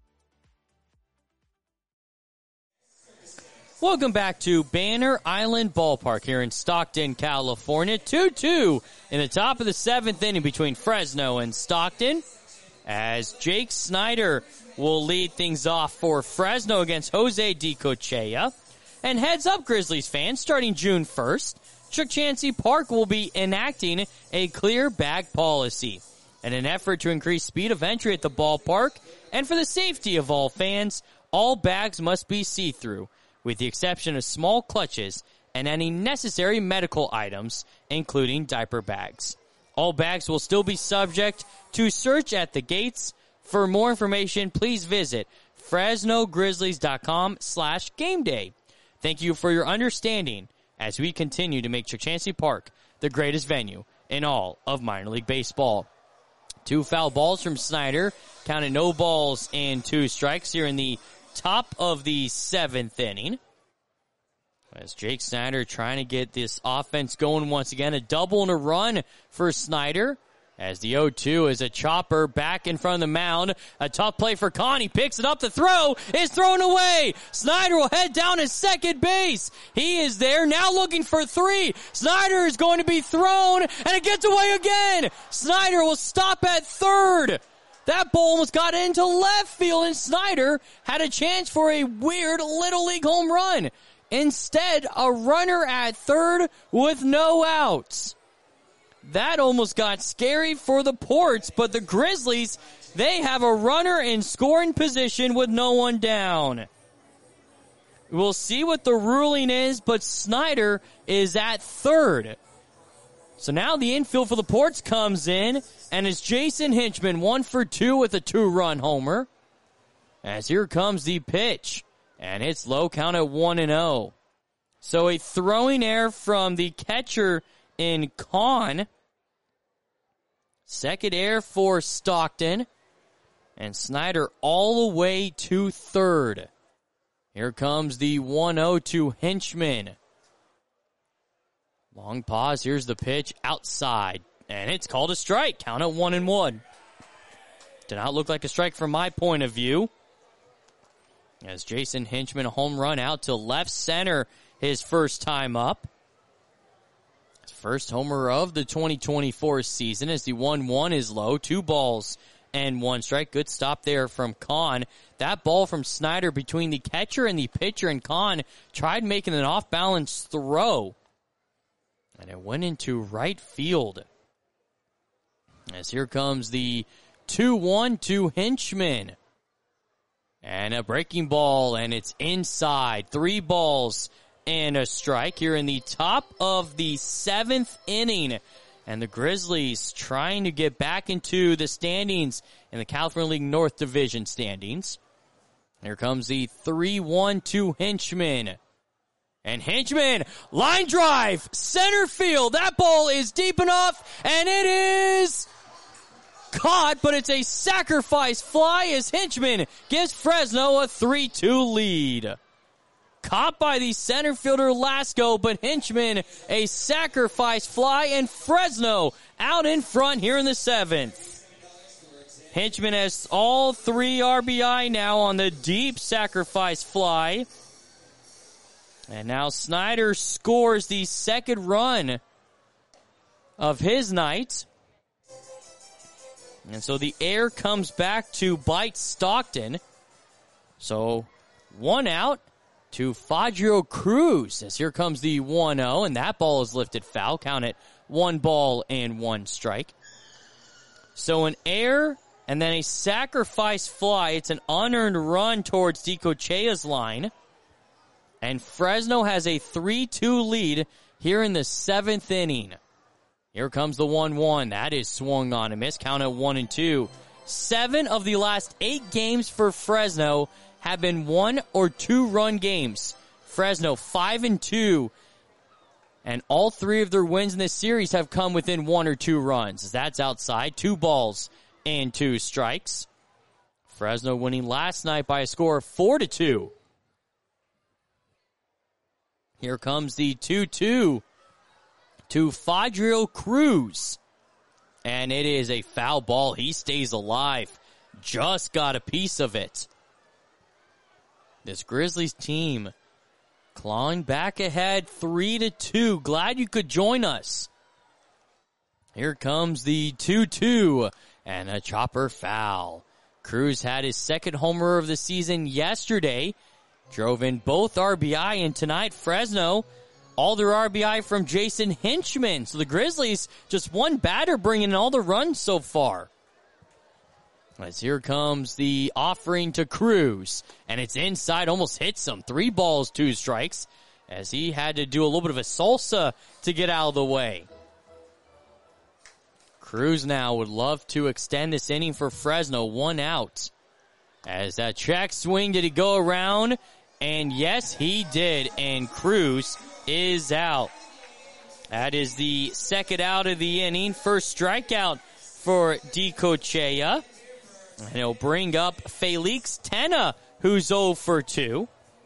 Speaker 1: Welcome back to Banner Island Ballpark here in Stockton, California. 2-2 in the top of the 7th inning between Fresno and Stockton. as Jake Snyder will lead things off for Fresno against Jose DiCochea. And heads up, Grizzlies fans, starting June 1st, Chuck Chansey Park will be enacting a clear bag policy in an effort to increase speed of entry at the ballpark. And for the safety of all fans, all bags must be see-through, with the exception of small clutches and any necessary medical items, including diaper bags. All bags will still be subject to search at the gates. For more information, please visit FresnoGrizzlies.com/gameday. Thank you for your understanding as we continue to make Chuck Chansey Park the greatest venue in all of minor league baseball. 2 foul balls from Snyder, counted no balls and 2 strikes here in the top of the 7th inning. As Jake Snyder trying to get this offense going once again. A double and a run for Snyder. As the 0-2 is a chopper back in front of the mound. A tough play for Kahn. He picks it up. The throw is thrown away. Snyder will head down to second base. He is there now looking for 3. Snyder is going to be thrown and it gets away again. Snyder will stop at third. That ball almost got into left field and Snyder had a chance for a weird Little League home run. Instead, a runner at third with no outs. That almost got scary for the Ports, but the Grizzlies, they have a runner in scoring position with no one down. We'll see what the ruling is, but Snyder is at third. So now the infield for the Ports comes in, and it's Jason Hinchman, 1 for 2 with a 2-run homer. As here comes the pitch. And it's low, count at 1-0. So a throwing error from the catcher in Kahn. Second error for Stockton. And Snyder all the way to third. Here comes the 1-0 to Hinchman. Long pause. Here's the pitch outside. And it's called a strike. Count at 1-1. Did not look like a strike from my point of view. As Jason Hinchman, a home run out to left center his first time up. His first homer of the 2024 season as the 1-1 is low. 2 balls and 1 strike. Good stop there from Kahn. That ball from Snyder between the catcher and the pitcher, and Kahn tried making an off-balance throw. And it went into right field. As here comes the 2-1 to Hinchman. And a breaking ball, and it's inside. 3 balls and a strike here in the top of the 7th inning. And the Grizzlies trying to get back into the standings in the California League North Division standings. Here comes the 3-1 to Hinchman. And Hinchman, line drive, center field. That ball is deep enough, and it is caught, but it's a sacrifice fly as Hinchman gives Fresno a 3-2 lead. Caught by the center fielder Lasco, but Hinchman a sacrifice fly, and Fresno out in front here in the 7th. Hinchman has all 3 RBI now on the deep sacrifice fly. And now Snyder scores the second run of his night. And so the air comes back to bite Stockton. So 1 out to Fadrio Cruz as here comes the 1-0, and that ball is lifted foul. Count it 1 ball and 1 strike. So an air and then a sacrifice fly. It's an unearned run towards DiCochea's line. And Fresno has a 3-2 lead here in the 7th inning. Here comes the 1-1. That is swung on and missed. Count at 1-2. 7 of the last 8 games for Fresno have been 1 or 2 run games. Fresno 5-2. And all 3 of their wins in this series have come within 1 or 2 runs. That's outside. 2 balls and 2 strikes. Fresno winning last night by a score of 4-2. Here comes the 2-2. To Fadrio Cruz. And it is a foul ball. He stays alive. Just got a piece of it. This Grizzlies team clawing back ahead 3-2. Glad you could join us. Here comes the 2-2. and a chopper foul. Cruz had his second homer of the season yesterday, drove in both RBI, and tonight Fresno, all their RBI from Jason Hinchman. So the Grizzlies, just one batter bringing in all the runs so far. As here comes the offering to Cruz, and it's inside, almost hits him. 3 balls, 2 strikes, as he had to do a little bit of a salsa to get out of the way. Cruz now would love to extend this inning for Fresno, 1 out. As that check swing, did he go around? And yes, he did, and Cruz is out. That is the second out of the inning. First strikeout for DiCochea. And he'll bring up Felix Tena, who's 0 for 2.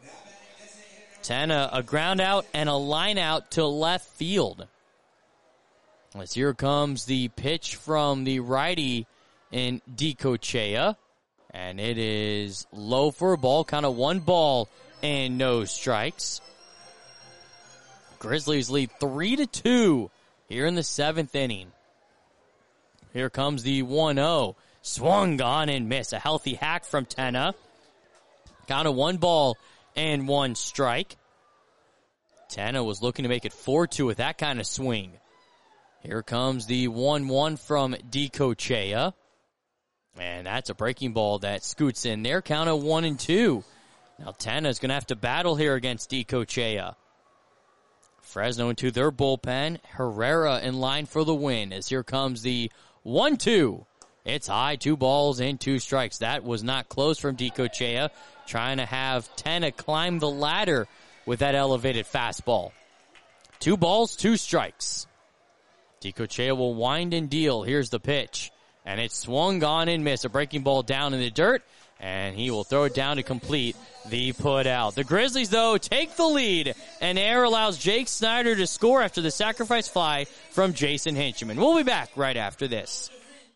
Speaker 1: Tena, a ground out and a line out to left field. As here comes the pitch from the righty in DiCochea. And it is low for a ball, kind of 1 ball and no strikes. Grizzlies lead 3-2 here in the 7th inning. Here comes the 1-0. Swung on and missed. A healthy hack from Tena. Count of 1 ball and 1 strike. Tena was looking to make it 4-2 with that kind of swing. Here comes the 1-1 from DiCochea. And that's a breaking ball that scoots in there. Count of 1-2. Now Tena's going to have to battle here against DiCochea. Fresno into their bullpen. Herrera in line for the win. As here comes the 1-2. It's high, 2 balls and 2 strikes. That was not close from DiCochea. Trying to have Tena climb the ladder with that elevated fastball. 2 balls, 2 strikes. DiCochea will wind and deal. Here's the pitch. And it's swung on and missed. A breaking ball down in the dirt. And he will throw it down to complete the put out. The Grizzlies, though, take the lead. And error allows Jake Snyder to score after the sacrifice fly from Jason Hinchman. We'll be back right after this.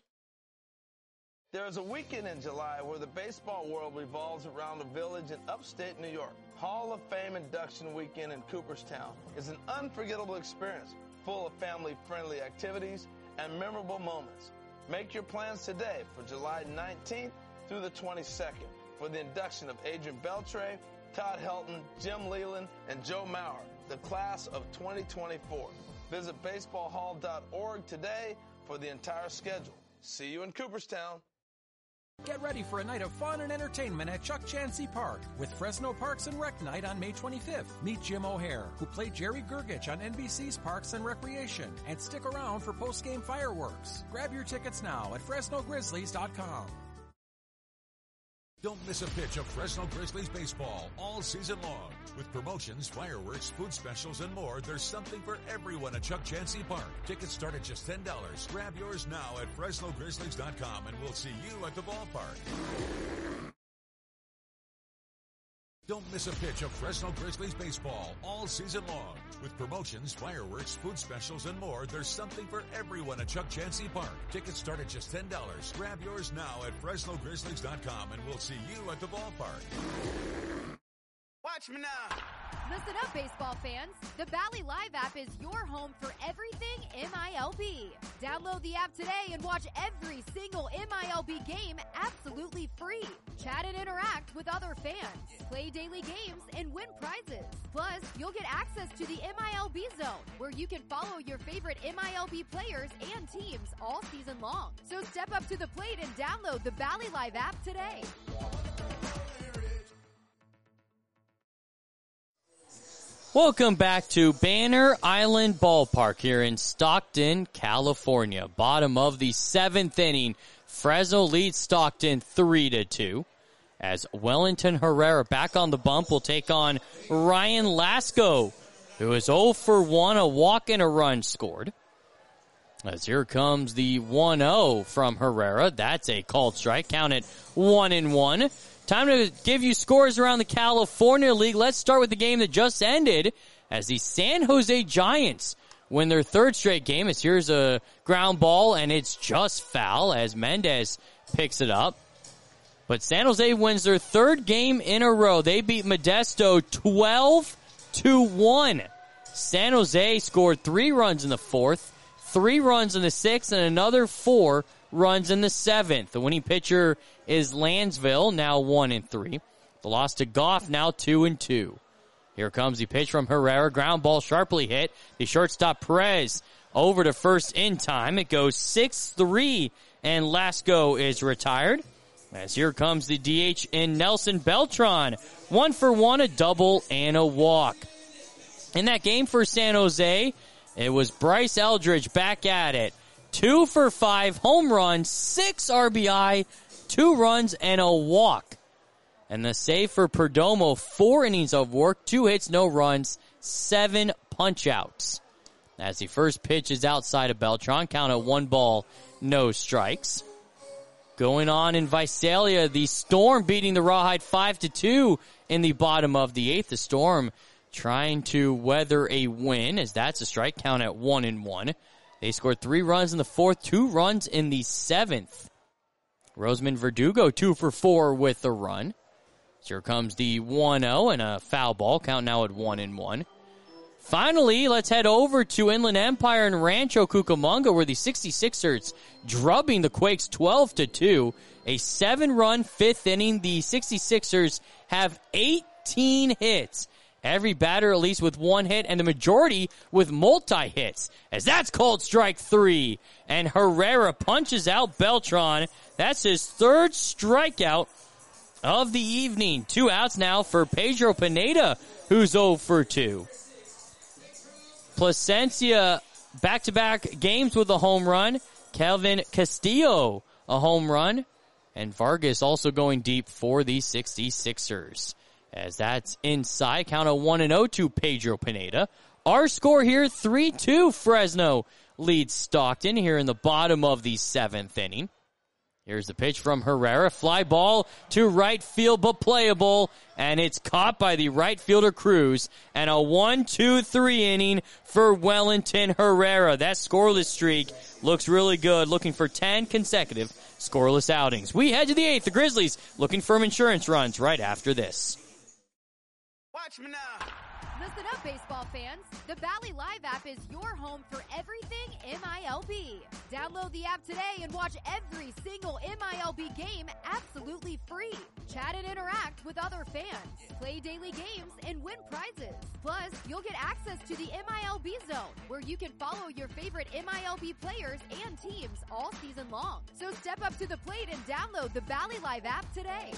Speaker 10: There is a weekend in July where the baseball world revolves around a village in upstate New York. Hall of Fame induction weekend in Cooperstown is an unforgettable experience, full of family-friendly activities and memorable moments. Make your plans today for July 19th through the 22nd for the induction of Adrian Beltre, Todd Helton, Jim Leland, and Joe Mauer, the class of 2024. Visit baseballhall.org today for the entire schedule. See you in Cooperstown.
Speaker 11: Get ready for a night of fun and entertainment at Chuck Chansey Park with Fresno Parks and Rec Night on May 25th. Meet Jim O'Hare, who played Jerry Gergich on NBC's Parks and Recreation, and stick around for post-game fireworks. Grab your tickets now at FresnoGrizzlies.com.
Speaker 12: Don't miss a pitch of Fresno Grizzlies baseball all season long. With promotions, fireworks, food specials, and more, there's something for everyone at Chuck Chansey Park. Tickets start at just $10. Grab yours now at FresnoGrizzlies.com, and we'll see you at the ballpark. Don't miss a pitch of Fresno Grizzlies baseball all season long. With promotions, fireworks, food specials, and more, there's something for everyone at Chuck Chansey Park. Tickets start at just $10. Grab yours now at FresnoGrizzlies.com, and we'll see you at the ballpark.
Speaker 7: Watch me now.
Speaker 8: Listen up, baseball fans. The Bally Live app is your home for everything MILB. Download the app today and watch every single MILB game absolutely free. Chat and interact with other fans. Play daily games and win prizes. Plus, you'll get access to the MILB Zone, where you can follow your favorite MILB players and teams all season long. So step up to the plate and download the Bally Live app today.
Speaker 1: Welcome back to Banner Island Ballpark here in Stockton, California. Bottom of the 7th inning. Fresno leads Stockton 3-2. As Wellington Herrera back on the bump will take on Ryan Lasko, who is 0 for 1, a walk and a run scored. As here comes the 1-0 from Herrera. That's a called strike. Count it 1-1. Time to give you scores around the California League. Let's start with the game that just ended as the San Jose Giants win their 3rd straight game. As here's a ground ball, and it's just foul as Mendez picks it up. But San Jose wins their 3rd game in a row. They beat Modesto 12-1. San Jose scored 3 runs in the 4th, 3 runs in the 6th, and another 4 runs in the 7th. The winning pitcher is Lansville, now 1-3. The loss to Goff, now 2-2. Here comes the pitch from Herrera. Ground ball sharply hit. The shortstop Perez over to first in time. It goes 6-3, and Lasco is retired. As here comes the DH in Nelson Beltran. 1-for-1, a double and a walk. In that game for San Jose, it was Bryce Eldridge back at it. 2-for-5, home run, 6 RBI, 2 runs, and a walk. And the save for Perdomo, 4 innings of work, 2 hits, no runs, 7 punch-outs. As the first pitch is outside of Beltran, count at 1 ball, no strikes. Going on in Visalia, the Storm beating the Rawhide 5-2 in the bottom of the 8th. The Storm trying to weather a win, as that's a strike, count at 1-1. They scored 3 runs in the 4th, 2 runs in the 7th. Roseman Verdugo 2-for-4 with a run. Here comes the 1-0 and a foul ball, count now at 1-1. Finally, let's head over to Inland Empire and Rancho Cucamonga, where the 66ers drubbing the Quakes 12-2. A 7-run 5th inning. The 66ers have 18 hits. Every batter at least with 1 hit, and the majority with multi-hits, as that's called strike 3. And Herrera punches out Beltran. That's his 3rd strikeout of the evening. 2 outs now for Pedro Pineda, who's 0-for-2. Placencia, back-to-back games with a home run. Kelvin Castillo, a home run. And Vargas also going deep for the 66ers. As that's inside, count a 1-0 to Pedro Pineda. Our score here, 3-2. Fresno leads Stockton here in the bottom of the 7th inning. Here's the pitch from Herrera. Fly ball to right field, but playable. And it's caught by the right fielder Cruz. And a 1-2-3 inning for Wellington Herrera. That scoreless streak looks really good. Looking for 10 consecutive scoreless outings. We head to the 8th. The Grizzlies looking for insurance runs right after this.
Speaker 7: Watch me now.
Speaker 8: Listen up, baseball fans. The Valley Live app is your home for everything MILB. Download the app today and watch every single MILB game absolutely free. Chat and interact with other fans. Play daily games and win prizes. Plus, you'll get access to the MILB Zone, where you can follow your favorite MILB players and teams all season long. So step up to the plate and download the Valley Live app today.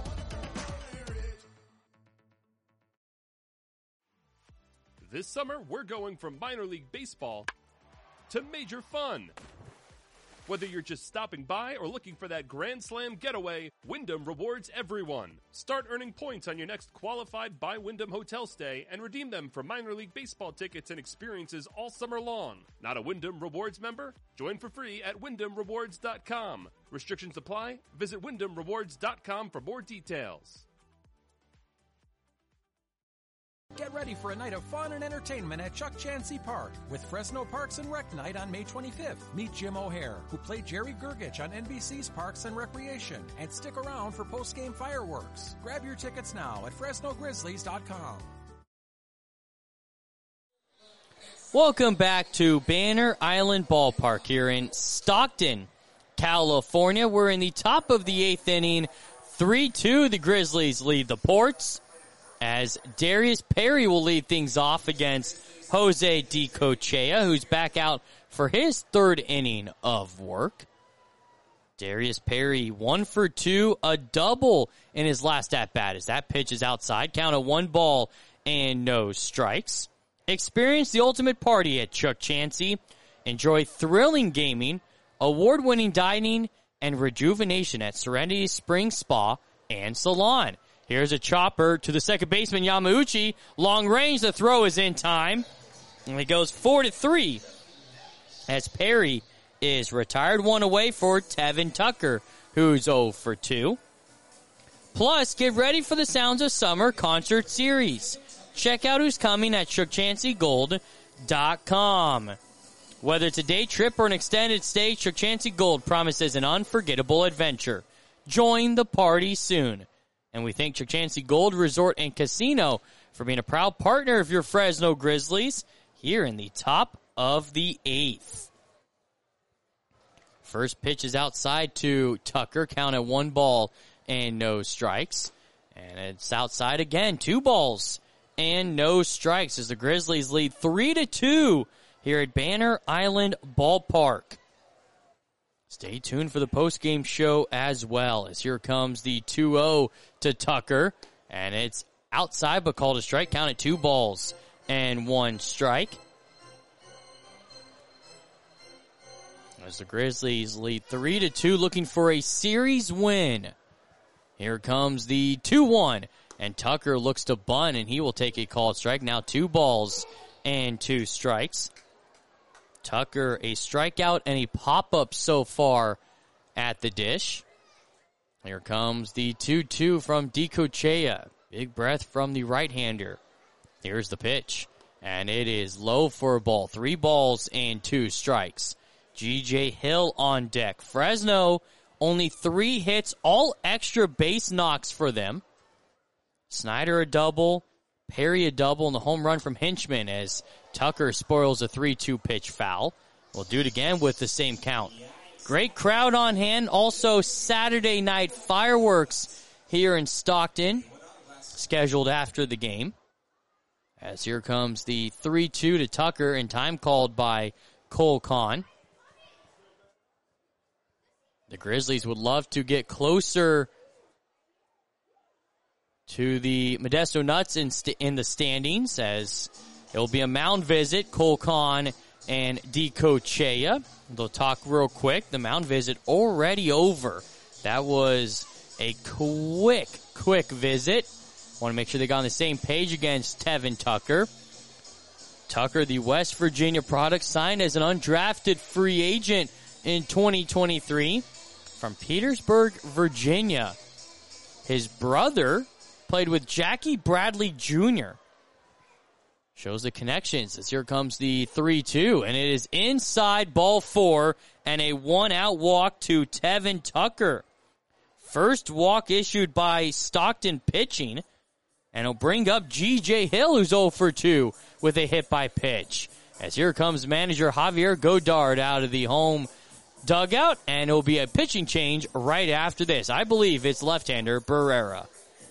Speaker 9: This summer, we're going from minor league baseball to major fun. Whether you're just stopping by or looking for that Grand Slam getaway, Wyndham rewards everyone. Start earning points on your next qualified by Wyndham hotel stay and redeem them for minor league baseball tickets and experiences all summer long. Not a Wyndham Rewards member? Join for free at WyndhamRewards.com. Restrictions apply. Visit WyndhamRewards.com for more details.
Speaker 11: Get ready for a night of fun and entertainment at Chuck Chansey Park with Fresno Parks and Rec Night on May 25th. Meet Jim O'Hare, who played Jerry Gergich on NBC's Parks and Recreation, and stick around for post-game fireworks. Grab your tickets now at FresnoGrizzlies.com.
Speaker 1: Welcome back to Banner Island Ballpark here in Stockton, California. We're in the top of the 8th inning. 3-2, the Grizzlies lead the Ports, as Darius Perry will lead things off against Jose De Cochea, who's back out for his 3rd inning of work. Darius Perry 1-for-2, a double in his last at-bat as that pitch is outside. Count of 1 ball and no strikes. Experience the ultimate party at Chuck Chansey. Enjoy thrilling gaming, award-winning dining, and rejuvenation at Serenity Spring Spa and Salon. Here's a chopper to the second baseman, Yamauchi. Long range, the throw is in time. And it goes 4-3 as Perry is retired. 1 away for Tevin Tucker, who's 0-for-2. Plus, get ready for the Sounds of Summer concert series. Check out who's coming at ChuckChanseyGold.com. Whether it's a day trip or an extended stay, Chuck Chansey Gold promises an unforgettable adventure. Join the party soon. And we thank Chuck Chansey Gold Resort and Casino for being a proud partner of your Fresno Grizzlies here in the top of the 8th. first pitch is outside to Tucker. Count at 1 ball and no strikes. And it's outside again. 2 balls and no strikes as the Grizzlies lead 3-2 here at Banner Island Ballpark. Stay tuned for the post-game show as well, as here comes the 2-0 to Tucker. And it's outside but called a strike. Count at 2 balls and 1 strike. As the Grizzlies lead 3-2, looking for a series win. Here comes the 2-1, and Tucker looks to bunt, and he will take a called strike. Now 2 balls and 2 strikes. Tucker, a strikeout and a pop-up so far at the dish. Here comes the 2-2 from DiCochea. Big breath from the right-hander. Here's the pitch, and it is low for a ball. 3 balls and 2 strikes. G.J. Hill on deck. Fresno, only 3 hits, all extra base knocks for them. Snyder a double, Perry a double, and the home run from Hinchman as Tucker spoils a 3-2 pitch foul. We'll do it again with the same count. Great crowd on hand. Also Saturday night fireworks here in Stockton, scheduled after the game. As here comes the 3-2 to Tucker, and time called by Cole Kahn. The Grizzlies would love to get closer to the Modesto Nuts in the standings, as it will be a mound visit. Cole Kahn and DiCochea. They'll talk real quick. The mound visit already over. That was a quick visit. Want to make sure they got on the same page against Tevin Tucker. Tucker, the West Virginia product, signed as an undrafted free agent in 2023 from Petersburg, Virginia. His brother played with Jackie Bradley Jr. Shows the connections as here comes the 3-2, and it is inside ball 4 and a 1-out walk to Tevin Tucker. First walk issued by Stockton pitching, and it'll bring up G.J. Hill, who's 0 for 2 with a hit by pitch. As here comes manager Javier Godard out of the home dugout, and it'll be a pitching change right after this. I believe it's left-hander Barrera.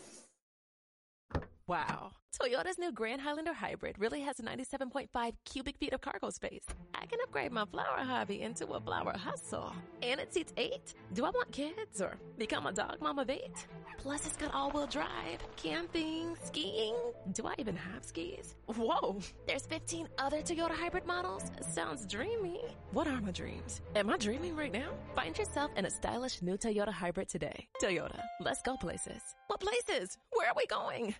Speaker 2: Wow. Toyota's new Grand Highlander Hybrid really has 97.5 cubic feet of cargo space. I can upgrade my flower hobby into a flower hustle. And it seats 8. Do I want kids or become a dog mom of 8? Plus, it's got all-wheel drive, camping, skiing. Do I even have skis? Whoa, there's 15 other Toyota hybrid models? Sounds dreamy. What are my dreams? Am I dreaming right now? Find yourself in a stylish new Toyota hybrid today. Toyota, let's go places. What places? Where are we going?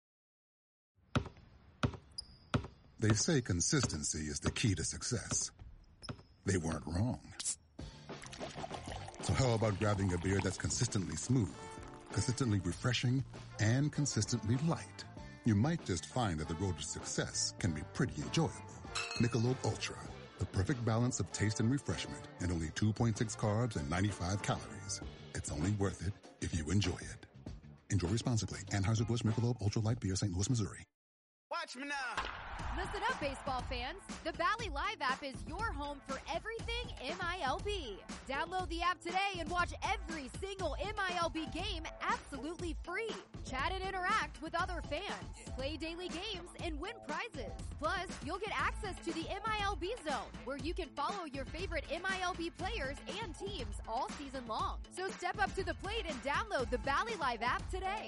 Speaker 4: They say consistency is the key to success. They weren't wrong. So how about grabbing a beer that's consistently smooth, consistently refreshing, and consistently light? You might just find that the road to success can be pretty enjoyable. Michelob Ultra, the perfect balance of taste and refreshment, and only 2.6 carbs and 95 calories. It's only worth it if you enjoy it. Enjoy responsibly. Anheuser-Busch Michelob Ultra Light Beer, St. Louis, Missouri.
Speaker 7: Watch me now.
Speaker 8: Listen up, baseball fans. The Bally Live app is your home for everything MILB. Download the app today and watch every single MILB game absolutely free. Chat and interact with other fans. Play daily games and win prizes. Plus, you'll get access to the MILB Zone, where you can follow your favorite MILB players and teams all season long. So step up to the plate and download the Bally Live app today.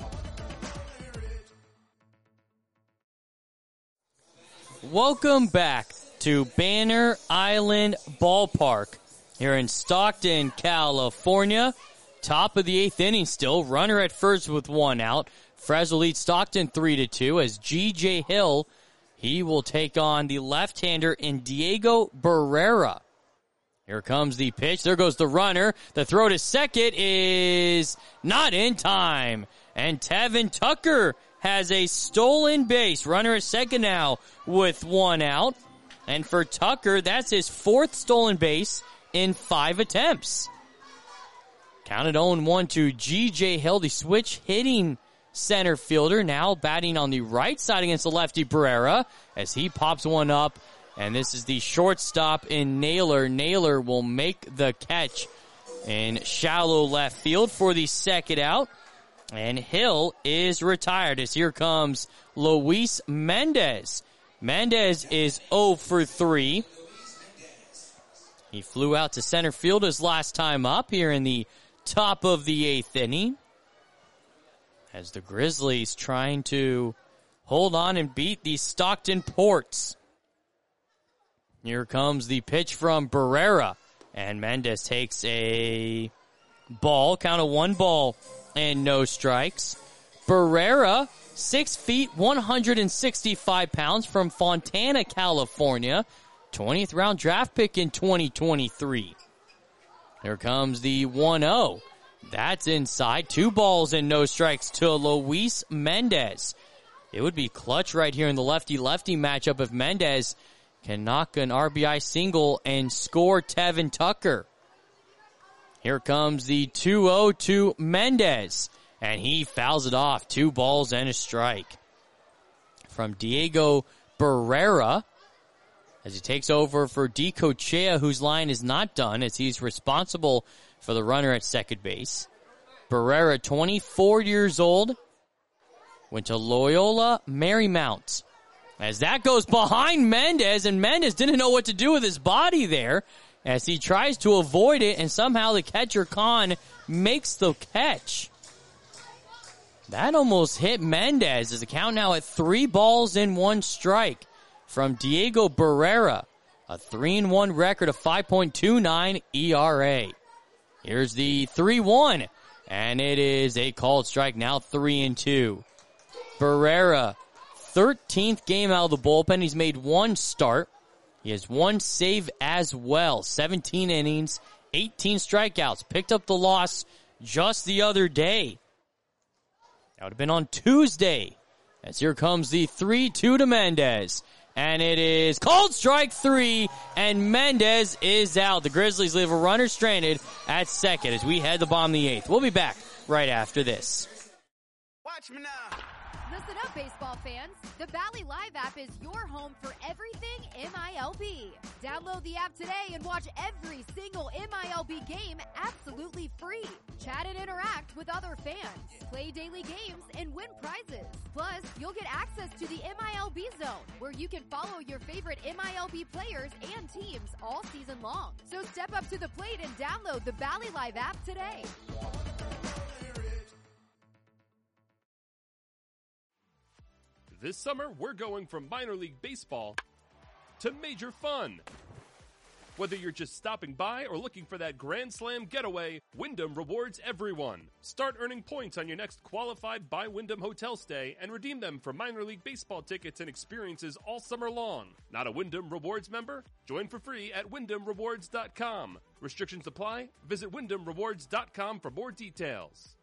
Speaker 1: Welcome back to Banner Island Ballpark here in Stockton, California. Top of the 8th inning still. Runner at first with 1 out. Fresno leads Stockton 3-2 as G.J. Hill, he will take on the left-hander in Diego Barrera. Here comes the pitch. There goes the runner. The throw to second is not in time. And Tevin Tucker has a stolen base. Runner at second now with 1 out. And for Tucker, that's his 4th stolen base in 5 attempts. Counted 0-1 to G.J. Hill, the switch hitting center fielder, now batting on the right side against the lefty Barrera as he pops one up And this is the shortstop in Naylor. Naylor will make the catch in shallow left field for the second out. And Hill is retired as here comes Luis Mendez. Mendez is 0 for 3. He flew out to center field his last time up here in the top of the 8th inning. As the Grizzlies trying to hold on and beat the Stockton Ports. Here comes the pitch from Barrera. And Mendez takes a ball, count of 1 ball and no strikes. Barrera, 6 feet, 165 pounds from Fontana, California. 20th round draft pick in 2023. Here comes the 1-0. That's inside. 2 balls and no strikes to Luis Mendez. It would be clutch right here in the lefty-lefty matchup if Mendez can knock an RBI single and score Tevin Tucker. Here comes the 2-0 to Mendez, and he fouls it off. 2 balls and a strike. From Diego Barrera, as he takes over for DiCochea, whose line is not done, as he's responsible for the runner at second base. Barrera, 24 years old, went to Loyola Marymount. As that goes behind Mendez, and Mendez didn't know what to do with his body there, as he tries to avoid it, and somehow the catcher, Khan, makes the catch. That almost hit Mendez, as the count now at 3 balls and 1 strike from Diego Barrera. A 3-1 record of 5.29 ERA. Here's the 3-1, and it is a called strike, now 3-2. Barrera, 13th game out of the bullpen. He's made 1 start. He has 1 save as well. 17 innings, 18 strikeouts. Picked up the loss just the other day. That would have been on Tuesday. As here comes the 3-2 to Mendez. And it is called strike 3, and Mendez is out. The Grizzlies leave a runner stranded at second as we head to bottom of the 8th. We'll be back right after this.
Speaker 7: Watch me now.
Speaker 8: Listen up, baseball fans. The Bally Live app is your home for everything MILB. Download the app today and watch every single MILB game absolutely free. Chat and interact with other fans. Play daily games and win prizes. Plus, you'll get access to the MILB Zone, where you can follow your favorite MILB players and teams all season long. So step up to the plate and download the Bally Live app today.
Speaker 9: This summer, we're going from minor league baseball to major fun. Whether you're just stopping by or looking for that Grand Slam getaway, Wyndham rewards everyone. Start earning points on your next qualified by Wyndham hotel stay and redeem them for minor league baseball tickets and experiences all summer long. Not a Wyndham Rewards member? Join for free at WyndhamRewards.com. Restrictions apply. Visit WyndhamRewards.com for more details.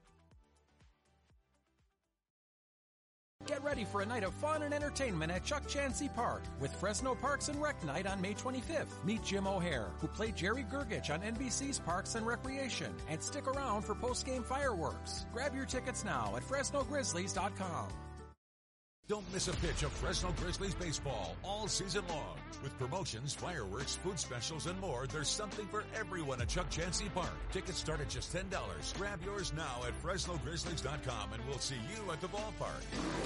Speaker 11: Get ready for a night of fun and entertainment at Chuck Chansey Park with Fresno Parks and Rec Night on May 25th. Meet Jim O'Hare, who played Jerry Gergich on NBC's Parks and Recreation, and stick around for post-game fireworks. Grab your tickets now at FresnoGrizzlies.com.
Speaker 12: Don't miss a pitch of Fresno Grizzlies baseball all season long. With promotions, fireworks, food specials, and more, there's something for everyone at Chuck Chansey Park. Tickets start at just $10. Grab yours now at FresnoGrizzlies.com, and we'll see you at the ballpark.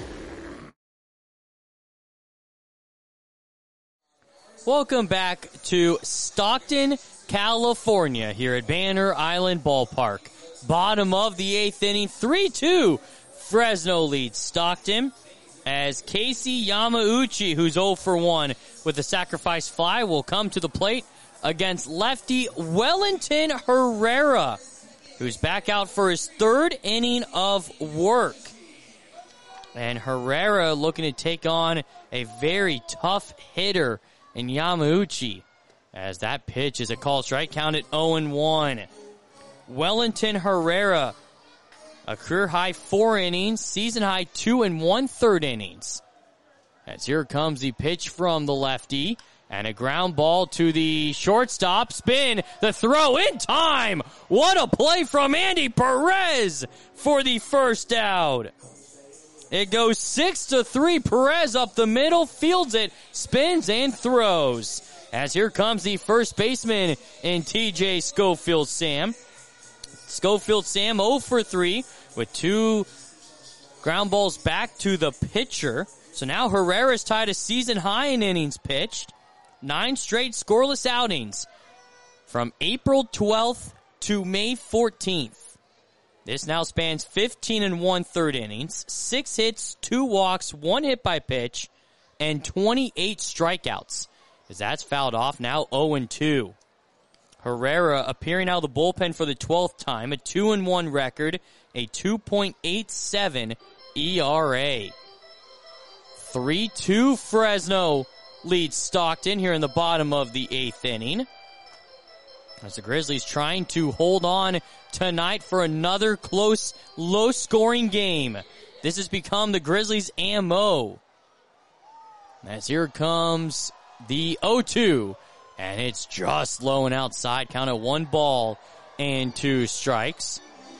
Speaker 1: Welcome back to Stockton, California, here at Banner Island Ballpark. Bottom of the 8th inning, 3-2. Fresno leads Stockton, as Casey Yamauchi, who's 0 for 1 with a sacrifice fly, will come to the plate against lefty Wellington Herrera, who's back out for his 3rd inning of work. And Herrera looking to take on a very tough hitter in Yamauchi, as that pitch is a called strike, count at 0-1. Wellington Herrera, a career-high 4 innings, season-high 2 1/3 innings. As here comes the pitch from the lefty, and a ground ball to the shortstop. Spin, the throw in time! What a play from Andy Perez for the first out. It goes 6-3. Perez up the middle, fields it, spins and throws. As here comes the first baseman in TJ Schofield Sam. Schofield Sam 0 for 3 with 2 ground balls back to the pitcher. So now Herrera's tied a season high in innings pitched. 9 straight scoreless outings from April 12th to May 14th. This now spans 15 1/3 innings, 6 hits, 2 walks, 1 hit by pitch, and 28 strikeouts. As that's fouled off, now 0-2. Herrera appearing out of the bullpen for the 12th time, a 2-1 record, a 2.87 ERA. 3-2 Fresno leads Stockton here in the bottom of the 8th inning. As the Grizzlies trying to hold on tonight for another close, low-scoring game. This has become the Grizzlies' MO. As here comes the 0-2, and it's just low and outside. Count at 1 ball and 2 strikes.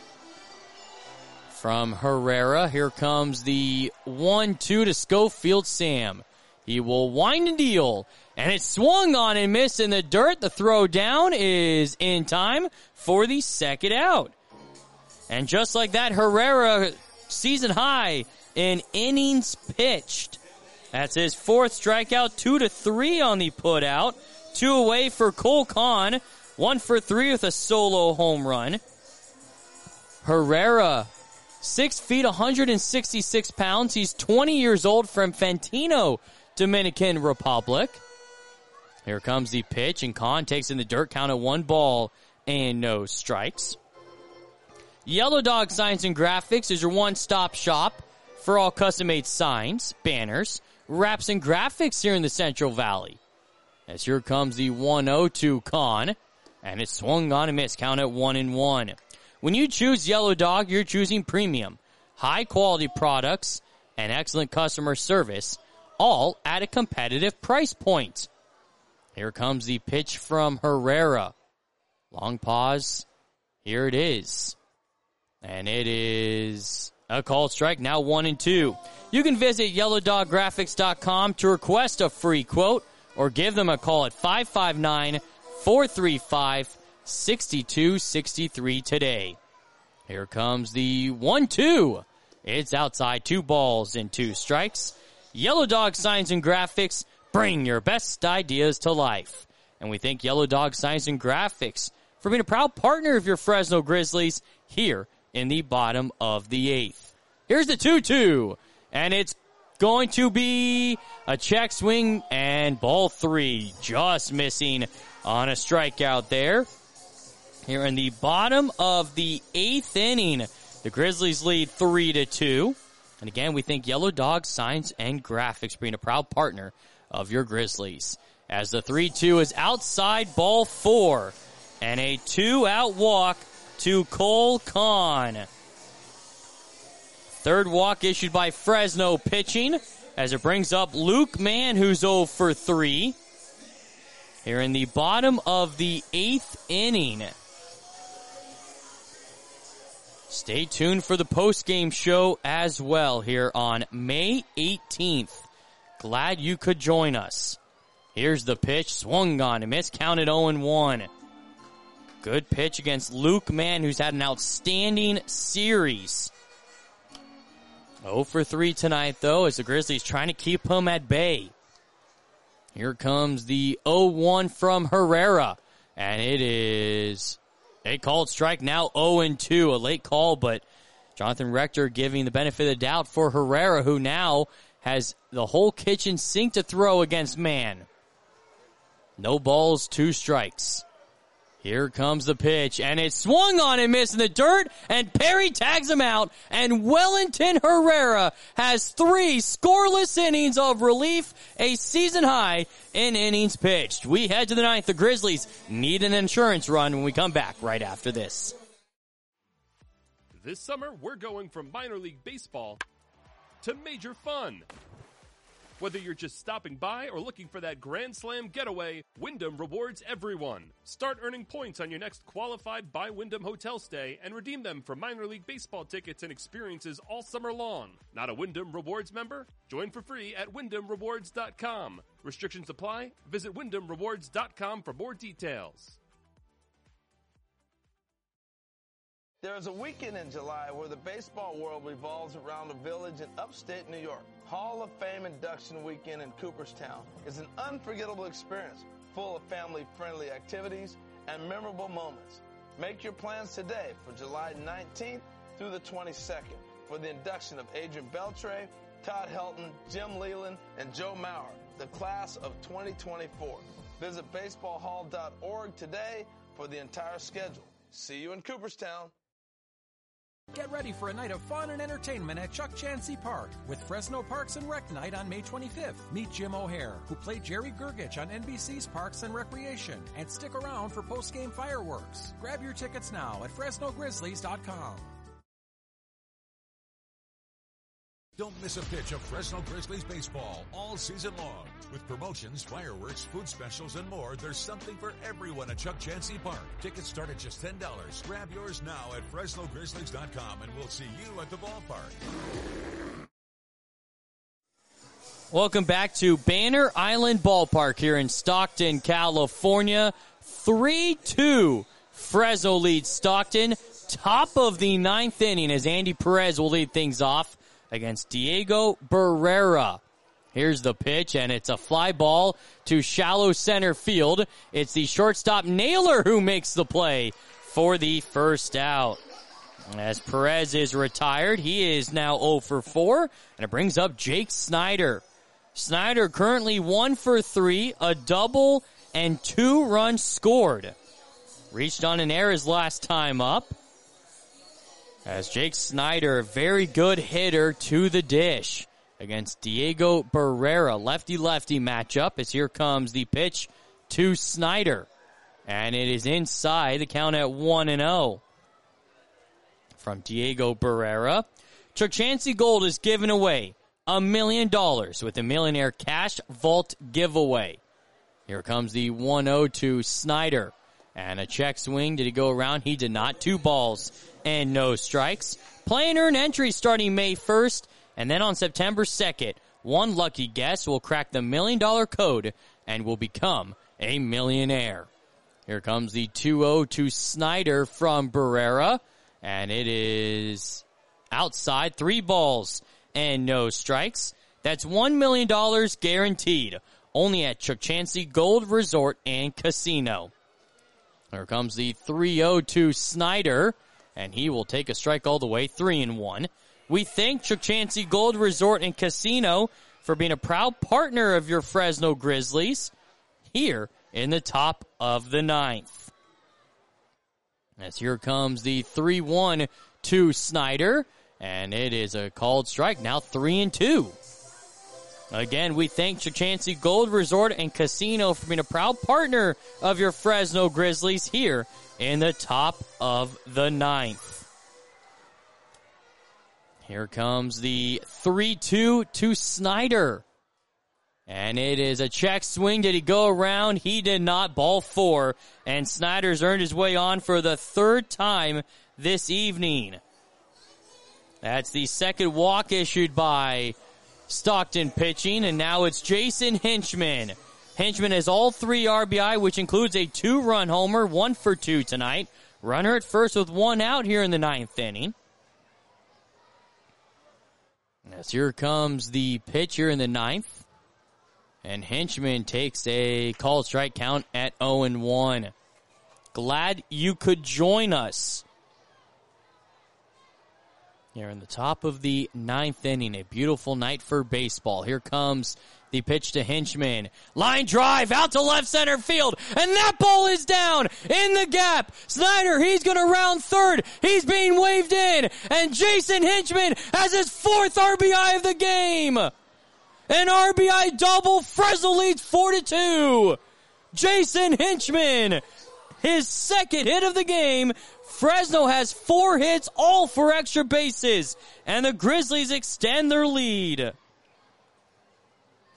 Speaker 1: From Herrera, here comes the 1-2 to Schofield Sam. He will wind and deal, and it's swung on and missed in the dirt. The throw down is in time for the second out. And just like that, Herrera season high in innings pitched. That's his 4th strikeout, 2-3 on the putout. 2 away for Cole Kahn, 1 for 3 with a solo home run. Herrera, 6 feet, 166 pounds. He's 20 years old from Fantino, Dominican Republic. Here comes the pitch, and Kahn takes in the dirt. Count at 1 ball and no strikes. Yellow Dog Signs and Graphics is your one-stop shop for all custom-made signs, banners, wraps, and graphics here in the Central Valley. As here comes the 1-0 to Kahn, and it's swung on and missed. Count at 1-1. When you choose Yellow Dog, you're choosing premium, high-quality products, and excellent customer service, all at a competitive price point. Here comes the pitch from Herrera. Long pause. Here it is. And it is a called strike, now 1-2. You can visit YellowDogGraphics.com to request a free quote or give them a call at 559-435-6263 today. Here comes the 1-2. It's outside, 2 balls and 2 strikes. Yellow Dog Signs and Graphics, bring your best ideas to life. And we thank Yellow Dog Signs and Graphics for being a proud partner of your Fresno Grizzlies here in the bottom of the 8th. Here's the 2-2, and it's going to be a check swing and ball 3, just missing on a strikeout there. Here in the bottom of the 8th inning, the Grizzlies lead 3-2. And again, we thank Yellow Dog Signs and Graphics for being a proud partner of your Grizzlies. As the 3-2 is outside, ball 4, and a 2-out walk to Cole Kahn. Third walk issued by Fresno pitching as it brings up Luke Mann, who's 0 for 3. Here in the bottom of the 8th inning. Stay tuned for the post-game show as well here on May 18th. Glad you could join us. Here's the pitch, swung on and missed, counted 0-1. Good pitch against Luke Mann, who's had an outstanding series. 0 for 3 tonight, though, as the Grizzlies trying to keep him at bay. Here comes the 0-1 from Herrera, and it is a called strike, now 0-2. A late call, but Jonathan Rector giving the benefit of the doubt for Herrera, who now has the whole kitchen sink to throw against Mann. No balls, 2 strikes. Here comes the pitch, and it's swung on and missed in the dirt, and Perry tags him out, and Wellington Herrera has 3 scoreless innings of relief, a season high in innings pitched. We head to the 9th. The Grizzlies need an insurance run when we come back right after this.
Speaker 9: This summer, we're going from minor league baseball to major fun. Whether you're just stopping by or looking for that Grand Slam getaway, Wyndham rewards everyone. Start earning points on your next qualified by Wyndham hotel stay and redeem them for minor league baseball tickets and experiences all summer long. Not a Wyndham Rewards member? Join for free at WyndhamRewards.com. Restrictions apply. Visit WyndhamRewards.com for more details.
Speaker 10: There's a weekend in July where the baseball world revolves around a village in upstate New York. Hall of Fame induction weekend in Cooperstown is an unforgettable experience full of family-friendly activities and memorable moments. Make your plans today for July 19th through the 22nd for the induction of Adrian Beltre, Todd Helton, Jim Leland, and Joe Mauer, the class of 2024. Visit baseballhall.org today for the entire schedule. See you in Cooperstown.
Speaker 11: Get ready for a night of fun and entertainment at Chuck Chansey Park with Fresno Parks and Rec Night on May 25th. Meet Jim O'Hare, who played Jerry Gergich on NBC's Parks and Recreation, and stick around for post-game fireworks. Grab your tickets now at FresnoGrizzlies.com.
Speaker 12: Don't miss a pitch of Fresno Grizzlies baseball all season long. With promotions, fireworks, food specials, and more, there's something for everyone at Chuck Chansey Park. Tickets start at just $10. Grab yours now at FresnoGrizzlies.com, and we'll see you at the ballpark.
Speaker 1: Welcome back to Banner Island Ballpark here in Stockton, California. 3-2. Fresno leads Stockton. Top of the ninth inning as Andy Perez will lead things off against Diego Barrera. Here's the pitch, and it's a fly ball to shallow center field. It's the shortstop Naylor who makes the play for the first out. As Perez is retired, he is now 0 for 4, and it brings up Jake Snyder. Snyder currently 1 for 3, a double, and 2 runs scored. Reached on an error his last time up. As Jake Snyder, very good hitter to the dish against Diego Barrera. Lefty-lefty matchup as here comes the pitch to Snyder. And it is inside, the count at 1-0. From Diego Barrera. Chuck Chansey Gold is giving away $1 million with a Millionaire Cash Vault giveaway. Here comes the 1-0 to Snyder. And a check swing. Did he go around? He did not. 2 balls and no strikes. Play and earn entry starting May 1st. And then on September 2nd, one lucky guest will crack the $1 million code and will become a millionaire. Here comes the 2-0 to Snyder from Barrera. And it is outside. 3 balls and no strikes. That's $1 million guaranteed. Only at Chuck Chansey Gold Resort and Casino. Here comes the 3-0 to Snyder, and he will take a strike all the way, 3-1. We thank Chuck Chansey Gold Resort and Casino for being a proud partner of your Fresno Grizzlies here in the top of the ninth. As here comes the 3-1 to Snyder, and it is a called strike, now 3-2. Again, we thank Chuck Chansey Gold Resort and Casino for being a proud partner of your Fresno Grizzlies here in the top of the ninth. Here comes the 3-2 to Snyder. And it is a check swing. Did he go around? He did not. Ball 4. And Snyder's earned his way on for the 3rd time this evening. That's the second walk issued by Stockton pitching, and now it's Jason Hinchman. Hinchman has all 3 RBI, which includes a 2-run homer, 1 for 2 tonight. Runner at first with 1 out here in the 9th inning. As here comes the pitch here in the 9th. And Hinchman takes a called strike count at 0-1. Glad you could join us here in the top of the 9th inning. A beautiful night for baseball. Here comes the pitch to Hinchman. Line drive out to left center field. And that ball is down in the gap. Snyder, he's going to round third. He's being waved in. And Jason Hinchman has his 4th RBI of the game. An RBI double. Fresno leads 4-2. Jason Hinchman, his 2nd hit of the game. Fresno has 4 hits, all for extra bases, and the Grizzlies extend their lead.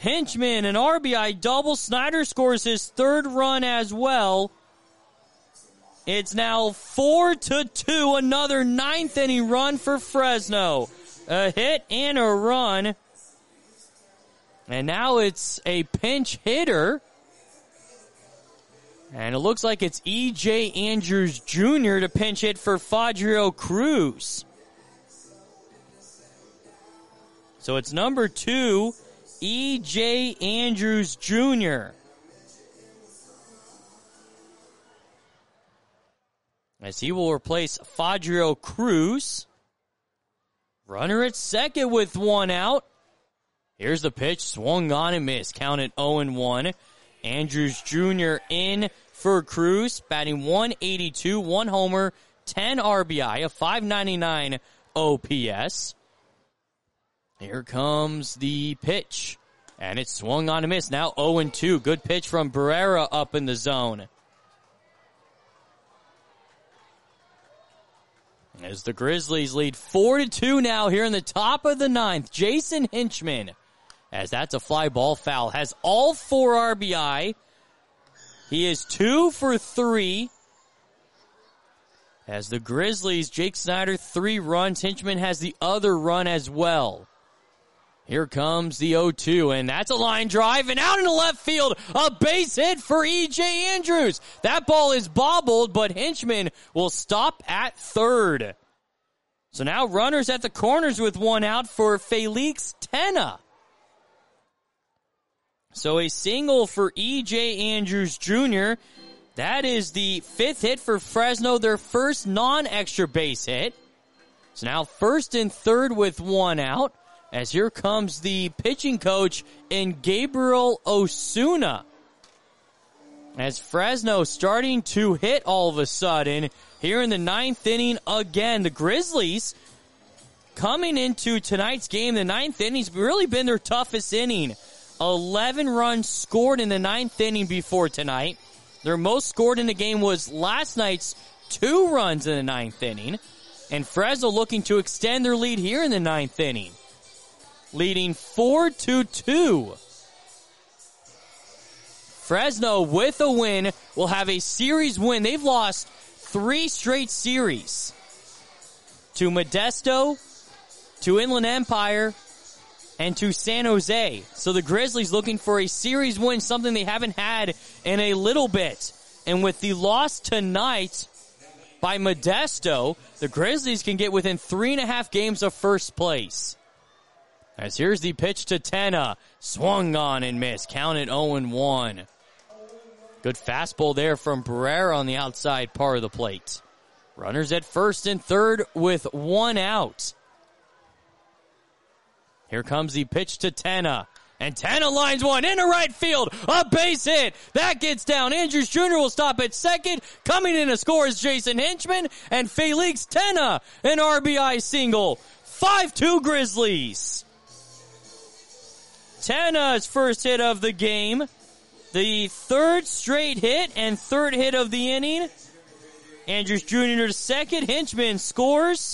Speaker 1: Hinchman, an RBI double. Snyder scores his third run as well. It's now 4-2, another ninth inning run for Fresno. A hit and a run. And now it's a pinch hitter. And it looks like it's E.J. Andrews Jr. to pinch hit for Fadrio Cruz. So it's number 2, E.J. Andrews Jr. As he will replace Fadrio Cruz. Runner at second with one out. Here's the pitch, swung on and missed. Counted 0-1. Andrews Jr. in for Cruz, batting 182, 1 homer, 10 RBI, a 599 OPS. Here comes the pitch, and it's swung on and missed. Now 0-2. Good pitch from Barrera up in the zone. As the Grizzlies lead 4-2 now here in the top of the ninth. Jason Hinchman, as that's a fly ball foul, has all 4 RBI. He is 2 for 3. As the Grizzlies, Jake Snyder 3 runs. Hinchman has the other run as well. Here comes the 0-2, and that's a line drive, and out in the left field, a base hit for E.J. Andrews. That ball is bobbled, but Hinchman will stop at third. So now runners at the corners with one out for Felix Tena. So a single for E.J. Andrews Jr. That is the 5th hit for Fresno, their first non-extra base hit. So now first and third with one out. As here comes the pitching coach in Gabriel Osuna. As Fresno starting to hit all of a sudden here in the 9th inning again. The Grizzlies coming into tonight's game, the 9th inning's really been their toughest inning. 11 runs scored in the 9th inning before tonight. Their most scored in the game was last night's 2 runs in the 9th inning. And Fresno looking to extend their lead here in the 9th inning, leading 4-2. Fresno, with a win, will have a series win. They've lost 3 straight series to Modesto, to Inland Empire, and to San Jose. So the Grizzlies looking for a series win, something they haven't had in a little bit. And with the loss tonight by Modesto, the Grizzlies can get within 3.5 games of first place. As here's the pitch to Tena. Swung on and missed. Counted 0-1. Good fastball there from Barrera on the outside part of the plate. Runners at first and third with one out. Here comes the pitch to Tena. And Tena lines one into right field. A base hit. That gets down. Andrews Jr. will stop at second. Coming in to score is Jason Hinchman. And Felix Tena, an RBI single. 5-2 Grizzlies. Tena's first hit of the game. The 3rd straight hit and 3rd hit of the inning. Andrews Jr. to second. Hinchman scores.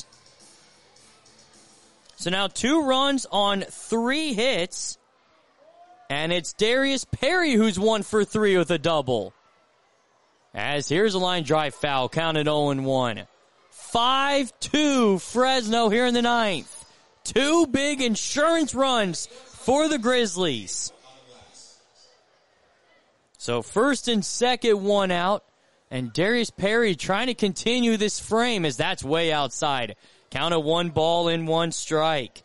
Speaker 1: So now 2 runs on 3 hits. And it's Darius Perry who's 1 for 3 with a double. As here's a line drive foul, counted 0-1. 5-2 Fresno here in the 9th. 2 big insurance runs for the Grizzlies. So first and second, one out. And Darius Perry trying to continue this frame as that's way outside. Count of 1 ball and 1 strike.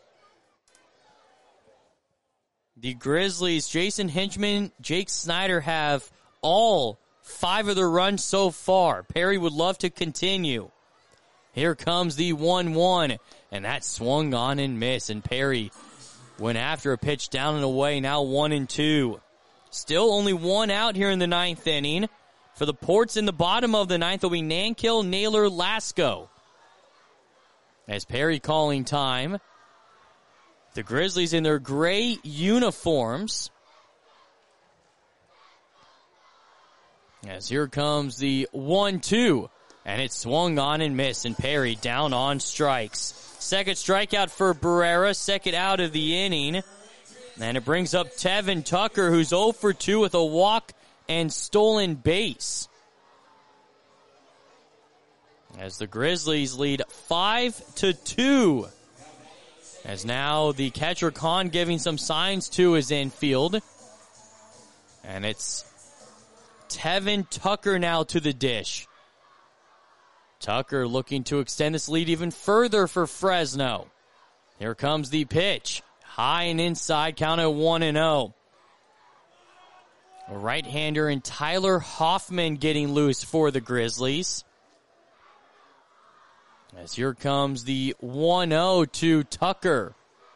Speaker 1: The Grizzlies, Jason Hinchman, Jake Snyder have all 5 of their runs so far. Perry would love to continue. Here comes the 1-1, and that swung on and missed. And Perry went after a pitch down and away, now 1-2. Still only 1 out here in the 9th inning. For the Ports in the bottom of the 9th will be Nankill, Naylor, Lasco. As Perry calling time. The Grizzlies in their gray uniforms. As here comes the 1-2. And it swung on and missed. And Perry down on strikes. Second strikeout for Barrera. Second out of the inning. And it brings up Tevin Tucker, who's 0 for 2 with a walk and stolen base. As the Grizzlies lead 5-2. As now the catcher Khan giving some signs to his infield. And it's Tevin Tucker now to the dish. Tucker looking to extend this lead even further for Fresno. Here comes the pitch. High and inside, count at 1-0. A right-hander and Tyler Hoffman getting loose for the Grizzlies. As here comes the 1-0 to Tucker.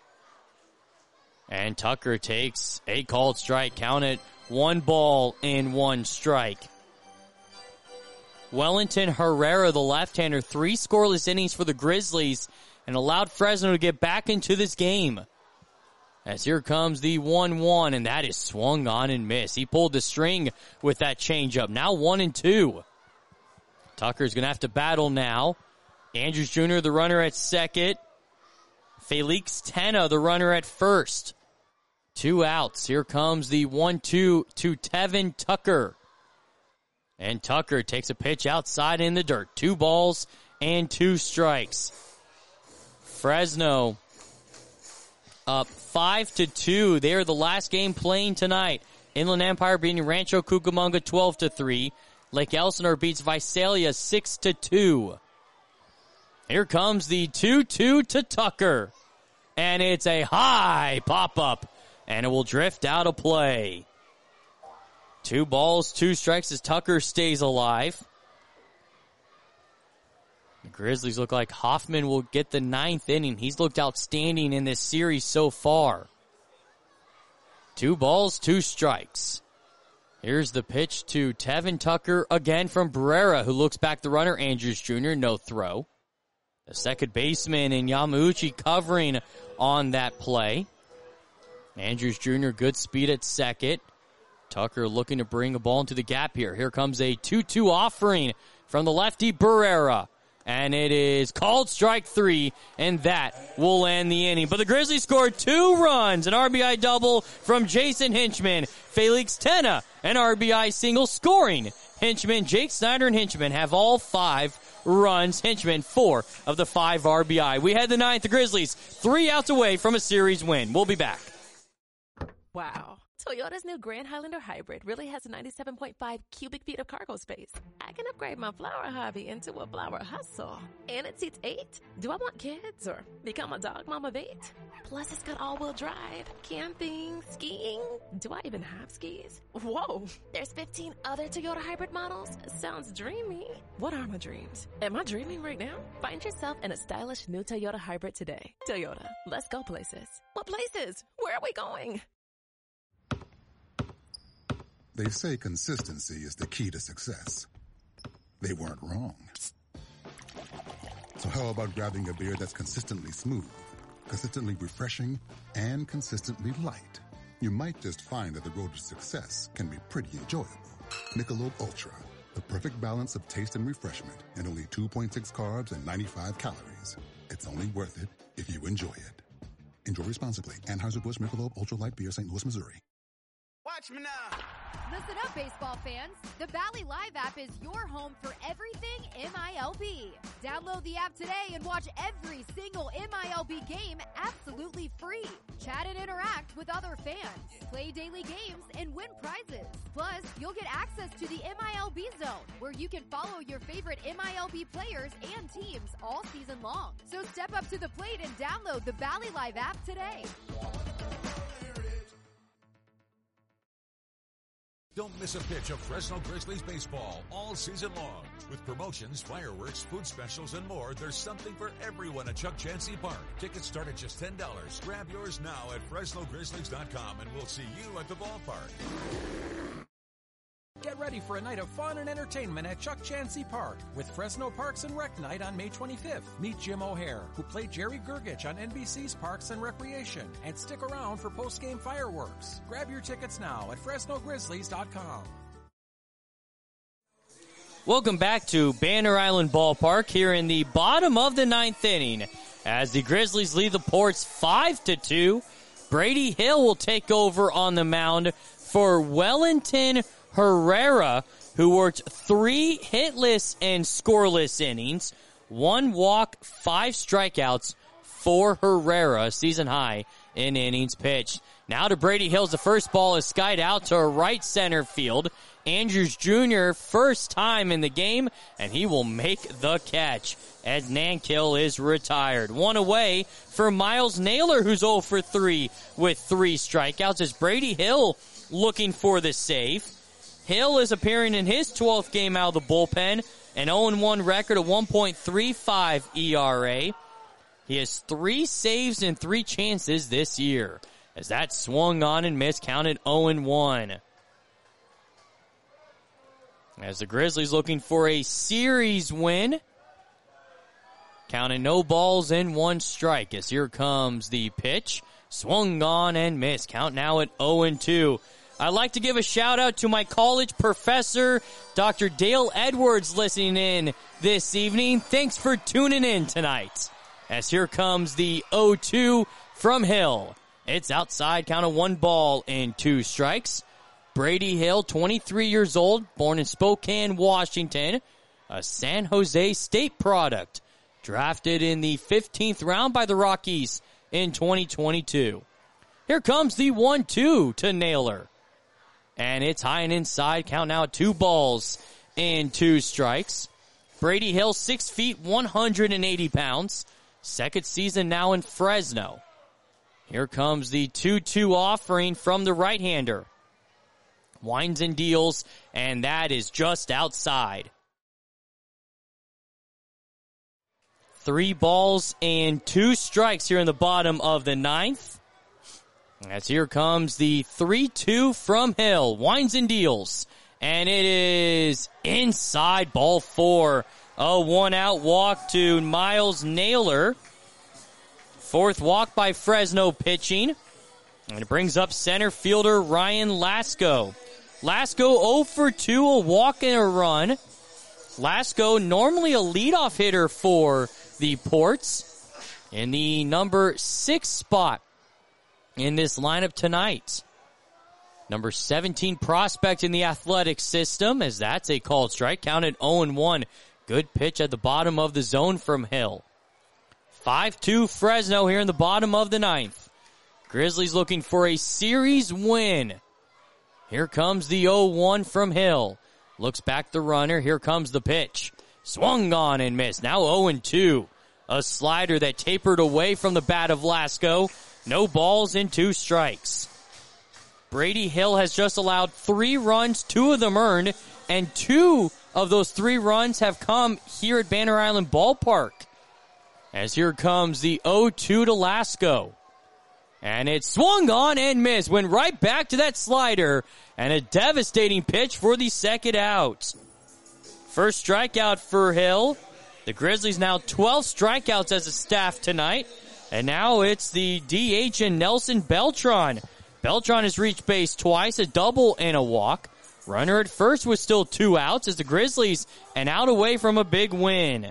Speaker 1: And Tucker takes a called strike. Count it 1 ball and 1 strike. Wellington Herrera, the left-hander, 3 scoreless innings for the Grizzlies and allowed Fresno to get back into this game. As here comes the 1-1, and that is swung on and missed. He pulled the string with that changeup. Now 1-2. Tucker's going to have to battle now. Andrews Jr., the runner at second. Felix Tena, the runner at first. 2 outs. Here comes the 1-2 to Tevin Tucker. And Tucker takes a pitch outside in the dirt. 2 balls and 2 strikes. Fresno up 5-2. They are the last game playing tonight. Inland Empire beating Rancho Cucamonga 12-3. Lake Elsinore beats Visalia 6-2. Here comes the 2-2 to Tucker. And it's a high pop-up. And it will drift out of play. 2 balls, 2 strikes as Tucker stays alive. The Grizzlies look like Hoffman will get the 9th inning. He's looked outstanding in this series so far. 2 balls, 2 strikes. Here's the pitch to Tevin Tucker again from Barrera, who looks back the runner, Andrews Jr., no throw. The second baseman in Yamauchi covering on that play. Andrews Jr., good speed at second. Tucker looking to bring a ball into the gap here. Here comes a 2-2 offering from the lefty Barrera. And it is called strike 3, and that will end the inning. But the Grizzlies scored 2 runs, an RBI double from Jason Hinchman. Felix Tena, an RBI single scoring. Hinchman, Jake Snyder, and Hinchman have all 5 runs. Hinchman, 4 of the 5 RBI. We head the 9th. The Grizzlies 3 outs away from a series win. We'll be back.
Speaker 2: Wow. Toyota's new Grand Highlander Hybrid really has a 97.5 cubic feet of cargo space. I can upgrade my flower hobby into a flower hustle. And it seats 8. Do I want kids or become a dog mom of 8? Plus, it's got all-wheel drive, camping, skiing. Do I even have skis? Whoa. There's 15 other Toyota hybrid models. Sounds dreamy. What are my dreams? Am I dreaming right now? Find yourself in a stylish new Toyota hybrid today. Toyota, let's go places. What places? Where are we going?
Speaker 4: They say consistency is the key to success. They weren't wrong. So how about grabbing a beer that's consistently smooth, consistently refreshing, and consistently light? You might just find that the road to success can be pretty enjoyable. Michelob Ultra, the perfect balance of taste and refreshment, and only 2.6 carbs and 95 calories. It's only worth it if you enjoy it. Enjoy responsibly. Anheuser-Busch Michelob Ultra Light Beer, St. Louis, Missouri.
Speaker 7: Watch me now.
Speaker 8: Listen up, baseball fans. The Valley Live app is your home for everything MILB. Download the app today and watch every single MILB game absolutely free. Chat and interact with other fans. Play daily games and win prizes. Plus, you'll get access to the MILB Zone, where you can follow your favorite MILB players and teams all season long. So step up to the plate and download the Valley Live app today.
Speaker 12: Don't miss a pitch of Fresno Grizzlies baseball all season long. With promotions, fireworks, food specials, and more, there's something for everyone at Chuck Chansey Park. Tickets start at just $10. Grab yours now at FresnoGrizzlies.com, and we'll see you at the ballpark.
Speaker 11: Get ready for a night of fun and entertainment at Chuck Chansey Park with Fresno Parks and Rec Night on May 25th. Meet Jim O'Hare, who played Jerry Gergich on NBC's Parks and Recreation, and stick around for post-game fireworks. Grab your tickets now at FresnoGrizzlies.com.
Speaker 1: Welcome back to Banner Island Ballpark here in the bottom of the 9th inning as the Grizzlies lead the Ports 5-2. Brady Hill will take over on the mound for Wellington Herrera, who worked 3 hitless and scoreless innings, 1 walk, 5 strikeouts for Herrera, season high in innings pitched. Now to Brady Hills, the first ball is skied out to right center field. Andrews Jr., first time in the game, and he will make the catch as Nankill is retired. 1 away for Miles Naylor, who's 0 for 3 with 3 strikeouts, as Brady Hill looking for the save. Hill is appearing in his 12th game out of the bullpen, an 0-1 record, a 1.35 ERA. He has 3 saves and 3 chances this year, as that swung on and missed, counted 0-1. As the Grizzlies looking for a series win, counting no balls and 1 strike, as here comes the pitch, swung on and missed, count now at 0-2. I'd like to give a shout out to my college professor, Dr. Dale Edwards, listening in this evening. Thanks for tuning in tonight. As here comes the 0-2 from Hill. It's outside, count of 1 ball and 2 strikes. Brady Hill, 23 years old, born in Spokane, Washington, a San Jose State product, drafted in the 15th round by the Rockies in 2022. Here comes the 1-2 to Naylor. And it's high and inside, count now at 2 balls and 2 strikes. Brady Hill, 6 feet, 180 pounds. Second season now in Fresno. Here comes the 2-2 offering from the right-hander. Winds and deals, and that is just outside. 3 balls and 2 strikes here in the bottom of the 9th. As here comes the 3-2 from Hill. Winds and deals. And it is inside, ball 4. A 1-out walk to Miles Naylor. 4th walk by Fresno pitching. And it brings up center fielder Ryan Lasko. Lasko 0 for 2, a walk and a run. Lasko, normally a leadoff hitter for the Ports, in the number 6 spot in this lineup tonight. Number 17 prospect in the athletic system, as that's a called strike, counted 0-1. Good pitch at the bottom of the zone from Hill. 5-2 Fresno here in the bottom of the 9th. Grizzlies looking for a series win. Here comes the 0-1 from Hill. Looks back the runner. Here comes the pitch. Swung on and missed. Now 0-2. A slider that tapered away from the bat of Lasko. No balls and 2 strikes. Brady Hill has just allowed 3 runs, 2 of them earned, and 2 of those 3 runs have come here at Banner Island Ballpark. As here comes the 0-2 to Lasko. And it swung on and missed. Went right back to that slider. And a devastating pitch for the second out. First strikeout for Hill. The Grizzlies now 12 strikeouts as a staff tonight. And now it's the DH and Nelson Beltran. Beltran has reached base twice, a double and a walk. Runner at first with still 2 outs as the Grizzlies an out away from a big win.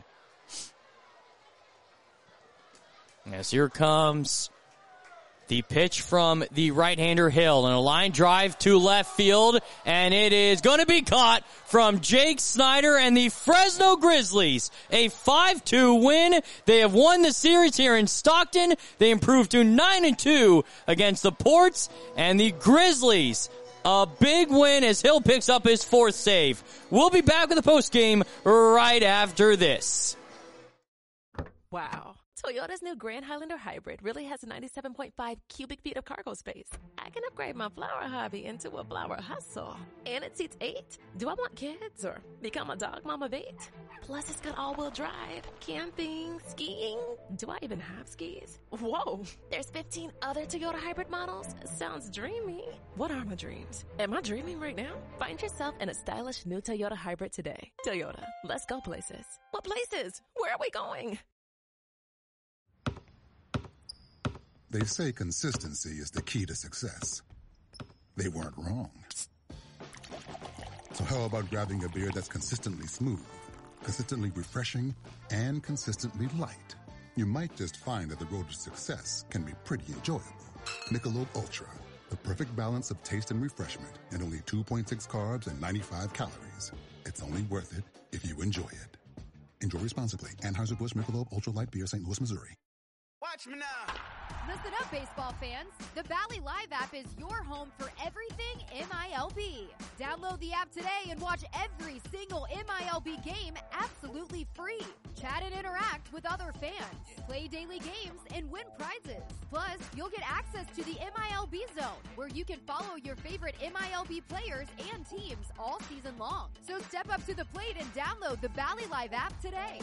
Speaker 1: As here comes the pitch from the right-hander Hill, and a line drive to left field, and it is going to be caught from Jake Snyder and the Fresno Grizzlies. A 5-2 win. They have won the series here in Stockton. They improved to 9-2 against the Ports, and the Grizzlies, a big win as Hill picks up his 4th save. We'll be back with the postgame right after this.
Speaker 2: Wow. Toyota's new Grand Highlander Hybrid really has 97.5 cubic feet of cargo space. I can upgrade my flower hobby into a flower hustle. And it seats 8. Do I want kids or become a dog mom of 8? Plus, it's got all-wheel drive, camping, skiing. Do I even have skis? Whoa, there's 15 other Toyota hybrid models? Sounds dreamy. What are my dreams? Am I dreaming right now? Find yourself in a stylish new Toyota hybrid today. Toyota, let's go places. What places? Where are we going?
Speaker 4: They say consistency is the key to success. They weren't wrong. So how about grabbing a beer that's consistently smooth, consistently refreshing, and consistently light? You might just find that the road to success can be pretty enjoyable. Michelob Ultra, the perfect balance of taste and refreshment, and only 2.6 carbs and 95 calories. It's only worth it if you enjoy it. Enjoy responsibly. Anheuser-Busch Michelob Ultra Light Beer, St. Louis, Missouri.
Speaker 7: Watch me now.
Speaker 8: Listen up, baseball fans. The Bally Live app is your home for everything MILB. Download the app today and watch every single MILB game absolutely free. Chat and interact with other fans. Play daily games and win prizes. Plus, you'll get access to the MILB Zone, where you can follow your favorite MILB players and teams all season long. So step up to the plate and download the Bally Live app today.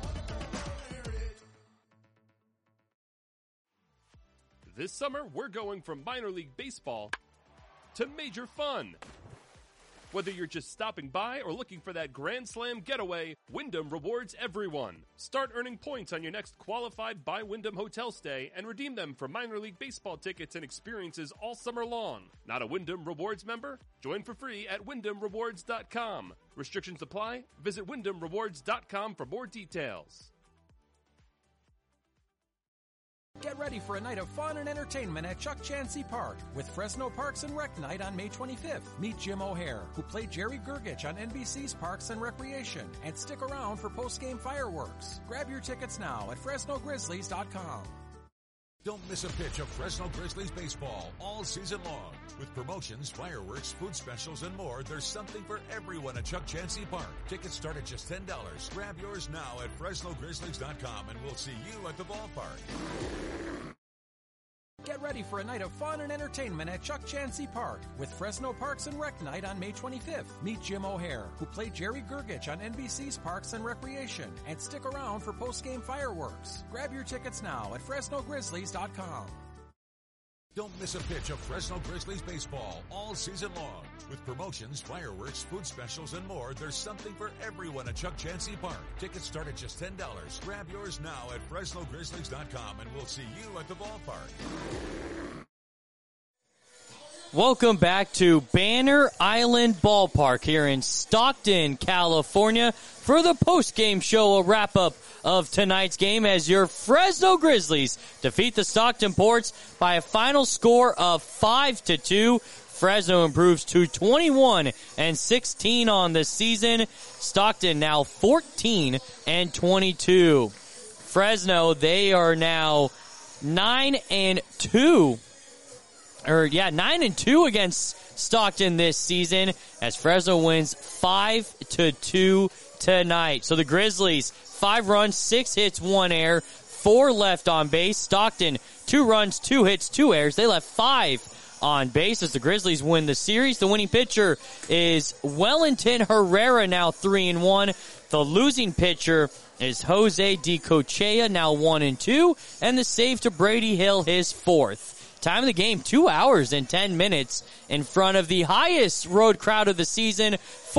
Speaker 9: This summer, we're going from minor league baseball to major fun. Whether you're just stopping by or looking for that Grand Slam getaway, Wyndham rewards everyone. Start earning points on your next qualified by Wyndham hotel stay and redeem them for minor league baseball tickets and experiences all summer long. Not a Wyndham Rewards member? Join for free at WyndhamRewards.com. Restrictions apply. Visit WyndhamRewards.com for more details.
Speaker 11: Get ready for a night of fun and entertainment at Chuck Chansey Park with Fresno Parks and Rec Night on May 25th. Meet Jim O'Hare, who played Jerry Gergich on NBC's Parks and Recreation, and stick around for post-game fireworks. Grab your tickets now at FresnoGrizzlies.com.
Speaker 12: Don't miss a pitch of Fresno Grizzlies baseball all season long. With promotions, fireworks, food specials, and more, there's something for everyone at Chuck Chansey Park. Tickets start at just $10. Grab yours now at FresnoGrizzlies.com, and we'll see you at the ballpark.
Speaker 11: Get ready for a night of fun and entertainment at Chuck Chansey Park with Fresno Parks and Rec Night on May 25th. Meet Jim O'Hare, who played Jerry Gergich on NBC's Parks and Recreation, and stick around for post-game fireworks. Grab your tickets now at FresnoGrizzlies.com.
Speaker 12: Don't miss a pitch of Fresno Grizzlies baseball all season long. With promotions, fireworks, food specials, and more, there's something for everyone at Chuck Chansey Park. Tickets start at just $10. Grab yours now at FresnoGrizzlies.com, and we'll see you at the ballpark.
Speaker 1: Welcome back to Banner Island Ballpark here in Stockton, California for the post-game show, a wrap-up of tonight's game as your Fresno Grizzlies defeat the Stockton Ports by a final score of 5-2. Fresno improves to 21-16 on the season. Stockton now 14-22. Fresno, they are now 9-2 against Stockton this season as Fresno wins 5-2 tonight. So the Grizzlies, 5 runs, 6 hits, 1 error, 4 left on base. Stockton, 2 runs, 2 hits, 2 errors. They left 5 on base as the Grizzlies win the series. The winning pitcher is Wellington Herrera, now 3-1. The losing pitcher is Jose De Cochea, now 1-2. And the save to Brady Hill, his 4th. Time of the game, 2 hours and 10 minutes in front of the highest road crowd of the season,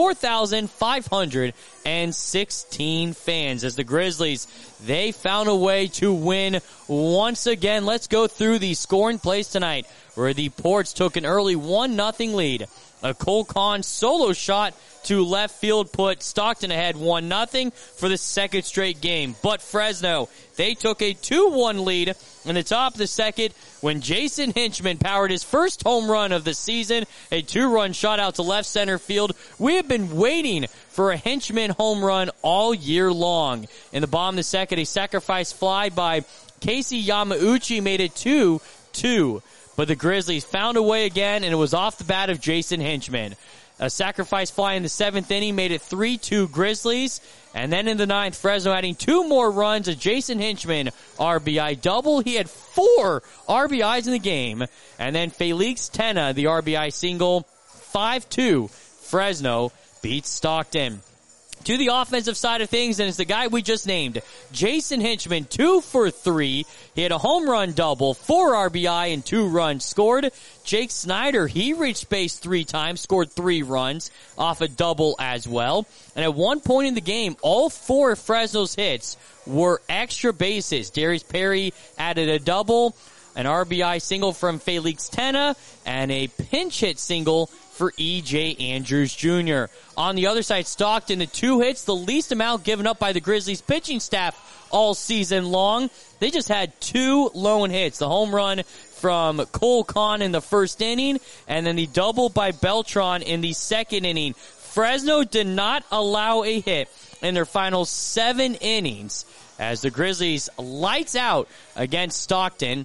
Speaker 1: 4,516 fans. As the Grizzlies, they found a way to win once again. Let's go through the scoring plays tonight, where the Ports took an early 1-0 lead. A Cole Kahn solo shot to left field put Stockton ahead 1-0 for the second straight game. But Fresno, they took a 2-1 lead in the top of the second when Jason Hinchman powered his first home run of the season, a 2-run shot out to left center field. We have been waiting for a Hinchman home run all year long. In the bottom of the second, a sacrifice fly by Casey Yamauchi made it 2-2. But the Grizzlies found a way again, and it was off the bat of Jason Hinchman. A sacrifice fly in the 7th inning made it 3-2 Grizzlies. And then in the 9th, Fresno adding 2 more runs. A Jason Hinchman RBI double. He had 4 RBIs in the game. And then Felix Tena, the RBI single. 5-2. Fresno beats Stockton. To the offensive side of things, and it's the guy we just named, Jason Hinchman, 2 for 3. He had a home run double, 4 RBI, and 2 runs scored. Jake Snyder, he reached base 3 times, scored 3 runs off a double as well. And at one point in the game, all 4 of Fresno's hits were extra bases. Darius Perry added a double, an RBI single from Felix Tena, and a pinch hit single for E.J. Andrews Jr. On the other side, Stockton, the 2 hits, the least amount given up by the Grizzlies pitching staff all season long. They just had 2 lone hits. The home run from Cole Kahn in the first inning, and then the double by Beltran in the second inning. Fresno did not allow a hit in their final 7 innings as the Grizzlies lights out against Stockton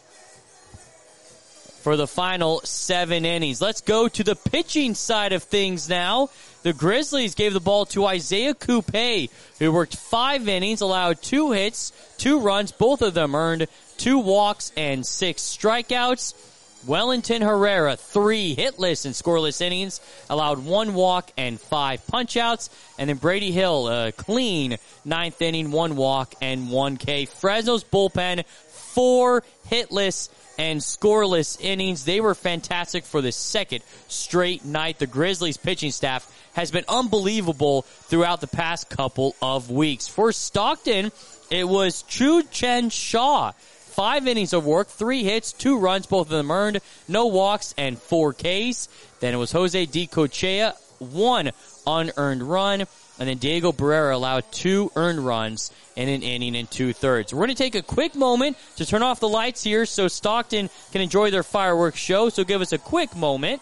Speaker 1: for the final 7 innings. Let's go to the pitching side of things now. The Grizzlies gave the ball to Isaiah Coupe, who worked 5 innings, allowed 2 hits, 2 runs. Both of them earned 2 walks and 6 strikeouts. Wellington Herrera, 3 hitless and scoreless innings, allowed 1 walk and 5 punch-outs. And then Brady Hill, a clean 9th inning, 1 walk and 1 K. Fresno's bullpen, 4 hitless and scoreless innings. They were fantastic for the second straight night. The Grizzlies pitching staff has been unbelievable throughout the past couple of weeks. For Stockton, it was Chu Chen Shaw. 5 innings of work, 3 hits, 2 runs, both of them earned, no walks, and 4 Ks. Then it was Jose Di Cochea, 1 unearned run, and then Diego Barrera allowed 2 earned runs in an inning and 2/3. We're going to take a quick moment to turn off the lights here so Stockton can enjoy their fireworks show, so give us a quick moment.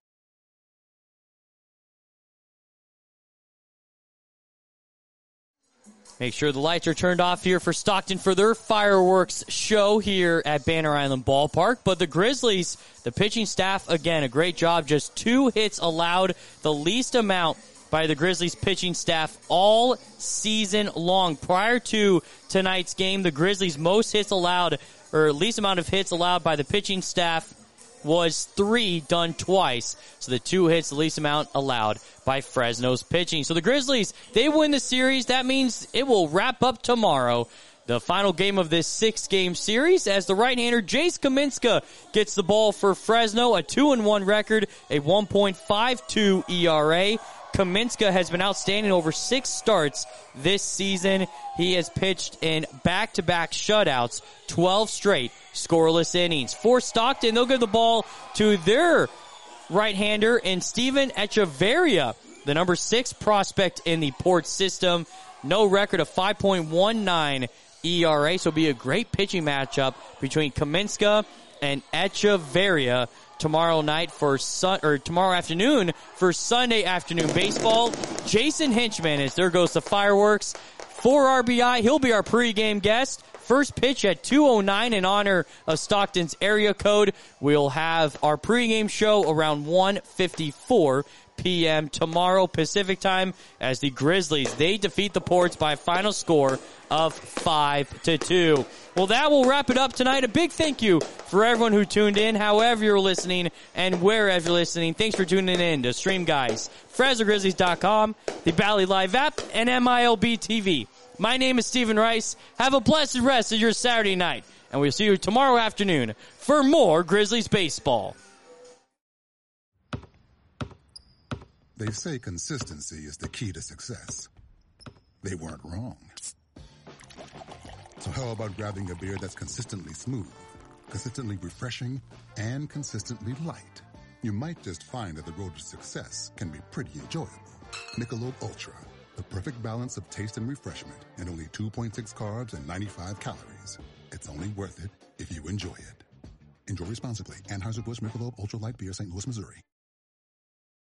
Speaker 1: Make sure the lights are turned off here for Stockton for their fireworks show here at Banner Island Ballpark. But the Grizzlies, the pitching staff, again, a great job. Just 2 hits allowed, the least amount by the Grizzlies pitching staff all season long. Prior to tonight's game, the Grizzlies' most hits allowed, or least amount of hits allowed by the pitching staff was 3, done twice. So the 2 hits, the least amount allowed by Fresno's pitching. So the Grizzlies, they win the series. That means it will wrap up tomorrow. The final game of this 6-game series as the right-hander Jace Kaminska gets the ball for Fresno, a 2-1 record, a 1.52 ERA. Kaminska has been outstanding over 6 starts this season. He has pitched in back-to-back shutouts, 12 straight scoreless innings. For Stockton, they'll give the ball to their right-hander in Steven Echeverria, the number 6 prospect in the Port system. No record of 5.19 ERA, so it'll be a great pitching matchup between Kaminska and Echeverria tomorrow night for tomorrow afternoon for Sunday afternoon baseball. Jason Hinchman, as there goes the fireworks. 4 RBI, he'll be our pregame guest. First pitch at 2:09 in honor of Stockton's area code. We'll have our pregame show around 1:54 p.m. tomorrow Pacific time as the Grizzlies, they defeat the Ports by a final score of 5-2. Well, that will wrap it up tonight. A big thank you for everyone who tuned in, however you're listening and wherever you're listening. Thanks for tuning in to Stream Guys, FresnoGrizzlies.com, the Bally Live app, and MILB TV. My name is Stephen Rice. Have a blessed rest of your Saturday night, and we'll see you tomorrow afternoon for more Grizzlies baseball.
Speaker 4: They say consistency is the key to success. They weren't wrong. So how about grabbing a beer that's consistently smooth, consistently refreshing, and consistently light? You might just find that the road to success can be pretty enjoyable. Michelob Ultra, the perfect balance of taste and refreshment, and only 2.6 carbs and 95 calories. It's only worth it if you enjoy it. Enjoy responsibly. Anheuser-Busch Michelob Ultra Light Beer, St. Louis, Missouri.